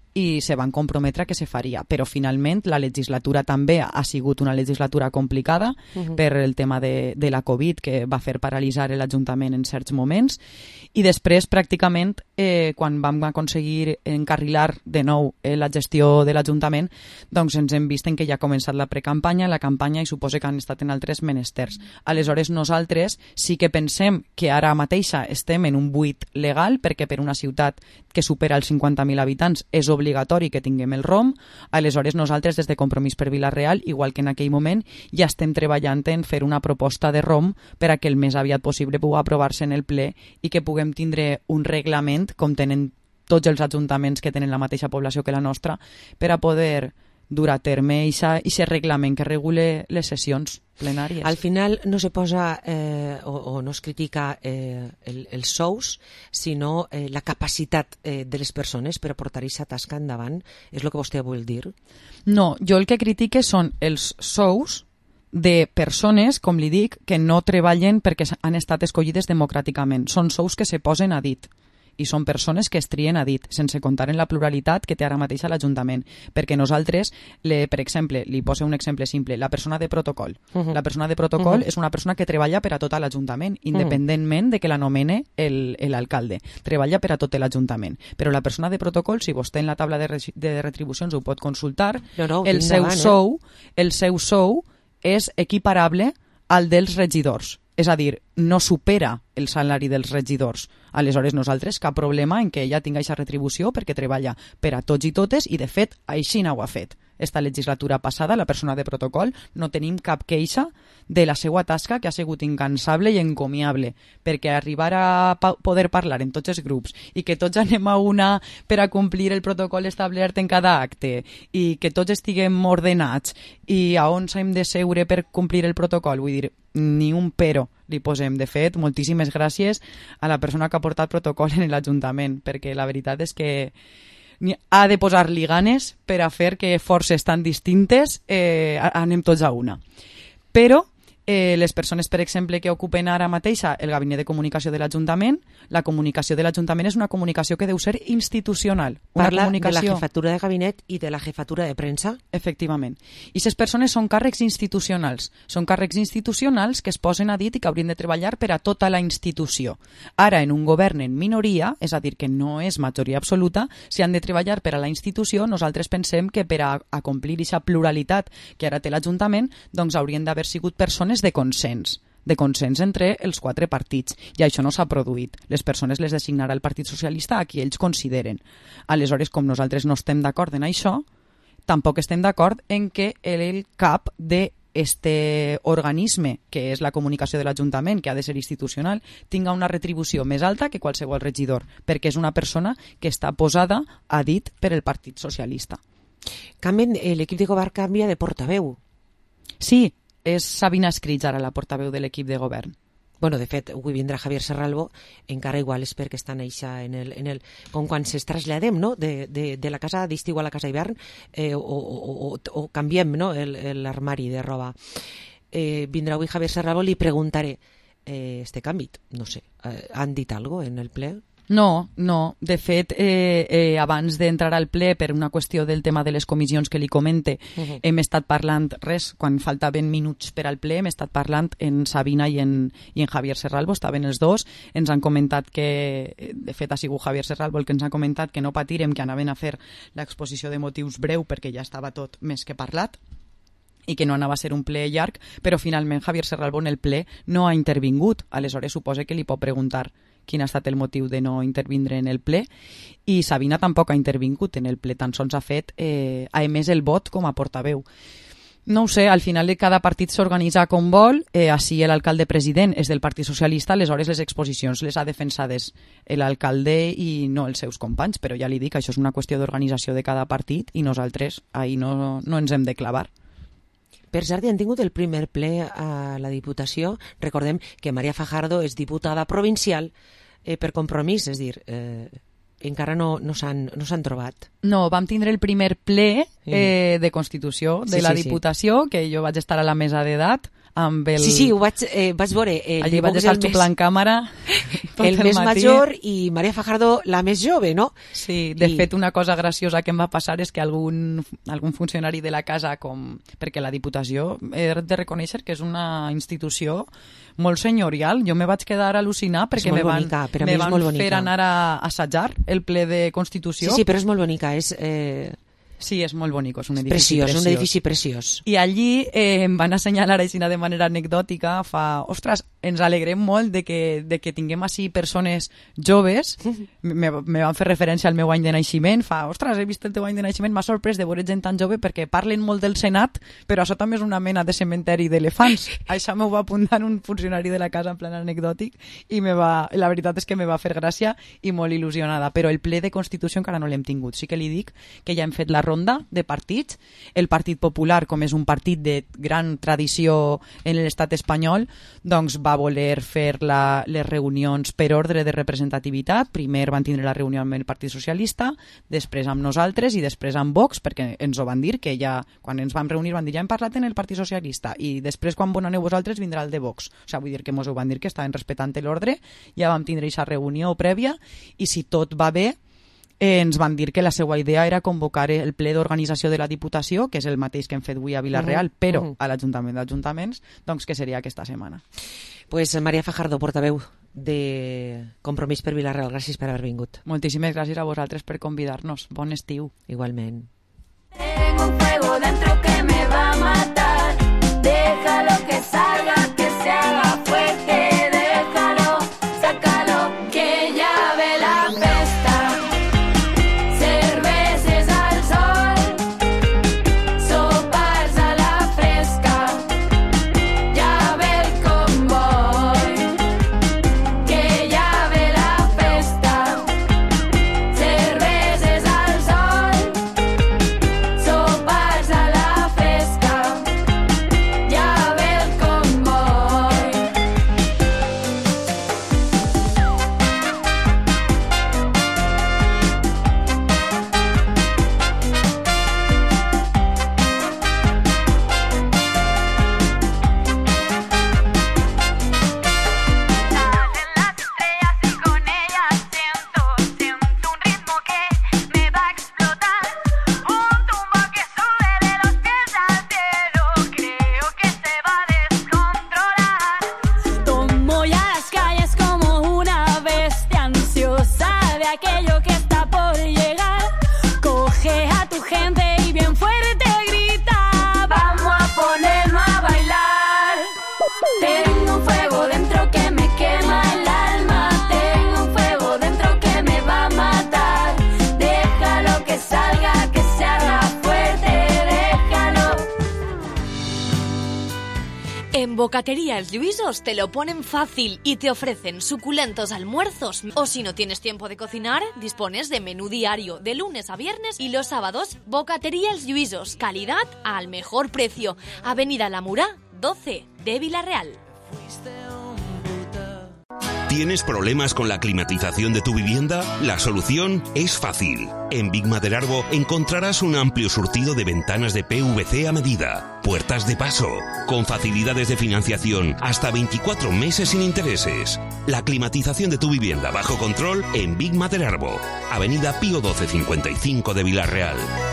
i se van comprometre que se faria, però finalment la legislatura també ha sigut una legislatura complicada uh -huh. per el tema de, de la Covid, que va fer paralitzar l'Ajuntament en certs moments, i després pràcticament eh, quan vam aconseguir encarrilar de nou eh, la gestió de l'Ajuntament, doncs ens hem vist en que ja ha començat la precampanya, la campanya, i suposa que han estat en altres menesters. Aleshores nosaltres sí que pensem que ara mateixa estem en un buit legal, perquè per una ciutat que supera els cinquanta mil habitants és obligatori que tinguem el ROM. Aleshores nosaltres des de Compromís per Vila-real, igual que en aquell moment, ja estem treballant en fer una proposta de ROM per a que el més aviat possible pugui aprovar-se en el ple i que puguem tindre un reglament com tenen tots els ajuntaments que tenen la mateixa població que la nostra, per a poder dur a terme aquest reglament que regule les sessions plenàries. Al final no se posa eh, o, o no es critica eh, el, els sous, sinó eh, la capacitat eh, de les persones per a portar aquesta tasca endavant. És el que vostè vol dir? No, jo el que critique són els sous de persones, com li dic, que no treballen perquè han estat escollides democràticament. Són sous que se posen a dit, i són persones que es trien a dit, sense comptar en la pluralitat que té ara mateix a l'Ajuntament. Perquè nosaltres, le, per exemple, li poso un exemple simple, la persona de protocol. Uh-huh. La persona de protocol uh-huh. és una persona que treballa per a tot l'Ajuntament, independentment uh-huh. de que la nomene l'alcalde. Treballa per a tot l'Ajuntament. Però la persona de protocol, si vostè en la taula de, re de retribucions ho pot consultar, no, no, el, seu davant, sou, eh? el seu sou és equiparable al dels regidors. És a dir, no supera el salari dels regidors. Aleshores, nosaltres cap problema en que ella tingui aquesta retribució perquè treballa per a tots i totes i, de fet, així no ho ha fet. Esta legislatura passada, la persona de protocol, no tenim cap queixa de la seva tasca, que ha sigut incansable i encomiable, perquè arribar a pa poder parlar en tots els grups i que tots anem a una per a complir el protocol establert en cada acte i que tots estiguem ordenats i a on hem de seure per complir el protocol, vull dir, ni un però li posem. De fet, moltíssimes gràcies a la persona que ha portat protocol en l'Ajuntament, perquè la veritat és que ha de posar-li ganes per a fer que forces tan distintes eh, anem tots a una. Però eh, les persones, per exemple, que ocupen ara mateixa el gabinet de comunicació de l'Ajuntament, la comunicació de l'Ajuntament és una comunicació que deu ser institucional. Una Parla comunicació... de la jefatura de gabinet i de la jefatura de premsa? Efectivament. I aquestes persones són càrrecs institucionals. Són càrrecs institucionals que es posen a dit i que haurien de treballar per a tota la institució. Ara, en un govern en minoria, és a dir, que no és majoria absoluta, si han de treballar per a la institució, nosaltres pensem que per a, a complir aquesta pluralitat que ara té l'Ajuntament, doncs haurien d'haver sigut persones de consens. de consens entre els quatre partits, i això no s'ha produït. Les persones les designarà el Partit Socialista a qui ells consideren. Aleshores, com nosaltres no estem d'acord en això, tampoc estem d'acord en que el cap de este organisme, que és la comunicació de l'Ajuntament, que ha de ser institucional, tinga una retribució més alta que qualsevol regidor, perquè és una persona que està posada a dit per el Partit Socialista. Canvien, l'equip de govern canvia de portaveu. Sí, és Sabina Escrits ara la portaveu de l'equip de govern. Bueno, de fet, avui vindrà Javier Serralvo, encara igual és perquè està eixa en el, en el, com quan es traslladem, no?, de, de, de la casa d'estiu a la casa d'hivern, eh, o, o, o, o canviem, no?, l'armari de roba. Eh, vindrà avui Javier Serralvo, li preguntaré eh, este canvi, no sé, eh, han dit alguna cosa en el ple? No, no. De fet, eh, eh, abans d'entrar al ple, per una qüestió del tema de les comissions que li comente, uh-huh. hem estat parlant, res, quan faltaven minuts per al ple, hem estat parlant en Sabina i en, i en Javier Serralvo, estaven els dos, ens han comentat que, de fet ha sigut Javier Serralvo el que ens ha comentat que no patirem, que anaven a fer l'exposició de motius breu perquè ja estava tot més que parlat, i que no anava a ser un ple llarg, però finalment Javier Serralvo en el ple no ha intervingut. Aleshores suposa que li pot preguntar quin ha estat el motiu de no intervindre en el ple, i Sabina tampoc ha intervingut en el ple, tan sols ha fet, eh, ha emès el vot com a portaveu. No ho sé, al final cada partit s'organitza com vol, eh, així l'alcalde president és del Partit Socialista, aleshores les exposicions les ha defensades l'alcalde i no els seus companys, però ja li dic, això és una qüestió d'organització de cada partit i nosaltres ahí no, no ens hem de clavar. Per cert, han tingut el primer ple a la Diputació. Recordem que Maria Fajardo és diputada provincial eh, per compromís, és a dir, eh, encara no, no s'han no s'han trobat. No, vam tindre el primer ple eh, de Constitució de sí, la sí, Diputació, sí. que jo vaig estar a la mesa d'edat, amb el... Sí, sí, ho vaig, eh, vaig veure. Eh, Allí vaig estar xuplant càmera tot el, el més matí. Major i Maria Fajardo la més jove, no? Sí, de I... fet una cosa graciosa que em va passar és que algun, algun funcionari de la casa, com perquè la Diputació he de reconèixer que és una institució molt senyorial, jo me vaig quedar a al·lucinar perquè me van, bonica, me van fer anar a assajar el ple de Constitució. Sí, sí, però és molt bonica, és... Eh... Sí, és molt bonic, és un edifici preciós, preciós. un edifici preciós. I allí eh, em van assenyalar així de manera anecdòtica, fa, ostres, ens alegrem molt de que, de que tinguem així persones joves, me, me van fer referència al meu any de naixement, fa, ostres, he vist el teu any de naixement, m'ha sorprès de veure gent tan jove perquè parlen molt del Senat, però això també és una mena de cementeri d'elefants. Això m'ho va apuntar un funcionari de la casa en plan anecdòtic i me va, la veritat és que me va fer gràcia i molt il·lusionada, però el ple de Constitució encara no l'hem tingut. Sí que li dic que ja hem fet la ronda de partits. El Partit Popular, com és un partit de gran tradició en l'estat espanyol, doncs va voler fer la, les reunions per ordre de representativitat. Primer van tindre la reunió amb el Partit Socialista, després amb nosaltres i després amb Vox, perquè ens ho van dir, que ja, quan ens vam reunir van dir ja hem parlat en el Partit Socialista i després quan bon aneu vosaltres vindrà el de Vox. O sigui, vull dir que ens ho van dir que estaven respectant l'ordre, ja vam tindre aquesta reunió prèvia i si tot va bé Eh, ens van dir que la seva idea era convocar el ple d'organització de la Diputació, que és el mateix que hem fet avui a Vila-real, uh -huh. però uh -huh. a l'Ajuntament d'Ajuntaments, doncs que seria aquesta setmana. Pues Maria Fajardo, portaveu de Compromís per Vila-real, gràcies per haver vingut. Moltíssimes gràcies a vosaltres per convidar-nos. Bon estiu. Igualment. Tengo un fuego dentro que me va a matar. Déjalo que salga, que se haga fuerte. Déjalo, sácalo, que ya ve la festa. Bocatería Els Lluïsos te lo ponen fácil y te ofrecen suculentos almuerzos. O si no tienes tiempo de cocinar, dispones de menú diario de lunes a viernes y los sábados. Bocatería Els Lluïsos, calidad al mejor precio. Avenida La Murá, doce de Vila-real. ¿Tienes problemas con la climatización de tu vivienda? La solución es fácil. En Big Maderarbo encontrarás un amplio surtido de ventanas de P V C a medida, puertas de paso, con facilidades de financiación hasta veinticuatro meses sin intereses. La climatización de tu vivienda bajo control en Big Maderarbo, Avenida Pío doce cincuenta y cinco de Vila-real.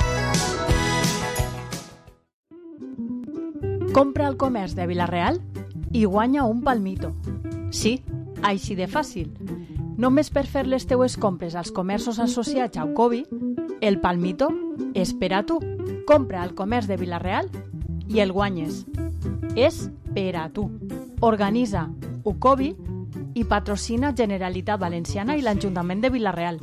Compra al comerç de Vila-real i guanya un palmito. Sí, així de fàcil. Només per fer les teues compres als comerços associats a Ucovi, el palmito és per a tu. Compra al comerç de Vila-real i el guanyes. És per a tu. Organitza Ucovi i patrocina Generalitat Valenciana i l'Ajuntament de Vila-real.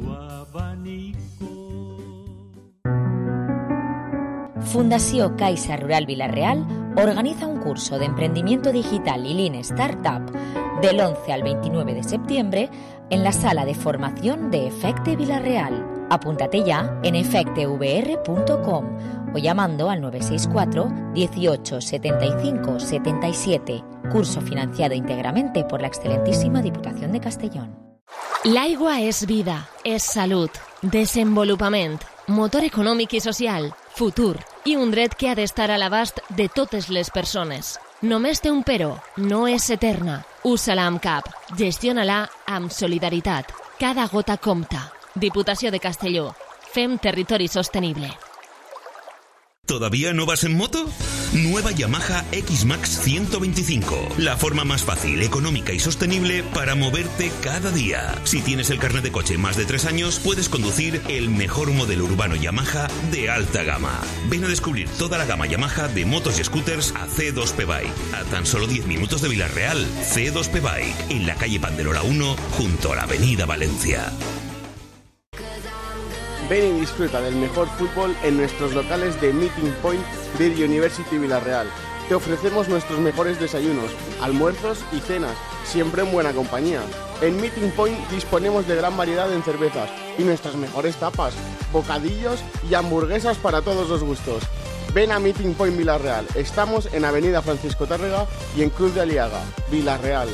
Fundació Caixa Rural Vila-real organiza un curso de emprendimiento digital y Lean Startup del once al veintinueve de septiembre en la sala de formación de Efecte Vila-real. Apúntate ya en efecte v r punto com o llamando al nueve seis cuatro dieciocho setenta y cinco setenta y siete. Curso financiado íntegramente por la excelentísima Diputación de Castellón. L'aigua és vida, és salut, desenvolupament, motor econòmic i social, futur i un dret que ha d'estar a l'abast de totes les persones. Només té un però, no és eterna. Usa-la amb cap, gestiona-la amb solidaritat. Cada gota compta. Diputació de Castelló. Fem territori sostenible. ¿Todavía no vas en moto? Nueva Yamaha X-Max ciento veinticinco. La forma más fácil, económica y sostenible para moverte cada día. Si tienes el carnet de coche más de tres años, puedes conducir el mejor modelo urbano Yamaha de alta gama. Ven a descubrir toda la gama Yamaha de motos y scooters a C dos P Bike. A tan solo diez minutos de Vila-real. C dos P Bike, en la calle Panderola uno, junto a la avenida Valencia. Ven y disfruta del mejor fútbol en nuestros locales de Meeting Point Beer University Vila-real. Te ofrecemos nuestros mejores desayunos, almuerzos y cenas, siempre en buena compañía. En Meeting Point disponemos de gran variedad en cervezas y nuestras mejores tapas, bocadillos y hamburguesas para todos los gustos. Ven a Meeting Point Vila-real. Estamos en Avenida Francisco Tárrega y en Cruz de Aliaga, Vila-real.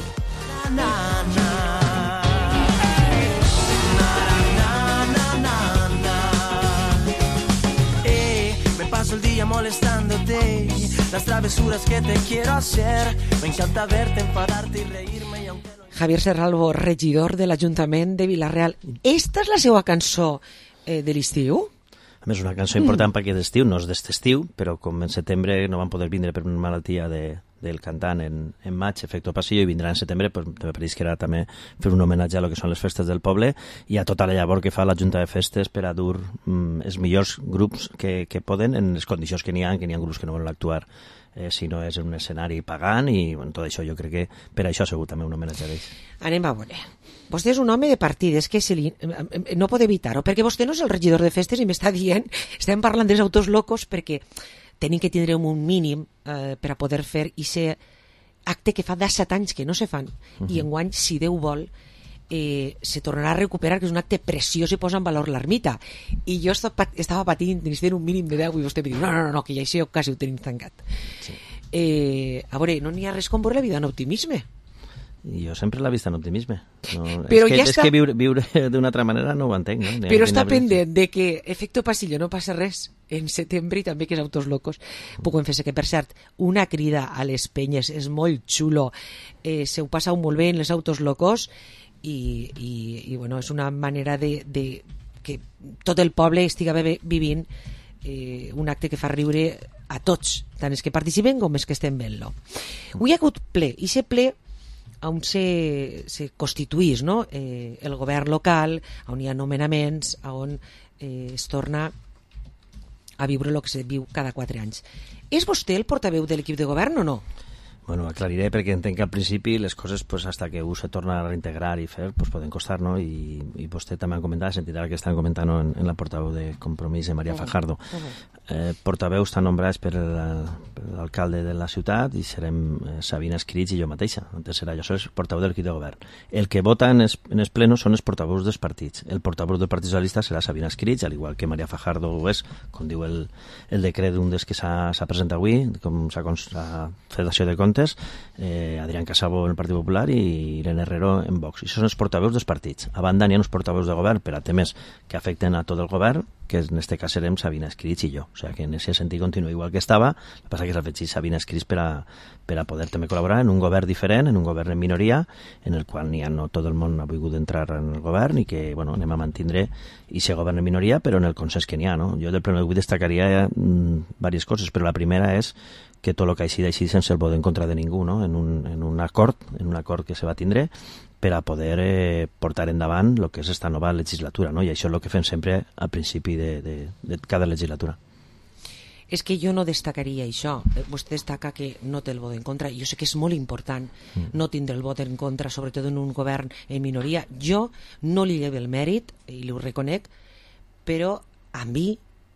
Me paso el día molestándote, las travesuras que te quiero hacer. Me encanta verte, enfadarte y reírme. Y aunque... Javier Serralvo, regidor de l'Ajuntament de Vila-real. Esta és la seva cançó eh, de l'estiu? A més, una cançó important mm. perquè d'estiu, no és d'este estiu, però com en setembre no van poder vindre per una malaltia de, del cantant en, en maig, Efecto Pasillo, i vindrà en setembre, pues, me pareix que era també fer un homenatge a lo que són les festes del poble i a tota la llavor que fa la Junta de Festes per a dur mm, els millors grups que, que poden en les condicions que n'hi ha, que n'hi ha grups que no volen actuar eh, si no és un escenari pagant i bueno, tot això jo crec que per això ha sigut també un homenatge a ells. Anem a veure. Vostè és un home de partides que se li... no pot evitar-ho, perquè vostè no és el regidor de festes i m'està dient, estem parlant dels autos locos perquè tenim que tindre un mínim eh, per a poder fer aquest acte que fa disset anys que no se fan uh-huh. i enguany, si Déu vol, eh, se tornarà a recuperar, que és un acte preciós i posa en valor l'ermita. I jo estava patint, necessitem un mínim de deu i vostè em diu, no, no, no, no, que ja això quasi ho tenim tancat. Sí. Eh, a veure, no n'hi ha res com veure la vida en optimisme. Jo sempre l'he vist en optimisme. No, però és que, ja és està... que viure, viure d'una altra manera no ho entenc. No? Però està pendent de que Efecto Pasillo no passa res en setembre i també que és Autos Locos puguem fer-se, que per cert, una crida a les penyes, és molt xulo, eh, se ho passa molt bé en les Autos Locos i, i, i bueno, és una manera de, de que tot el poble estiga vivint eh, un acte que fa riure a tots, tant els que participen com els que estem veient-lo. Avui ha hagut ple, i aquest ple on se, se constituís, no? eh, el govern local, on hi ha nomenaments, on eh, es torna a viure el que se viu cada quatre anys. És vostè el portaveu de l'equip de govern o no? Bueno, aclariré perquè entenc que al principi les coses, pues, hasta que un se torna a reintegrar i fer, pues, poden costar, no? I, i vostè també ha comentat, sentit ara que estan comentant en, en la portaveu de Compromís de Maria Fajardo. Eh, portaveus estan nombrats per l'alcalde de la ciutat i serem eh, Sabina Escrits i jo mateixa. Antes serà jo, soc portaveu de l'equip de govern. El que vota en els, en els plenos són els portaveus dels partits. El portaveu del Partit Socialista serà Sabina Escrits, al igual que Maria Fajardo ho és, com diu el, el decret d'un dels que s'ha presentat avui, com s'ha fet d'acció de comptes, eh, Adrián Casabo en el Partit Popular i Irene Herrero en Vox. I són els portaveus dels partits. A banda n'hi ha uns portaveus de govern per a temes que afecten a tot el govern, que en este cas serem Sabina Escrits i jo. O sigui que en aquest sentit continua igual que estava, el que passa que s'ha fet Sabina Escrits per a, per a poder també col·laborar en un govern diferent, en un govern en minoria, en el qual n'hi ha no tot el món ha volgut entrar en el govern i que bueno, anem a mantindre i ser govern en minoria, però en el consens que n'hi ha. No? Jo del primer avui destacaria mm, diverses coses, però la primera és que tot el que hagi d'així sense el vot en contra de ningú, no? en, un, en un acord, en un acord que se va tindre per a poder eh, portar endavant el que és esta nova legislatura, no? I això és el que fem sempre al principi de, de, de cada legislatura. És que jo no destacaria això. Vostè destaca que no té el vot en contra. Jo sé que és molt important mm. no tindre el vot en contra, sobretot en un govern en minoria. Jo no li llevo el mèrit, i li ho reconec, però a mi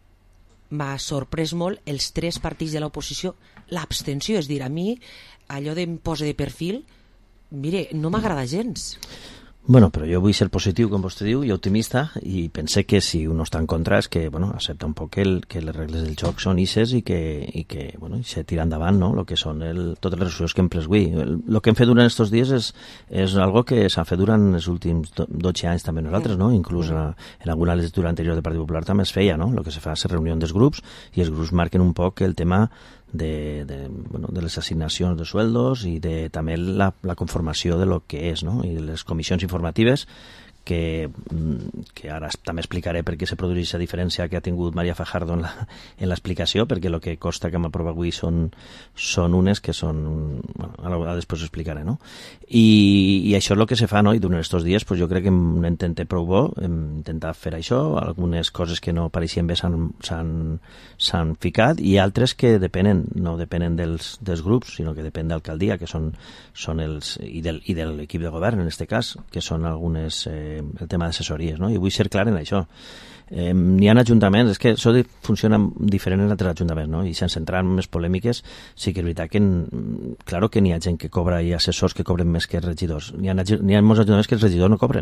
m'ha sorprès molt els tres partits de l'oposició, l'abstenció, és dir, a mi allò d'em posa de perfil, mire, no m'agrada gens. Bueno, però jo vull ser positiu, com vostè diu, i optimista, i pense que si un no està en contra és que, bueno, accepta un poc que, el, que les regles del joc són ixes i que, i que bueno, i se tira endavant, no?, el que són el, totes les resolucions que hem pres avui. El, el que hem fet durant aquests dies és, és algo que s'ha fet durant els últims dotze anys també nosaltres, no?, inclús en, en alguna legislatura anterior del Partit Popular també es feia, no?, el que se fa és reunió dels grups i els grups marquen un poc el tema de, de, bueno, de les assignacions de sueldos i de també la, la conformació de lo que és, no?, i de les comissions informatives que, que ara també explicaré per què se produeix aquesta diferència que ha tingut Maria Fajardo en l'explicació, perquè el que costa que m'aprova avui són, són unes que són... Bueno, ara després ho explicaré, no? I, i això és el que se fa, no? I durant aquests dies pues, jo crec que hem intentat prou bo, hem intentat fer això, algunes coses que no pareixien bé s'han ficat i altres que depenen, no depenen dels, dels grups, sinó que depèn d'alcaldia, que són, són els... i, del, i de l'equip de govern, en aquest cas, que són algunes... Eh, el tema d'assessories, no? I vull ser clar en això. Eh, n'hi ha ajuntaments, és que això funciona diferent en altres ajuntaments, no? I sense entrar en més polèmiques, sí que és veritat que claro que n'hi ha gent que cobra i assessors que cobren més que regidors. N'hi ha, n'hi ha molts ajuntaments que els regidors no cobren. O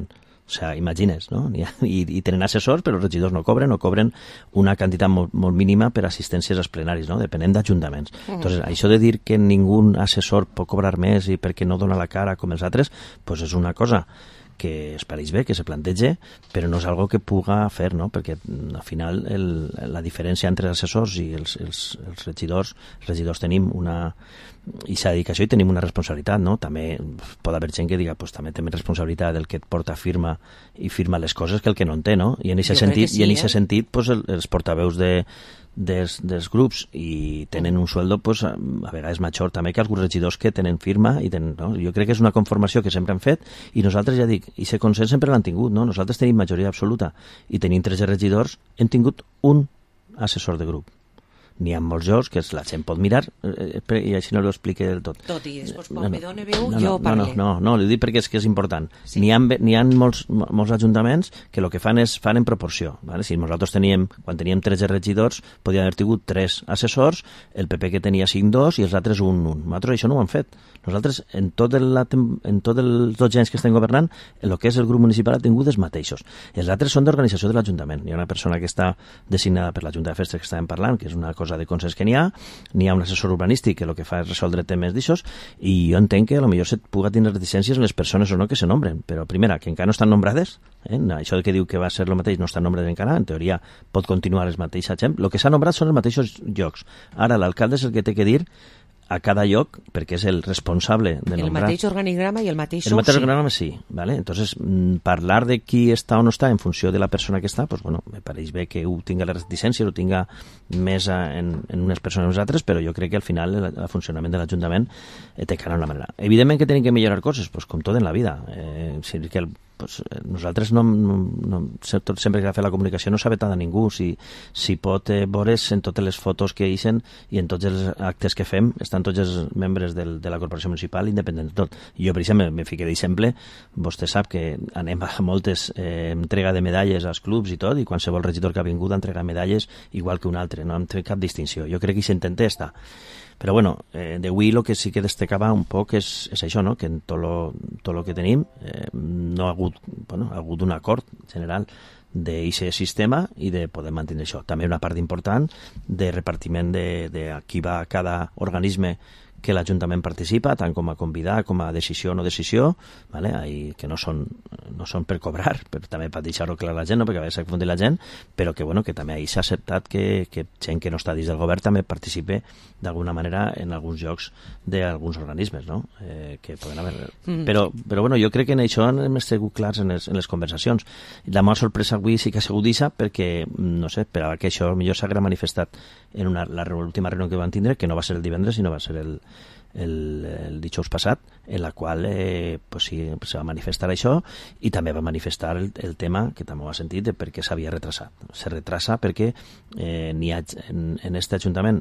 O sea, imagines, no? I, i tenen assessors, però els regidors no cobren o cobren una quantitat molt, molt mínima per assistències als plenaris, no? Depenent d'ajuntaments. Mm. Entonces, això de dir que ningú assessor pot cobrar més i perquè no dona la cara com els altres, pues és una cosa que es pareix bé, que se plantege, però no és algo que puga fer, no? Perquè al final el, la diferència entre els assessors i els, els, els regidors, els regidors tenim una... i s'ha de dir que això i tenim una responsabilitat, no? També pot haver gent que diga, pues també té més responsabilitat del que et porta firma i firma les coses que el que no en té, no? I en aquest sentit, sí, i en eh? sentit pues, el, els portaveus de Dels, dels grups i tenen un sueldo pues, a vegades major també que alguns regidors que tenen firma i tenen, no? Jo crec que és una conformació que sempre hem fet i nosaltres ja dic, i aquest consens sempre l'han tingut, no? Nosaltres tenim majoria absoluta i tenim tres regidors, hem tingut un assessor de grup. N'hi ha molts jocs que la gent pot mirar eh, i així no l'ho explique del tot. Tot i després quan no, no, me dóna veu no, jo no, parle. No, no, no, no, li dic perquè és que és important. Sí. N'hi ha, n'hi ha molts, molts ajuntaments que el que fan és fan en proporció. Vale? Si nosaltres teníem, quan teníem tretze regidors, podíem haver tingut tres assessors, el P P que tenia cinc, dos i els altres un, un. Nosaltres això no ho hem fet. Nosaltres, en tot el, en tot els dos anys que estem governant, el que és el grup municipal ha tingut els mateixos. Els altres són d'organització de l'Ajuntament. Hi ha una persona que està designada per la Junta de Festes que estàvem parlant, que és una cosa de consens que n'hi ha, n'hi ha un assessor urbanístic que el que fa és resoldre temes d'aixòs, i jo entenc que potser se puga tenir reticències en les persones o no que se nombren, però primera, que encara no estan nombrades, eh? Això que diu que va ser el mateix no estan nombrades encara, en teoria pot continuar els mateixos gent, el que s'ha nombrat són els mateixos llocs. Ara l'alcalde és el que té que dir a cada lloc, perquè és el responsable de el nombrar... El mateix organigrama i el mateix sou, El mateix sí. organigrama, sí. ¿Vale? Entonces, parlar de qui està o no està en funció de la persona que està, pues, bueno, me pareix bé que ho tinga les reticències, ho tinga més en, en unes persones o unes altres, però jo crec que al final el, el funcionament de l'Ajuntament eh, té cara una manera. Evidentment que tenim que millorar coses, pues, com tot en la vida. Eh, si que el Pues, nosaltres no, no, no, sempre que ha fet la comunicació no s'ha vetat a ningú, si, si pot eh, veure's en totes les fotos que eixen i en tots els actes que fem estan tots els membres del, de la Corporació Municipal independent de tot. I jo per exemple me fiqué d'exemple, vostè sap que anem a moltes eh, entrega de medalles als clubs i tot, i qualsevol regidor que ha vingut a entregar medalles igual que un altre, no hem fet cap distinció. Jo crec que hi s'intenta estar. Però bueno, eh, d'avui el que sí que destacava un poc és, és això, no? Que en tot lo, tot lo que tenim eh, no ha hagut, bueno, ha hagut un acord general d'aquest sistema i de poder mantenir això. També una part important de repartiment de, de a qui va a cada organisme que l'Ajuntament participa, tant com a convidar com a decisió o no decisió, vale? Ahí, que no són, no són per cobrar, però també per deixar-ho clar a la gent, no? Perquè a vegades s'ha confundit la gent, però que, bueno, que també ahí s'ha acceptat que, que gent que no està dins del govern també participe d'alguna manera en alguns llocs d'alguns organismes, no? Eh, que poden haver... Mm. Però, però bueno, jo crec que en això hem estat clars en les, en les conversacions. La meva sorpresa avui sí que ha sigut això, perquè, no sé, esperava que això millor s'hagués manifestat en una, la última reunió que van tindre, que no va ser el divendres, sinó va ser el, el, el dijous passat, en la qual eh, pues sí, se va manifestar això i també va manifestar el, el tema, que també ho ha sentit, de per què s'havia retrasat. Se retrasa perquè eh, n'hi ha, en, en este Ajuntament,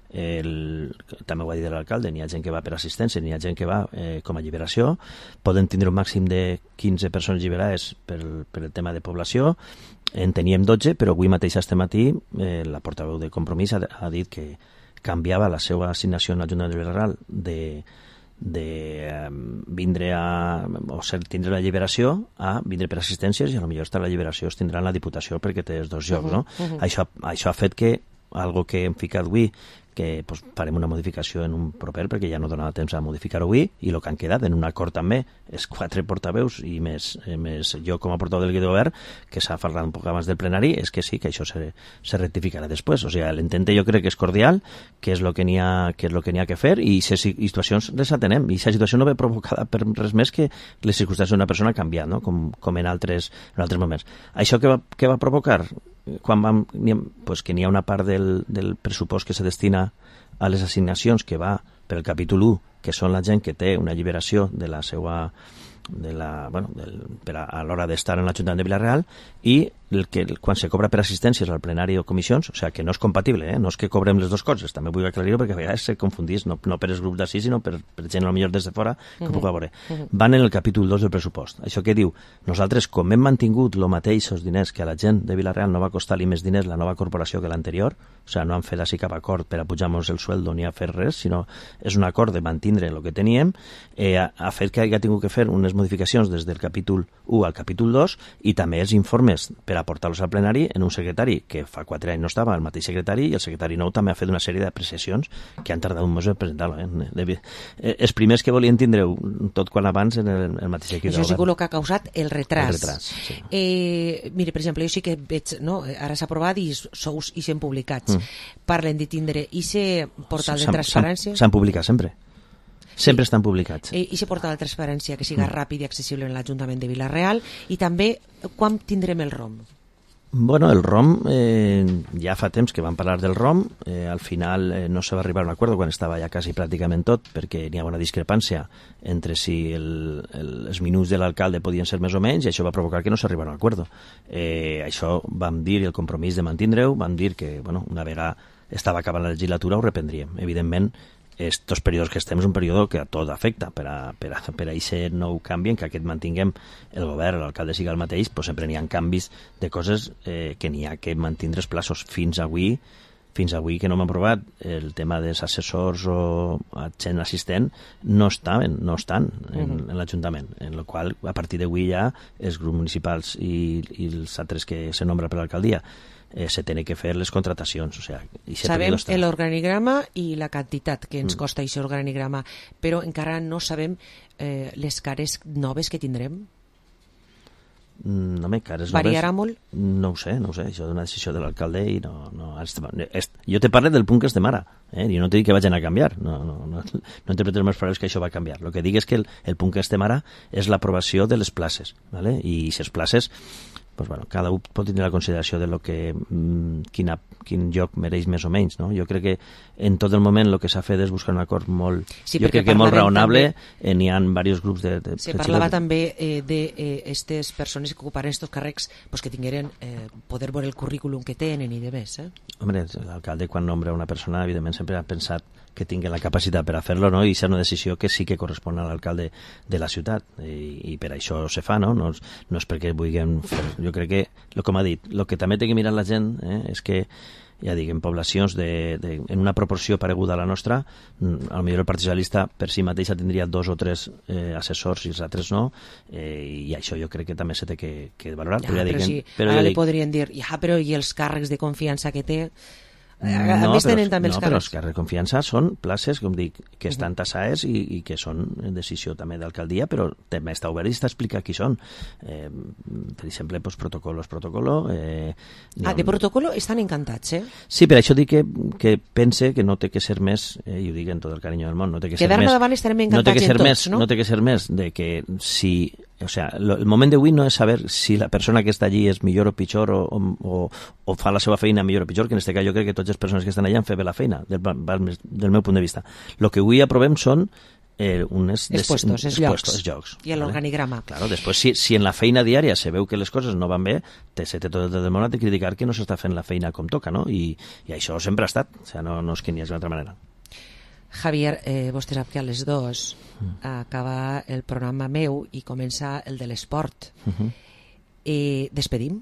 el, també ho va dir l'alcalde, n'hi ha gent que va per assistència, n'hi ha gent que va eh, com a alliberació, poden tindre un màxim de quinze persones alliberades per, per el tema de població, en teníem dotze, però avui mateix, este matí, eh, la portaveu de Compromís ha, ha dit que canviava la seva assignació en l'Ajuntament de Vilareal de, de eh, vindre a o ser, tindre la alliberació a vindre per assistències, i a lo millor estar la alliberació es tindrà en la Diputació perquè té els dos llocs, no? Uh -huh. això, això ha fet que algo que hem ficat avui, que pues, farem una modificació en un proper perquè ja no donava temps a modificar-ho avui, i el que han quedat en un acord també és quatre portaveus i més, eh, més jo com a portaveu del Guido Govern, que s'ha parlat un poc abans del plenari, és que sí, que això se, se rectificarà després. O sigui, l'entente jo crec que és cordial, que és el que n'hi ha, que és lo que n'hi ha que fer, i aquestes situacions les atenem, i aquesta situació no ve provocada per res més que les circumstàncies d'una persona ha canviat, no? com, com en, altres, en altres moments. Això què va, què va provocar? Quan vam, pues que n'hi ha una part del, del pressupost que se destina a les assignacions que va per el capítol u, que són la gent que té una alliberació de la seva de la, bueno, del, per a, a l'hora d'estar en l'Ajuntament de Vilareal, i el que, quan se cobra per assistències al plenari o comissions, o sigui, que no és compatible, eh? No és que cobrem les dues coses, també vull aclarir-ho perquè a vegades se confundís, no, no per els grups d'ací, sinó per, per gent potser des de fora que uh -huh. puc veure. Uh -huh. Van en el capítol dos del pressupost. Això què diu? Nosaltres, com hem mantingut el mateix els diners que a la gent de Vila-real no va costar-li més diners la nova corporació que l'anterior, o sigui, no han fet així cap acord per a pujar-nos el sueldo ni a fer res, sinó és un acord de mantindre el que teníem, eh, ha, ha fet que hagi tingut que fer unes modificacions des del capítol u al capítol dos i també els informes per aportar-los al plenari en un secretari que fa quatre anys no estava, el mateix secretari, i el secretari nou també ha fet una sèrie d'apreciacions que han tardat un mes a presentar-lo. Eh? Eh, els primers que volien tindre tot quan abans en el, el mateix equip. Això és el que ha causat el retras. El retras, sí. Eh, mire, per exemple, jo sí que veig, no? Ara s'ha aprovat i sous i s'han publicats. Mm. Parlen de tindre i se portal de transparència... S'han publicat sempre. Sempre estan publicats. I, i se portal de transparència que siga mm. ràpid i accessible en l'Ajuntament de Vila-real, i també quan tindrem el ROM? Bueno, el ROM, eh, ja fa temps que vam parlar del ROM, eh, al final eh, no se va arribar a un acord quan estava ja quasi pràcticament tot, perquè n'hi ha una discrepància entre si el, el, els minuts de l'alcalde podien ser més o menys, i això va provocar que no s'arribara a un acord. Eh, això vam dir, i el compromís de mantindre-ho, vam dir que, bueno, una vegada estava acabant la legislatura ho reprendríem. Evidentment, estos períodes que estem és un període que a tot afecta. Per a, per a, per a això no ho canvien, que aquest mantinguem el govern, l'alcalde siga el mateix, pues sempre n'hi ha canvis de coses eh, que n'hi ha que mantindre els plaços. Fins avui, fins avui que no m'ha aprovat el tema dels assessors o gent assistent, no estaven, no estan en, uh -huh. en l'Ajuntament, en el qual a partir d'avui ja els grups municipals i, i els altres que se nombra per l'alcaldia Eh, se tenen que fer les contratacions. O sea, sabem l'organigrama i la quantitat que ens mm. costa aquest organigrama, però encara no sabem eh, les cares noves que tindrem. No, home, cares Variarà noves, molt? No ho sé, no ho sé. Això és una decisió de l'alcalde i no... no és, jo te parlo del punt que estem ara. Eh? Jo no t'he dit que vagin a canviar. No, no, no, no interpretes més paraules que això va canviar. El que dic és que el, el punt que estem ara és l'aprovació de les places. ¿Vale? I si les places... Pues bueno, cada un pot tenir la consideració de lo que, mmm, quina, quin lloc mereix més o menys, no? Jo crec que en tot el moment el que s'ha fet és buscar un acord molt, sí, jo crec que molt raonable, eh, n'hi ha diversos grups de... de Se parlava de... també eh, d'aquestes eh, persones que ocuparen aquests càrrecs pues, que tingueren eh, poder veure el currículum que tenen i de més, eh? Hombre, l'alcalde quan nombra una persona evidentment sempre ha pensat que tingui la capacitat per a fer-lo, no? I és una decisió que sí que correspon a l'alcalde de la ciutat, i, i per això se fa, no? No, no és perquè vulguem fer... Jo crec que, lo com ha dit, el que també té que mirar la gent eh, és que, ja dic, en poblacions de, de, en una proporció pareguda a la nostra, a lo millor el Partit Socialista per si mateixa tindria dos o tres eh, assessors i els altres no, eh, i això jo crec que també se té que, que valorar. Ja, però ja però dic, sí, però ara ja li dic, podrien dir, ja, però i els càrrecs de confiança que té... A no, més però, tenen també no, els però càrrecs. els càrrecs de confiança són places, com dic, que estan tassades i, i que són en decisió també d'alcaldia, però també està obert i està explicat qui són. Eh, per exemple, pues, protocolos, protocolo... Eh, ah, de protocolo estan encantats, eh? Sí, per això dic que, que pense que no té que ser més, eh, i ho dic en tot el carinyo del món, no té que ser Quedar-me més... davant estarem encantats no té que ser en tots, més, no? No té que ser més de que si... O sea, lo, el moment d'avui no és saber si la persona que està allí és millor o pitjor o, o, o fa la seva feina millor o pitjor, que en aquest cas jo crec que totes les persones que estan allà han fet bé la feina, del, del meu punt de vista. El que avui aprovem són eh, unes... Els puestos, els llocs. Els llocs. I l'organigrama. ¿vale? Claro, després, si, si en la feina diària se veu que les coses no van bé, te, se té tot el món a criticar que no s'està fent la feina com toca, no? I, i això sempre ha estat. O sea, no, no és que n'hi hagi d'una altra manera. Javier, eh, vostè sap que a les dos mm. acaba el programa meu i comença el de l'esport. Uh-huh. Eh, despedim?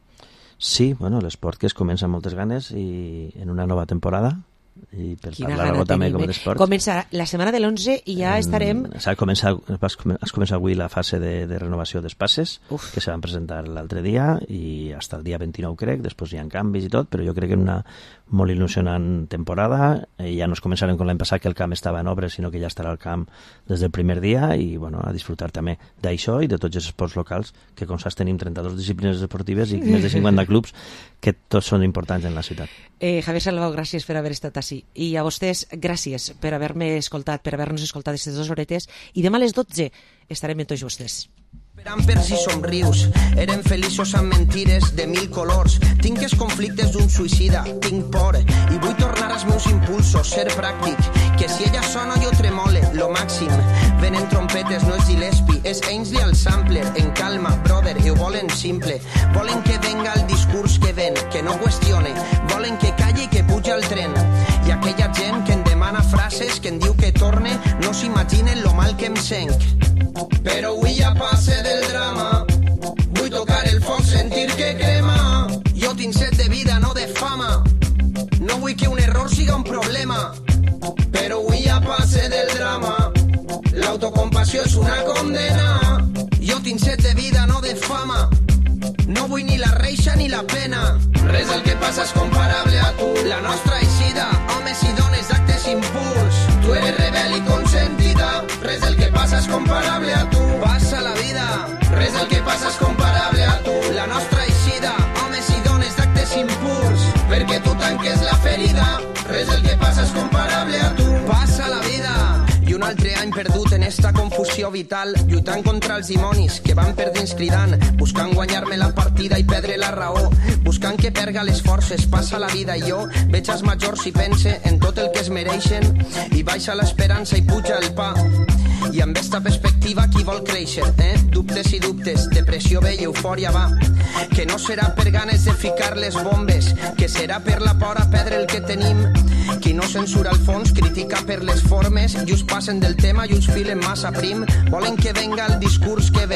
Sí, bueno, l'esport que es comença amb moltes ganes i en una nova temporada i per parlar-ho també com d'esport. Comença la setmana de l'onze i ja en, estarem... S'ha començat, has començat avui la fase de, de renovació dels passes, Uf. que se van presentar l'altre dia i fins el dia vint-i-nou crec, després hi ha canvis i tot, però jo crec que en una molt il·lusionant temporada, eh, ja no es començarem com l'any passat que el camp estava en obres, sinó que ja estarà al camp des del primer dia i bueno, a disfrutar també d'això i de tots els esports locals, que com saps tenim trenta-dues disciplines esportives i més de cinquanta clubs que tots són importants en la ciutat. Eh, Javier Salvau, gràcies per haver estat així. I a vostès, gràcies per haver-me escoltat, per haver-nos escoltat aquestes dues horetes. I demà a les dotze estarem amb tots vostès. Pampers i somrius, eren feliços amb mentires de mil colors. Tinc els conflictes d'un suïcida, tinc por i vull tornar als meus impulsos, ser pràctic, que si ella sona jo tremole, lo màxim. Venen trompetes, no és Gillespie, és Ainsley al sampler, en calma, brother, i ho volen simple. Volen que venga el que em diu que torne no s'imaginen lo mal que em senc. Però avui ja passe del drama, vull tocar el foc, sentir que crema. Jo tinc set de vida, no de fama, no vull que un error siga un problema. Però avui ja passe del drama, l'autocompassió és una condena. Jo tinc set de vida, no de fama, no vull ni la reixa ni la pena. Res del que passa és comparable a tu. La nostra eixida, homes i dones d'actes impuls. Tu eres rebel i consentida. Res del que passa és comparable a tu. Passa la vida. Res del que passa és comparable a tu. La nostra eixida, homes i dones d'actes impuls. Perquè tu tanques la ferida. Res del que passa és comparable a tu. Passa la vida. I un altre any perdut en esta confusió vital, lluitant contra els dimonis que van perdents cridant, buscant guanyar-me la partida i perdre la raó, buscant que perga les forces, passa la vida i jo veig els majors i pense en tot el que es mereixen i baixa l'esperança i puja el pa. I amb esta perspectiva qui vol créixer, eh? Dubtes i dubtes, depressió ve i eufòria va. Que no serà per ganes de ficar les bombes, que serà per la por a perdre el que tenim. Qui no censura el fons critica per les formes i us passen del tema i us filen massa prim. Volen que venga el discurs que ve